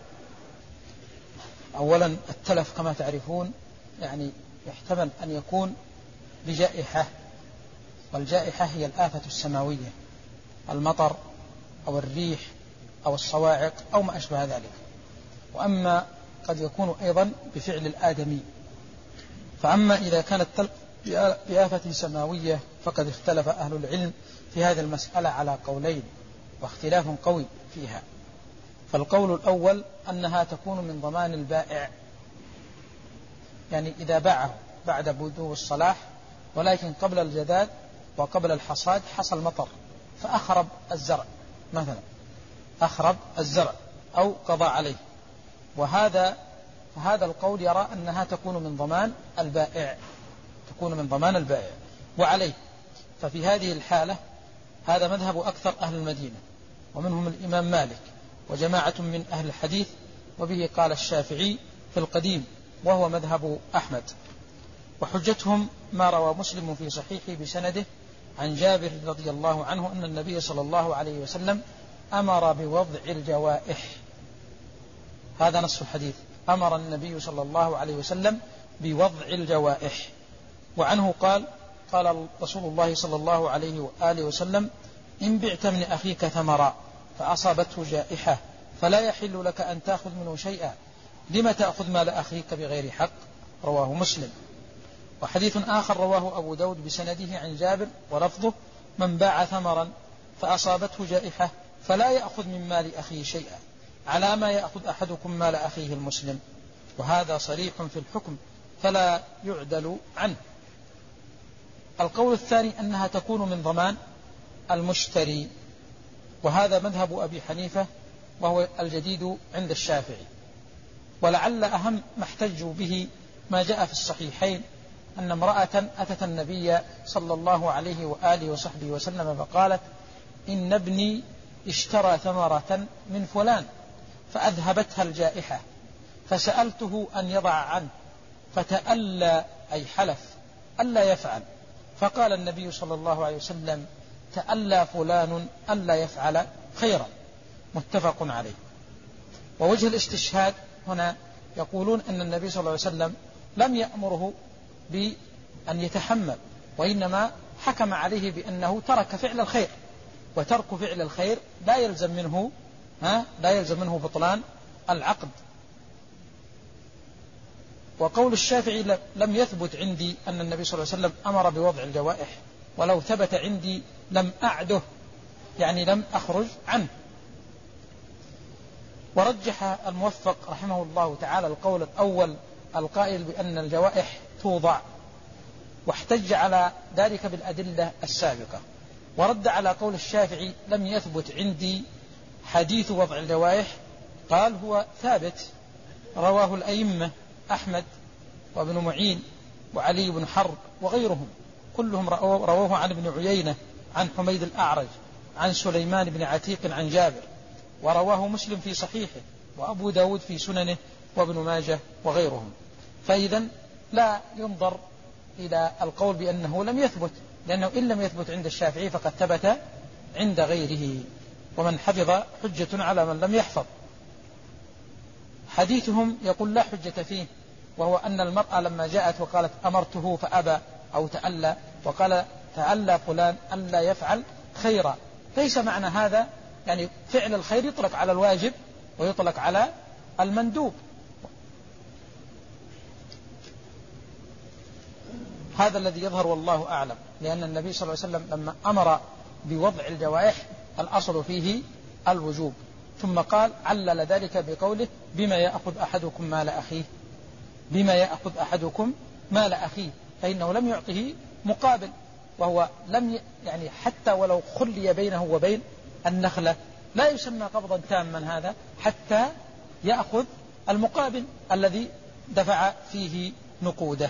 أولا التلف كما تعرفون يعني يحتمل أن يكون بجائحة، والجائحة هي الآفة السماوية، المطر أو الريح أو الصواعق أو ما أشبه ذلك، وأما قد يكون أيضا بفعل الآدمي. فأما إذا كانت التلف بآفة سماوية فقد اختلف أهل العلم في هذه المسألة على قولين، واختلاف قوي فيها. فالقول الأول أنها تكون من ضمان البائع، يعني إذا باعه بعد بدو الصلاح ولكن قبل الجداد وقبل الحصاد حصل مطر فأخرب الزرع مثلا، أخرب الزرع أو قضى عليه، وهذا فهذا القول يرى أنها تكون من ضمان البائع، تكون من ضمان البائع وعليه. ففي هذه الحالة هذا مذهب أكثر أهل المدينة، ومنهم الإمام مالك وجماعة من أهل الحديث، وبه قال الشافعي في القديم، وهو مذهب أحمد. وحجتهم ما روى مسلم في صحيحه بسنده عن جابر رضي الله عنه أن النبي صلى الله عليه وسلم أمر بوضع الجوائح، هذا نص الحديث، أمر النبي صلى الله عليه وسلم بوضع الجوائح. وعنه قال قال رسول الله صلى الله عليه وآله وسلم: إن بعت من أخيك ثمرا فأصابته جائحة فلا يحل لك أن تأخذ منه شيئا، لم تأخذ مال أخيك بغير حق؟ رواه مسلم. وحديث آخر رواه أبو داود بسنده عن جابر ولفظه: من باع ثمرا فأصابته جائحة فلا يأخذ من مال أخيه شيئا، على ما يأخذ أحدكم مال أخيه المسلم. وهذا صريح في الحكم فلا يعدل عنه. القول الثاني أنها تكون من ضمان المشتري، وهذا مذهب أبي حنيفة وهو الجديد عند الشافعي. ولعل أهم ما احتجوا به ما جاء في الصحيحين أن امرأة أتت النبي صلى الله عليه وآله وصحبه وسلم فقالت: إن ابني اشترى ثمرة من فلان فأذهبتها الجائحة فسألته أن يضع عنه فتألى أي حلف ألا يفعل، فقال النبي صلى الله عليه وسلم: تألى فلان ألا يفعل خيرا، متفق عليه. ووجه الاستشهاد هنا يقولون أن النبي صلى الله عليه وسلم لم يأمره بأن يتحمل، وإنما حكم عليه بأنه ترك فعل الخير، وترك فعل الخير لا يلزم منه ها لا يلزم منه بطلان العقد. وقول الشافعي لم يثبت عندي أن النبي صلى الله عليه وسلم أمر بوضع الجوائح، ولو ثبت عندي لم أعده، يعني لم أخرج عنه. ورجح الموفق رحمه الله تعالى القول الأول القائل بأن الجوائح توضع، واحتج على ذلك بالأدلة السابقة، ورد على قول الشافعي لم يثبت عندي حديث وضع الجوائح، قال هو ثابت، رواه الأئمة أحمد وابن معين وعلي بن حرب وغيرهم، كلهم رووه عن ابن عيينة عن حميد الأعرج عن سليمان بن عتيق عن جابر، ورواه مسلم في صحيحه وأبو داود في سننه وابن ماجه وغيرهم. فإذا لا ينظر إلى القول بأنه لم يثبت، لأنه إن لم يثبت عند الشافعي فقد ثبت عند غيره، ومن حفظ حجة على من لم يحفظ. حديثهم يقول لا حجة فيه، وهو أن المرأة لما جاءت وقالت أمرته فأبى أو تألى، وقال تألى فلان ألا يفعل خيرا، ليس معنى هذا يعني فعل الخير يطلق على الواجب ويطلق على المندوب. هذا الذي يظهر والله أعلم، لأن النبي صلى الله عليه وسلم لما أمر بوضع الجوائح الأصل فيه الوجوب، ثم قال علل ذلك بقوله بما يأخذ أحدكم مال أخيه، بما يأخذ أحدكم مال أخيه، فإنه لم يعطه مقابل، وهو لم يعني حتى ولو خلي بينه وبين النخلة لا يسمى قبضا تاما هذا حتى يأخذ المقابل الذي دفع فيه نقوده.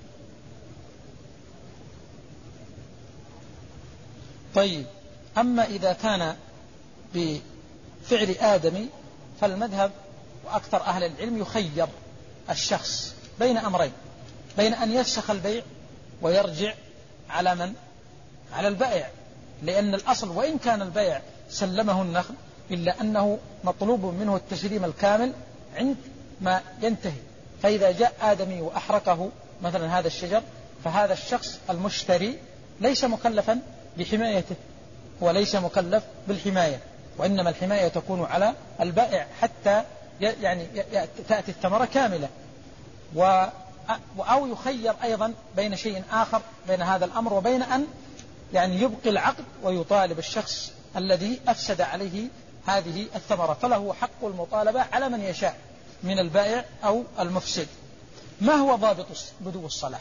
طيب، أما إذا كان بفعل آدمي فالمذهب وأكثر أهل العلم يخير الشخص بين أمرين، بين أن يفسخ البيع ويرجع على من؟ على البائع، لأن الأصل وإن كان البائع سلمه النخل إلا أنه مطلوب منه التسليم الكامل عند ما ينتهي. فإذا جاء آدمي وأحرقه مثلا هذا الشجر، فهذا الشخص المشتري ليس مكلفا بحمايته، وليس مكلف بالحماية، وإنما الحماية تكون على البائع حتى يعني تأتي الثمرة كاملة. و أو يخير أيضا بين شيء آخر، بين هذا الأمر وبين أن يعني يبقي العقد ويطالب الشخص الذي أفسد عليه هذه الثمرة، فله حق المطالبة على من يشاء من البائع أو المفسد. ما هو ضابط بدو الصلاح؟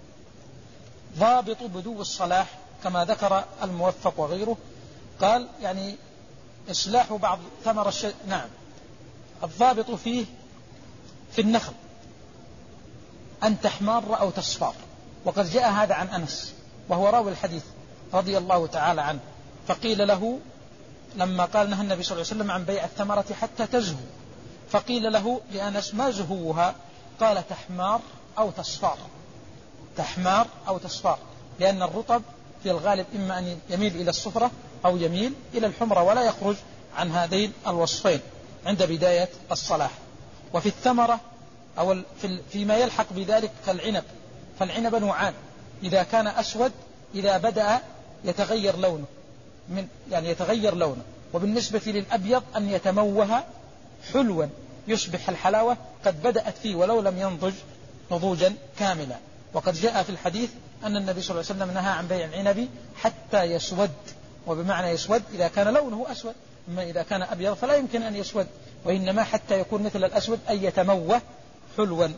ضابط بدو الصلاح كما ذكر الموفق وغيره، قال يعني إصلاح بعض ثمر الشيء. نعم، الضابط فيه في النخل أن تحمار أو تصفار، وقد جاء هذا عن أنس وهو راوي الحديث رضي الله تعالى عنه، فقيل له لما قال نهى النبي صلى الله عليه وسلم عن بيع الثمرة حتى تزهو، فقيل له لأنس ما زهوها؟ قال تحمار أو تصفار، تحمار أو تصفار، لأن الرطب في الغالب إما أن يميل إلى الصفرة أو يميل إلى الحمرة، ولا يخرج عن هذين الوصفين عند بداية الصلاح. وفي الثمرة أو فيما يلحق بذلك كالعنب، فالعنب نوعان، إذا كان أسود إذا بدأ يتغير لونه من يعني يتغير لونه، وبالنسبة للأبيض أن يتموه حلوا يصبح الحلاوة قد بدأت فيه ولو لم ينضج نضوجا كاملا. وقد جاء في الحديث أن النبي صلى الله عليه وسلم نهى عن بيع العنب حتى يسود، وبمعنى يسود إذا كان لونه أسود، أما إذا كان أبيض فلا يمكن أن يسود، وإنما حتى يكون مثل الأسود أي يتموه حلوا.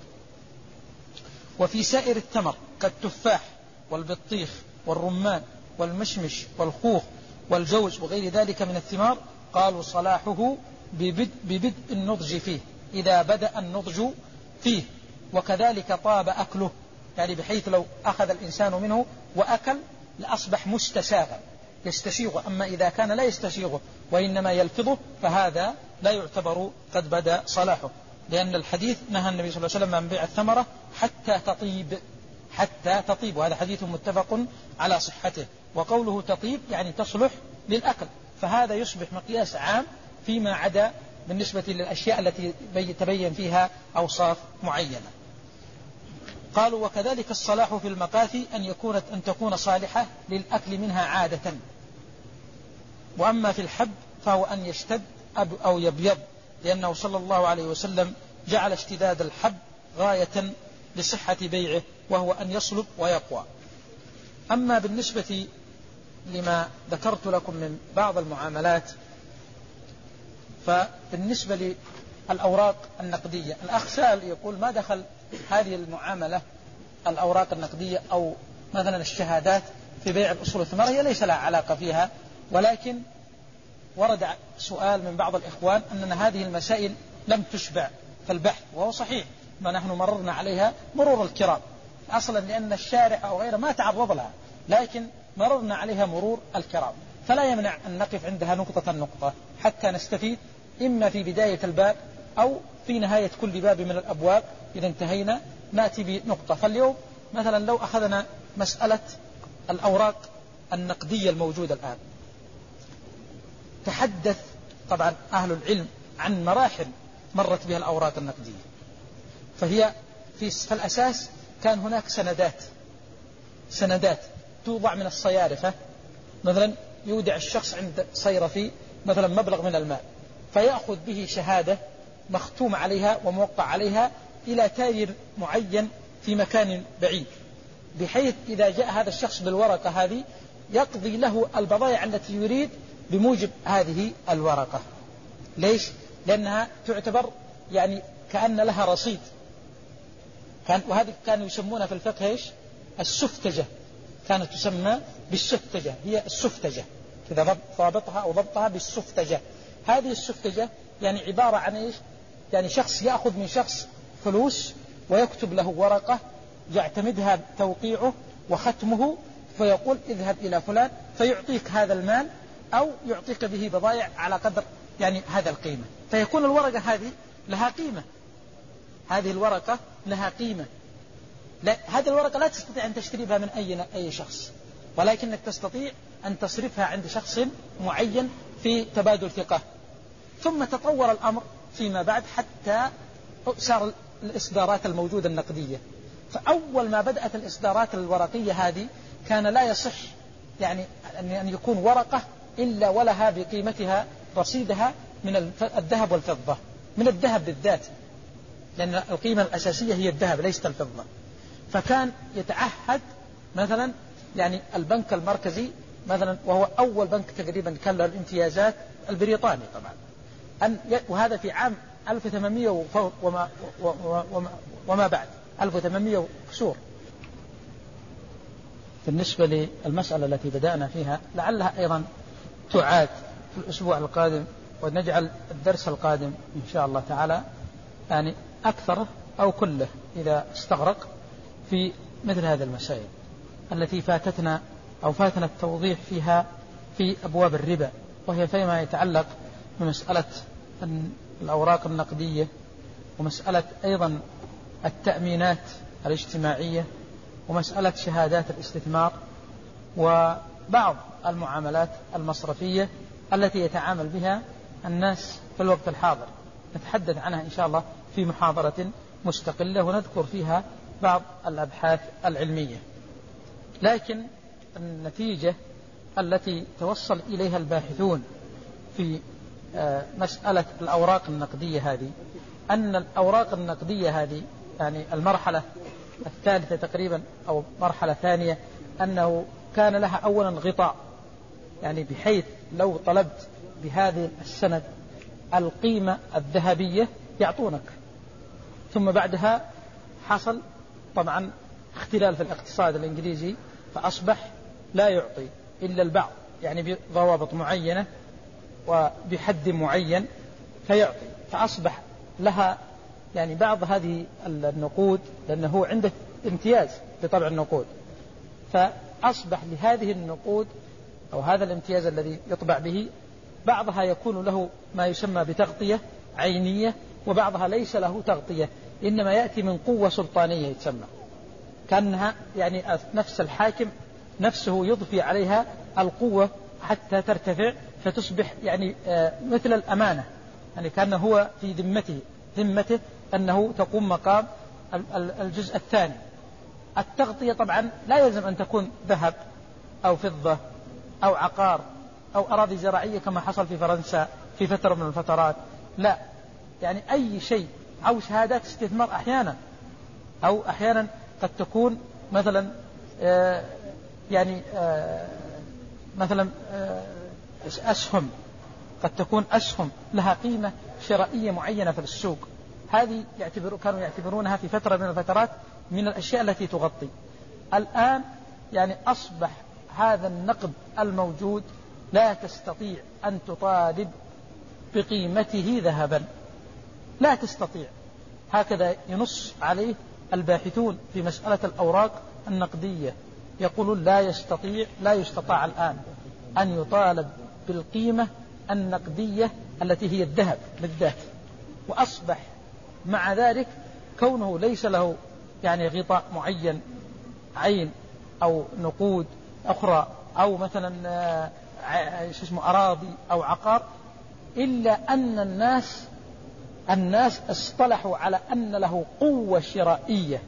وفي سائر الثمر كالتفاح والبطيخ والرمان والمشمش والخوخ والجوز وغير ذلك من الثمار قالوا صلاحه ببدء, ببدء النضج فيه، إذا بدأ النضج فيه، وكذلك طاب أكله، يعني بحيث لو أخذ الإنسان منه وأكل لأصبح مستساغا يستسيغه. أما إذا كان لا يستسيغه وإنما يلفظه فهذا لا يعتبر قد بدأ صلاحه، لأن الحديث نهى النبي صلى الله عليه وسلم عن بيع الثمرة حتى تطيب، حتى تطيب، وهذا حديث متفق على صحته. وقوله تطيب يعني تصلح للأكل، فهذا يصبح مقياس عام فيما عدا بالنسبة للأشياء التي تبين فيها أوصاف معينة. قالوا وكذلك الصلاح في المقاثي أن يكون أن تكون صالحة للأكل منها عادة، وأما في الحب فهو أن يشتد أو يبيض، لأنه صلى الله عليه وسلم جعل اشتداد الحب غاية لصحة بيعه، وهو أن يصلب ويقوى. أما بالنسبة لما ذكرت لكم من بعض المعاملات، فبالنسبة للأوراق النقدية، الأخ سأل يقول ما دخل هذه المعاملة الأوراق النقدية أو مثلا الشهادات في بيع الأصول الثمار؟ هي ليس لها علاقة فيها، ولكن ورد سؤال من بعض الإخوان أننا هذه المسائل لم تشبع في البحث، وهو صحيح، ما نحن مررنا عليها مرور الكرام أصلا، لأن الشارع أو غيره ما تعرض لها، لكن مررنا عليها مرور الكرام، فلا يمنع أن نقف عندها نقطة نقطة حتى نستفيد، إما في بداية الباب أو في نهاية كل باب من الأبواب. إذا انتهينا نأتي بنقطة. فاليوم مثلا لو أخذنا مسألة الأوراق النقدية الموجودة الآن، تحدث طبعا أهل العلم عن مراحل مرت بها الأوراق النقدية، فهي في الأساس كان هناك سندات سندات توضع من الصيارفة، مثلا يودع الشخص عند صيرفي مثلا مبلغ من المال، فيأخذ به شهادة مختوم عليها وموقع عليها إلى تاجر معين في مكان بعيد، بحيث إذا جاء هذا الشخص بالورقة هذه يقضي له البضائع التي يريد بموجب هذه الورقة. ليش؟ لأنها تعتبر يعني كأن لها رصيد، كان وهذه كانوا يسمونها في الفقه إيش؟ السفتجة، كانت تسمى بالسفتجة، هي السفتجة إذا ضابطها أو ضبطها بالسفتجة. هذه السفتجة يعني عبارة عن إيش؟ يعني شخص يأخذ من شخص فلوس ويكتب له ورقة يعتمدها توقيعه وختمه، فيقول اذهب إلى فلان فيعطيك هذا المال أو يعطيك به بضائع على قدر يعني هذا القيمة، فيكون الورقة هذه لها قيمة، هذه الورقة لها قيمة. لا، هذه الورقة لا تستطيع أن تشتري بها من أي أي شخص، ولكنك تستطيع أن تصرفها عند شخص معين في تبادل ثقة. ثم تطور الأمر فيما بعد حتى صار الإصدارات الموجودة النقدية. فأول ما بدأت الإصدارات الورقية هذه كان لا يصح يعني أن يكون ورقة إلا ولها بقيمتها رصيدها من الذهب والفضة، من الذهب بالذات، لأن القيمة الأساسية هي الذهب ليست الفضة. فكان يتعهد مثلا يعني البنك المركزي مثلا، وهو أول بنك تقريبا كان له الامتيازات، البريطاني طبعا، أن وهذا في عام ألف وثمانمائة وما, وما, وما بعد ألف وثمانمائة وكسور. بالنسبة للمسألة التي بدأنا فيها لعلها أيضا تعاد في الأسبوع القادم، ونجعل الدرس القادم إن شاء الله تعالى يعني أكثره أو كله إذا استغرق في مثل هذه المسائل التي فاتتنا أو فاتنا التوضيح فيها في أبواب الربا، وهي فيما يتعلق بمسألة الأوراق النقدية، ومسألة أيضا التأمينات الاجتماعية، ومسألة شهادات الاستثمار، وبعض المعاملات المصرفية التي يتعامل بها الناس في الوقت الحاضر. نتحدث عنها إن شاء الله في محاضرة مستقلة ونذكر فيها بعض الأبحاث العلمية. لكن النتيجة التي توصل إليها الباحثون في مسألة الأوراق النقدية هذه، أن الأوراق النقدية هذه يعني المرحلة الثالثة تقريبا أو مرحلة ثانية، أنه كان لها أولا غطاء، يعني بحيث لو طلبت بهذه السند القيمة الذهبية يعطونك. ثم بعدها حصل طبعا اختلال في الاقتصاد الإنجليزي، فأصبح لا يعطي إلا البعض، يعني بضوابط معينة وبحد معين، فيعطي، فأصبح لها يعني بعض هذه النقود، لأنه هو عنده امتياز بطبع النقود، فأصبح لهذه النقود أو هذا الامتياز الذي يطبع به بعضها يكون له ما يسمى بتغطية عينية، وبعضها ليس له تغطية، إنما يأتي من قوة سلطانية يتسمى، كأنها يعني نفس الحاكم نفسه يضفي عليها القوة حتى ترتفع فتصبح يعني مثل الأمانة، يعني كأنه هو في ذمته ذمته أنه تقوم مقام الجزء الثاني. التغطية طبعا لا يلزم أن تكون ذهب أو فضة أو عقار أو أراضي زراعية كما حصل في فرنسا في فترة من الفترات، لا، يعني أي شيء، أو شهادات استثمار أحيانا، أو أحيانا قد تكون مثلا آه يعني آه مثلا آه أسهم، قد تكون أسهم لها قيمة شرائية معينة في السوق، هذه يعتبر كانوا يعتبرونها في فترة من الفترات من الأشياء التي تغطي. الآن يعني أصبح هذا النقد الموجود لا تستطيع أن تطالب بقيمته ذهبا، لا تستطيع، هكذا ينص عليه الباحثون في مسألة الأوراق النقدية، يقولون لا يستطيع لا يستطاع الآن أن يطالب بالقيمة النقدية التي هي الذهب بالذات. وأصبح مع ذلك كونه ليس له يعني غطاء معين، عين أو نقود أخرى أو مثلا شو اسمه أراضي أو عقار، إلا أن الناس الناس اصطلحوا على أن له قوة شرائية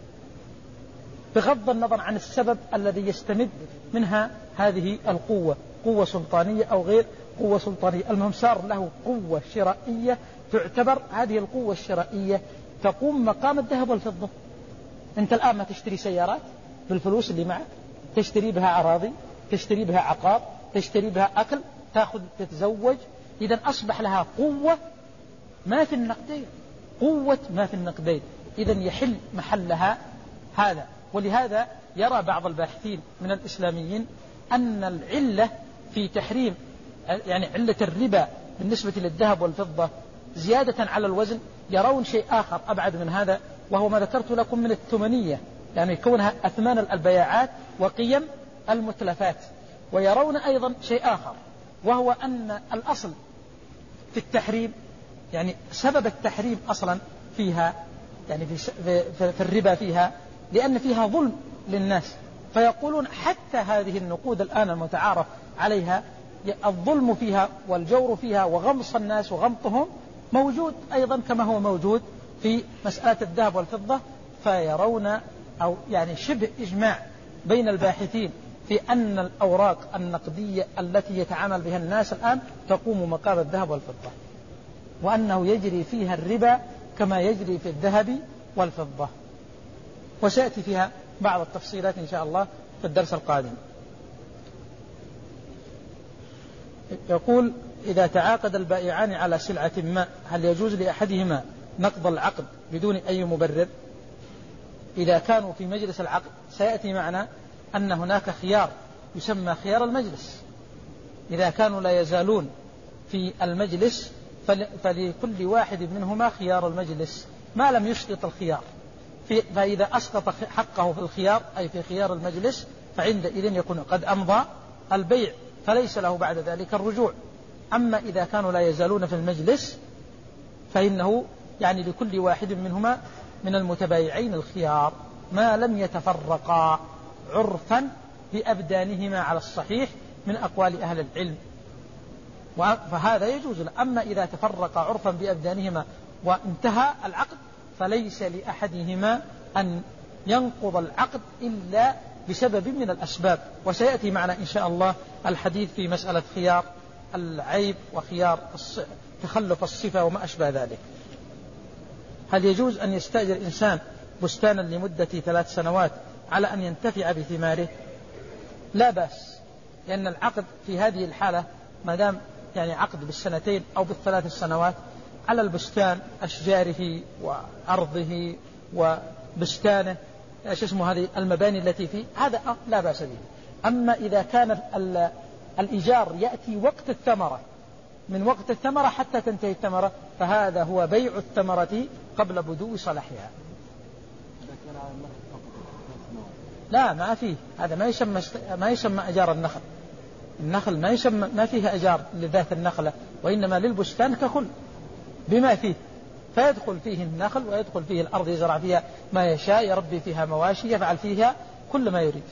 بغض النظر عن السبب الذي يستمد منها هذه القوة، قوة سلطانية أو غير قوة سلطانية، المهم صار له قوة شرائية تعتبر هذه القوة الشرائية تقوم مقام الذهب والفضة. أنت الآن ما تشتري سيارات بالفلوس اللي معك، تشتري بها أراضي، تشتري بها عقار، تشتري بها أكل، تأخذ تتزوج، إذن أصبح لها قوة ما في النقدين، قوة ما في النقدين، إذن يحل محلها هذا. ولهذا يرى بعض الباحثين من الإسلاميين أن العلة في تحريم يعني علة الربا بالنسبة للذهب والفضة زيادة على الوزن، يرون شيء آخر أبعد من هذا، وهو ما ذكرت لكم من الثمنية، يعني كونها أثمان البياعات وقيم المتلفات. ويرون أيضا شيء آخر، وهو أن الأصل في التحريم يعني سبب التحريم أصلا فيها يعني في, في, في الربا فيها لأن فيها ظلم للناس، فيقولون حتى هذه النقود الآن المتعارف عليها الظلم فيها والجور فيها وغمص الناس وغمطهم موجود أيضا كما هو موجود في مسألة الذهب والفضة. فيرون أو يعني شبه إجماع بين الباحثين في أن الأوراق النقدية التي يتعامل بها الناس الآن تقوم مقام الذهب والفضة، وأنه يجري فيها الربا كما يجري في الذهب والفضة، وسيأتي فيها بعض التفصيلات إن شاء الله في الدرس القادم. يقول: إذا تعاقد البائعان على سلعة ما هل يجوز لأحدهما نقض العقد بدون أي مبرر؟ إذا كانوا في مجلس العقد سيأتي معنا أن هناك خيار يسمى خيار المجلس، إذا كانوا لا يزالون في المجلس فلكل واحد منهما خيار المجلس ما لم يسقط الخيار، فإذا أسقط حقه في الخيار أي في خيار المجلس فعندئذ يكون قد أمضى البيع فليس له بعد ذلك الرجوع. أما إذا كانوا لا يزالون في المجلس فإنه يعني لكل واحد منهما من المتبايعين الخيار ما لم يتفرقا عرفا بأبدانهما على الصحيح من أقوال أهل العلم، فهذا يجوز. أما إذا تفرقا عرفا بأبدانهما وانتهى العقد فليس لأحدهما أن ينقض العقد إلا بسبب من الأسباب، وسيأتي معنا إن شاء الله الحديث في مسألة خيار العيب وخيار تخلف الصفة وما أشبه ذلك. هل يجوز أن يستأجر إنسان بستانا لمدة ثلاث سنوات على أن ينتفع بثماره؟ لا بأس، لأن العقد في هذه الحالة ما دام يعني عقد بالسنتين أو بالثلاث السنوات على البستان أشجاره وأرضه وبستانه ايش اسمه هذه المباني التي فيه، هذا لا بأس به. أما إذا كان الإيجار يأتي وقت الثمرة من وقت الثمرة حتى تنتهي الثمرة، فهذا هو بيع الثمرة قبل بدو صلاحها. لا ما فيه، هذا ما يسمى ما يسمى أجار النخل. النخل ما يسمى ما فيه أجار لذات النخلة، وإنما للبستان ككل بما فيه، فيدخل فيه النخل ويدخل فيه الأرض، يزرع فيها ما يشاء، يربي فيها مواشي، يفعل فيها كل ما يريد.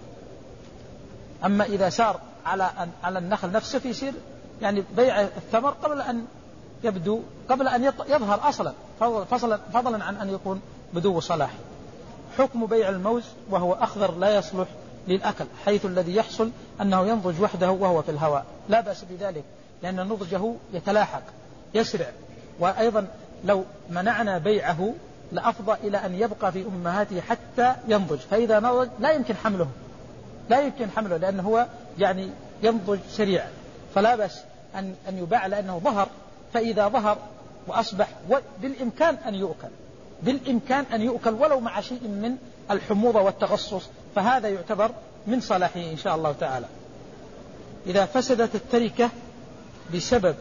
أما إذا سار على على النخل نفسه فيصير يعني بيع الثمر قبل أن يبدو، قبل أن يظهر أصلا، فضلا فضلا عن أن يكون بدو صلاح. حكم بيع الموز وهو أخضر لا يصلح للأكل، حيث الذي يحصل أنه ينضج وحده وهو في الهواء، لا بأس بذلك لأن نضجه يتلاحق يسرع. وأيضا لو منعنا بيعه لأفضى إلى أن يبقى في أمهاته حتى ينضج، فإذا نضج لا يمكن حمله لا يمكن حمله لأنه هو يعني ينضج سريعا، فلا بأس أن أن يباع لأنه ظهر. فإذا ظهر وأصبح بالإمكان أن يؤكل بالإمكان أن يؤكل ولو مع شيء من الحموضة والتغصص، فهذا يعتبر من صلاحه إن شاء الله تعالى. إذا فسدت التركة بسبب،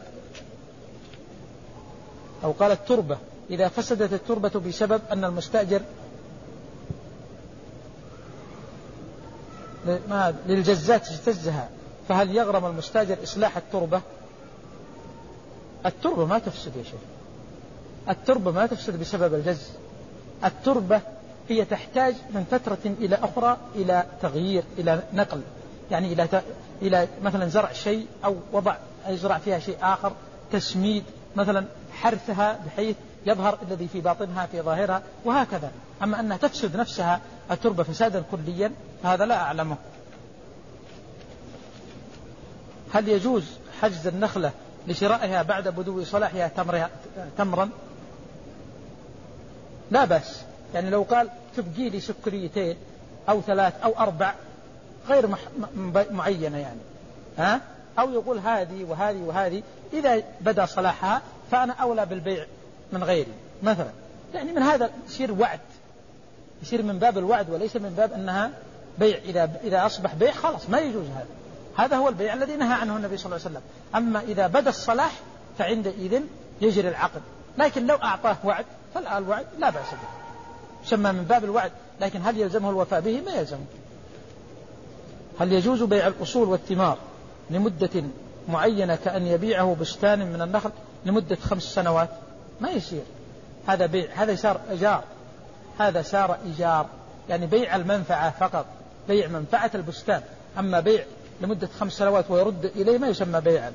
أو قال التربة، إذا فسدت التربة بسبب أن المستأجر للجزات اجتزها، فهل يغرم المستأجر إصلاح التربة؟ التربة ما تفسد يا شيخ، التربة ما تفسد بسبب الجز. التربة هي تحتاج من فترة إلى أخرى إلى تغيير، إلى نقل، يعني إلى ت... إلى مثلا زرع شيء أو وضع يزرع فيها شيء آخر، تسميد مثلا، حرثها بحيث يظهر الذي في باطنها في ظاهرها، وهكذا. أما أنها تفسد نفسها التربة فسادا كليا فهذا لا أعلمه. هل يجوز حجز النخلة لشرائها بعد بدو صلاحها تمرا؟ لا بأس، يعني لو قال تبقي لي سكريتين أو ثلاث أو أربع غير معينة يعني، ها؟ أو يقول هذه وهذه وهذه، إذا بدأ صلاحها فأنا أولى بالبيع من غيري مثلا، يعني من هذا يصير وعد، يصير من باب الوعد وليس من باب أنها بيع. إذا إذا أصبح بيع خلاص ما يجوز هذا، هذا هو البيع الذي نهى عنه النبي صلى الله عليه وسلم. أما إذا بدأ الصلاح فعندئذ يجري العقد، لكن لو أعطاه وعد فالوعد لا بأس به، سمى من باب الوعد، لكن هل يلزمه الوفاء به؟ ما يلزمه. هل يجوز بيع الأصول والثمار لمدة معينة كأن يبيعه بستان من النخل لمدة خمس سنوات؟ ما يصير هذا بيع، هذا صار إيجار، هذا صار إيجار، يعني بيع المنفعة فقط، بيع منفعة البستان. أما بيع لمدة خمس سنوات ويرد إليه ما يسمى بيعا،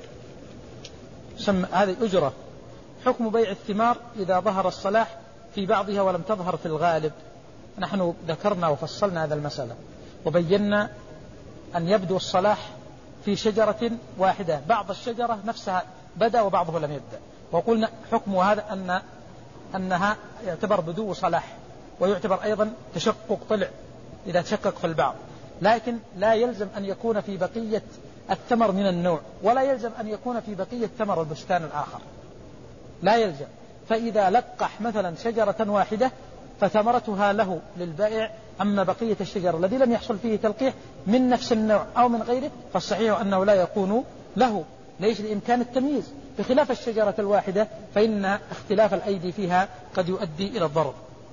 يسمى هذه أجرة. حكم بيع الثمار إذا ظهر الصلاح في بعضها ولم تظهر في الغالب. نحن ذكرنا وفصلنا هذا المسألة وبينا أن يبدو الصلاح في شجرة واحدة، بعض الشجرة نفسها بدأ وبعضه لم يبدأ، وقلنا حكم هذا أن أنها يعتبر بدو صلاح، ويعتبر أيضا تشقق طلع إذا تشقق في البعض، لكن لا يلزم أن يكون في بقية الثمر من النوع، ولا يلزم أن يكون في بقية ثمر البستان الآخر، لا يلزم. فإذا لقح مثلا شجرة واحدة فثمرتها له للبائع، أما بقية الشجر الذي لم يحصل فيه تلقيح من نفس النوع أو من غيره فالصحيح أنه لا يكون له، ليش؟ لإمكان التمييز، بخلاف الشجرة الواحدة فإن اختلاف الأيدي فيها قد يؤدي إلى الضرر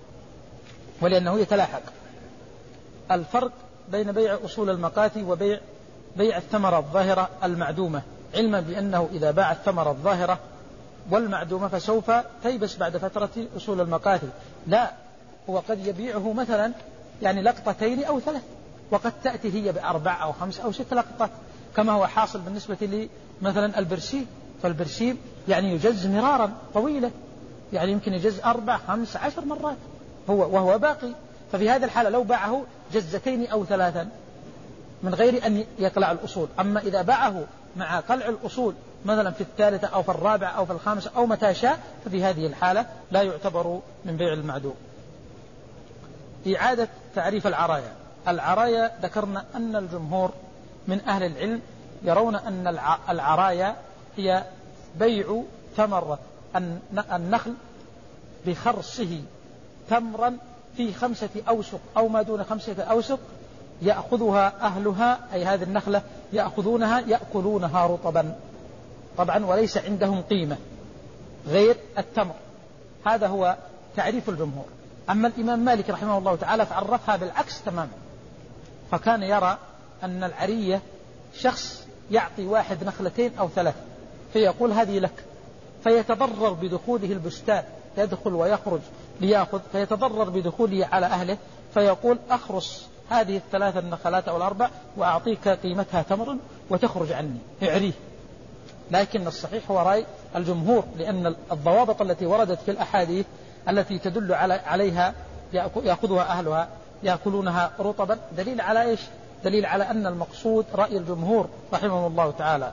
ولأنه يتلاحق. الفرق بين بيع أصول المقاتي وبيع بيع الثمرة الظاهرة المعدومة، علما بأنه إذا باع الثمرة الظاهرة والمعدومة فسوف تيبس بعد فترة أصول المقاتي، لا، هو قد يبيعه مثلا يعني لقطتين أو ثلاث، وقد تأتي هي بأربع أو خمس أو ست لقطات، كما هو حاصل بالنسبة لي مثلا البرسيم. فالبرسيم يعني يجز مرارا طويلة، يعني يمكن يجز أربع خمس عشر مرات هو وهو باقي. ففي هذا الحالة لو باعه جزتين أو ثلاثا من غير أن يقلع الأصول. أما إذا باعه مع قلع الأصول مثلا في الثالثة أو في الرابعة أو في الخامسة أو متى شاء ففي هذه الحالة لا يعتبر من بيع المعدوم. إعادة تعريف العرايا. العرايا ذكرنا أن الجمهور من أهل العلم يرون أن العرايا هي بيع ثمرة النخل بخرصه تمرا في خمسة أوسق أو ما دون خمسة أوسق يأخذها أهلها، أي هذه النخلة يأخذونها يأكلونها رطبا، طبعا وليس عندهم قيمة غير التمر. هذا هو تعريف الجمهور. أما الإمام مالك رحمه الله تعالى فعرفها بالعكس تماما، فكان يرى أن العرية شخص يعطي واحد نخلتين أو ثلاث فيقول هذه لك، فيتضرر بدخوله البستان، يدخل ويخرج ليأخذ، فيتضرر بدخوله على أهله، فيقول أخرص هذه الثلاث النخلات أو الأربع وأعطيك قيمتها تمر وتخرج عني، اعريه. لكن الصحيح هو رأي الجمهور، لأن الضوابط التي وردت في الأحاديث التي تدل على عليها يأخذها أهلها يأكلونها رطبا دليل على إيش؟ دليل على أن المقصود رأي الجمهور رحمه الله تعالى.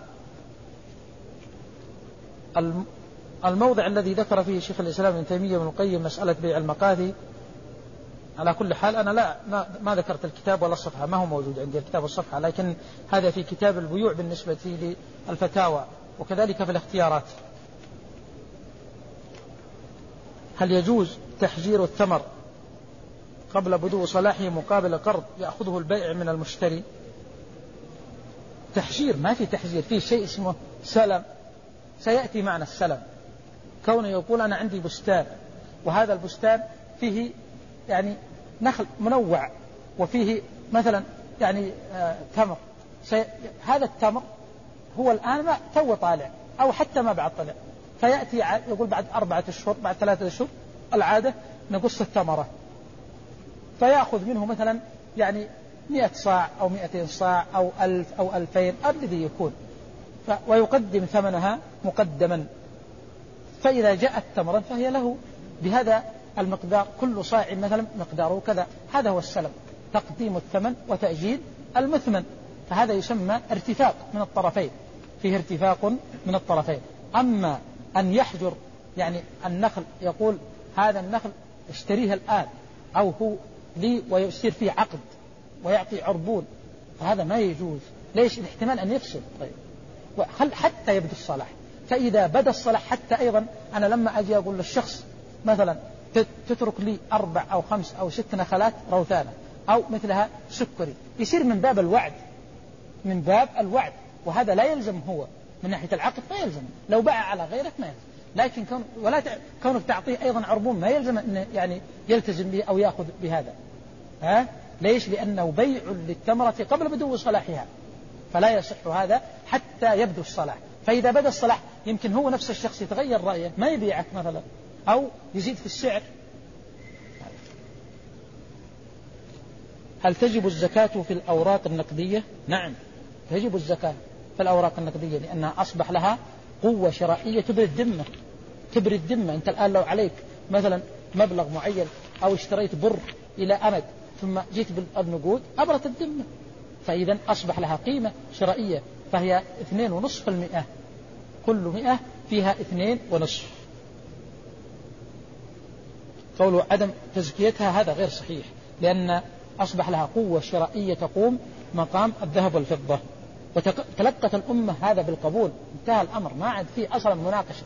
الموضع الذي ذكر فيه شيخ الإسلام ابن تيمية بن القيم مسألة بيع المقاثي، على كل حال أنا لا ما, ما ذكرت الكتاب ولا الصفحة، ما هو موجود عندي الكتاب والصفحة، لكن هذا في كتاب البيوع بالنسبة للفتاوى وكذلك في الاختيارات. هل يجوز تحجير الثمر قبل بدو صلاحه مقابل قرض يأخذه البائع من المشتري؟ تحجير ما في تحجير، في شيء اسمه سلم، سيأتي معنا السلم. كونه يقول أنا عندي بستان وهذا البستان فيه يعني نخل منوع وفيه مثلا يعني آه تمر، هذا التمر هو الآن ما تو طالع أو حتى ما بعد طلع، فيأتي يقول بعد أربعة أشهر بعد ثلاثة أشهر العادة نقص الثمرة، فيأخذ منه مثلا يعني مئة صاع أو مئتين صاع أو ألف أو ألفين الذي يكون، ويقدم ثمنها مقدما، فإذا جاءت تمرا فهي له بهذا المقدار، كل صاع مثلا مقداره كذا. هذا هو السلم، تقديم الثمن وتأجيل المثمن، فهذا يسمى ارتفاق من الطرفين، فيه ارتفاق من الطرفين. أما أن يحجر يعني النخل يقول هذا النخل اشتريها الآن أو هو لي ويصير فيه عقد ويعطي عربون، فهذا ما يجوز. ليش؟ الاحتمال أن يفسد. طيب وخل حتى يبدو الصلاح، فإذا بدا الصلاح حتى أيضا أنا لما أجي أقول للشخص مثلا تترك لي أربع أو خمس أو ست نخلات روثانة أو مثلها سكري، يصير من باب الوعد، من باب الوعد، وهذا لا يلزم هو من ناحية العقد، ما يلزم. لو باع على غيرك ما يلزم، لكن كون ولا ت... كونك تعطيه أيضا عربون ما يلزم أن يعني يلتزم به أو يأخذ بهذا. ها؟ ليش؟ لأنه بيع للتمرة قبل بدو صلاحها، فلا يصح هذا حتى يبدو الصلاح. فإذا بدا الصلاح يمكن هو نفس الشخص يتغير رأيه ما يبيعك مثلا أو يزيد في السعر. هل تجب الزكاة في الأوراق النقدية؟ نعم تجب الزكاة في الأوراق النقدية، لأنها أصبح لها قوة شرائية تبرد الذمة، تبرد الذمة. أنت الآن لو عليك مثلا مبلغ معين أو اشتريت بر إلى أمد ثم جيت بالنقود أبرت الذمة، فإذا أصبح لها قيمة شرائية، فهي اثنين ونصف المئة، كل مئة فيها اثنين ونصف. قولوا عدم تزكيتها هذا غير صحيح، لأن أصبح لها قوة شرائية تقوم مقام الذهب والفضة، وتلقت الأمة هذا بالقبول، انتهى الأمر، ما عاد فيه أصلا مناقشة.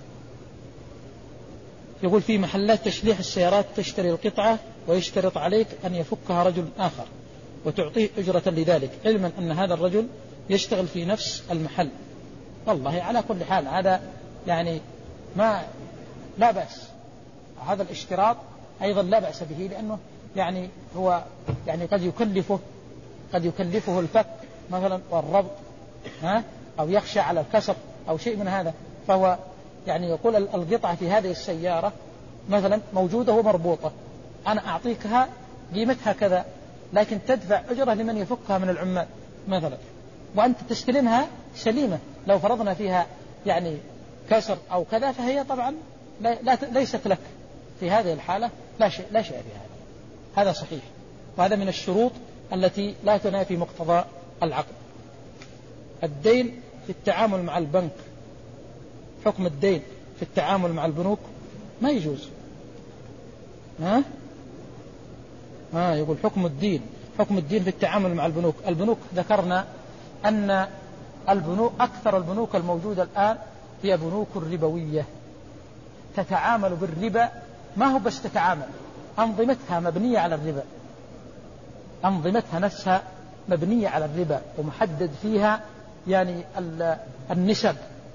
يقول في محلات تشليح السيارات تشتري القطعة ويشترط عليك أن يفكها رجل آخر وتعطيه أجرة لذلك، علما أن هذا الرجل يشتغل في نفس المحل. والله على كل حال هذا يعني ما لا بأس، هذا الاشتراط أيضا لا بأس به، لأنه يعني هو يعني قد يكلفه قد يكلفه الفك مثلا والربط، ها، أو يخشى على الكسر أو شيء من هذا، فهو يعني يقول القطعة في هذه السيارة مثلا موجودة ومربوطة، أنا أعطيكها قيمتها كذا، لكن تدفع أجرة لمن يفكها من العمال مثلا، وأنت تستلمها سليمة. لو فرضنا فيها يعني كسر أو كذا فهي طبعا لا لا ليست لك، في هذه الحالة لا شيء لا شيء في هذا. هذا صحيح، وهذا من الشروط التي لا تنافي مقتضى العقد. الدين في التعامل مع البنك، حكم الدين في التعامل مع البنوك ما يجوز. ها ها يقول حكم الدين حكم الدين في التعامل مع البنوك. البنوك ذكرنا أن البنوك أكثر البنوك الموجودة الآن هي بنوك ربوية، تتعامل بالربا، ما هو بس تتعامل، أنظمتها مبنية على الربا، أنظمتها نفسها مبنية على الربا، ومحدد فيها يعني النسب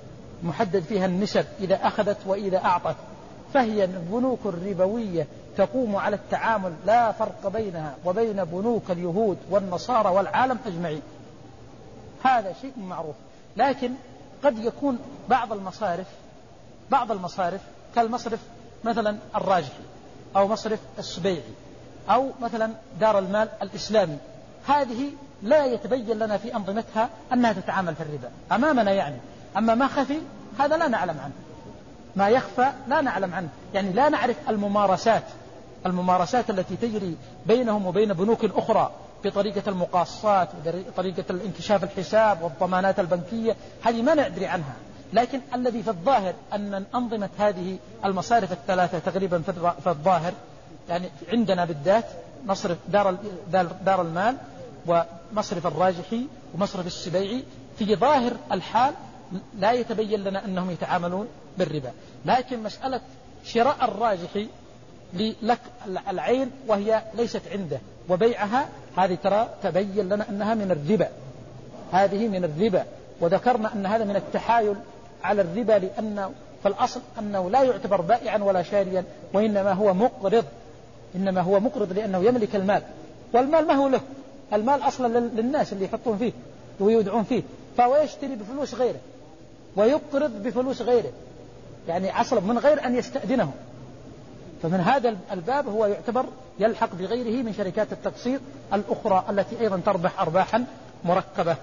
محدد فيها النسب إذا أخذت وإذا أعطت، فهي البنوك الربوية تقوم على التعامل، لا فرق بينها وبين بنوك اليهود والنصارى والعالم أجمعين. هذا شيء معروف. لكن قد يكون بعض المصارف بعض المصارف كالمصرف مثلا الراجحي أو مصرف السبيعي أو مثلا دار المال الإسلامي، هذه لا يتبين لنا في أنظمتها أنها تتعامل في الربا أمامنا يعني. أما ما خفي هذا لا نعلم عنه، ما يخفى لا نعلم عنه، يعني لا نعرف الممارسات الممارسات التي تجري بينهم وبين بنوك أخرى بطريقة المقاصات وطريقة الانكشاف الحساب والضمانات البنكية، هذه ما ندري عنها. لكن الذي في الظاهر أن أنظمة هذه المصارف الثلاثة تقريبا في الظاهر، يعني عندنا بالذات مصرف دار, دار المال ومصرف الراجحي ومصرف السبيعي، في ظاهر الحال لا يتبين لنا أنهم يتعاملون بالربا. لكن مسألة شراء الراجحي لك العين وهي ليست عنده وبيعها، هذه ترى تبين لنا أنها من الربا، هذه من الربا. وذكرنا أن هذا من التحايل على الربا، لأن في الأصل أنه لا يعتبر بائعا ولا شاريا، وإنما هو مقرض إنما هو مقرض لأنه يملك المال، والمال ما هو له، المال أصلا للناس اللي يحطون فيه ويودعون فيه، فهو يشتري بفلوس غيره ويقرض بفلوس غيره، يعني أصلا من غير أن يستأذنه. فمن هذا الباب هو يعتبر يلحق بغيره من شركات التقسيط الأخرى التي أيضا تربح أرباحا مركبة.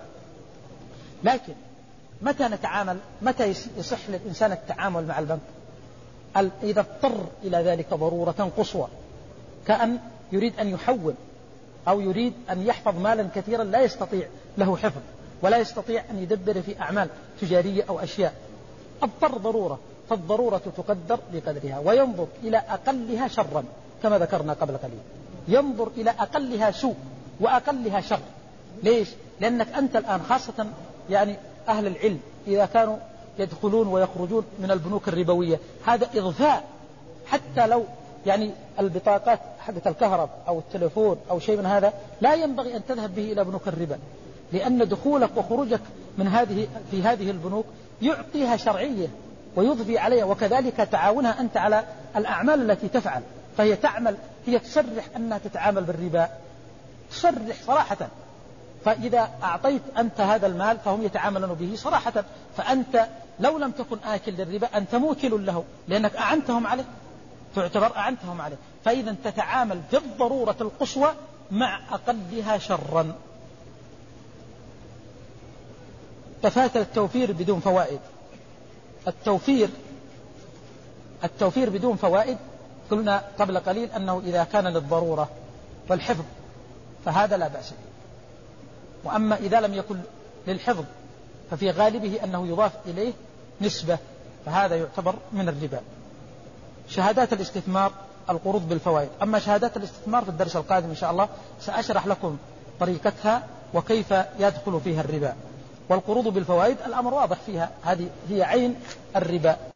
لكن متى نتعامل متى يصح للإنسان التعامل مع البنك؟ إذا اضطر إلى ذلك ضرورة قصوى، كأن يريد أن يحول أو يريد أن يحفظ مالا كثيرا لا يستطيع له حفظ ولا يستطيع أن يدبر في أعمال تجارية أو أشياء، اضطر ضرورة، فالضرورة تقدر بقدرها، وينظر إلى أقلها شرا كما ذكرنا قبل قليل، ينظر إلى أقلها سوء وأقلها شر. ليش؟ لأنك أنت الآن خاصة يعني أهل العلم إذا كانوا يدخلون ويخرجون من البنوك الربوية، هذا إغفاء. حتى لو يعني البطاقات حقت الكهرب أو التلفون أو شيء من هذا لا ينبغي أن تذهب به إلى بنوك الربا، لأن دخولك وخروجك من هذه في هذه البنوك يعطيها شرعية ويضفي عليها، وكذلك تعاونها أنت على الأعمال التي تفعل، فهي تعمل هي تصرح أنها تتعامل بالربا، تصرح صراحة. فإذا أعطيت أنت هذا المال فهم يتعاملون به صراحة، فأنت لو لم تكن آكل للربا أنت موكل له، لأنك أعنتهم عليه، تعتبر أعنتهم عليه. فإذا تتعامل بالضرورة القصوى مع أقلها شرا. تفاتر التوفير بدون فوائد. التوفير التوفير بدون فوائد قلنا قبل قليل أنه إذا كان للضرورة والحفظ فهذا لا بأس به، وأما إذا لم يكن للحفظ ففي غالبه أنه يضاف إليه نسبة، فهذا يعتبر من الربا. شهادات الاستثمار القروض بالفوائد. أما شهادات الاستثمار في الدرس القادم إن شاء الله سأشرح لكم طريقتها وكيف يدخل فيها الربا. والقروض بالفوائد الأمر واضح فيها، هذه هي عين الربا.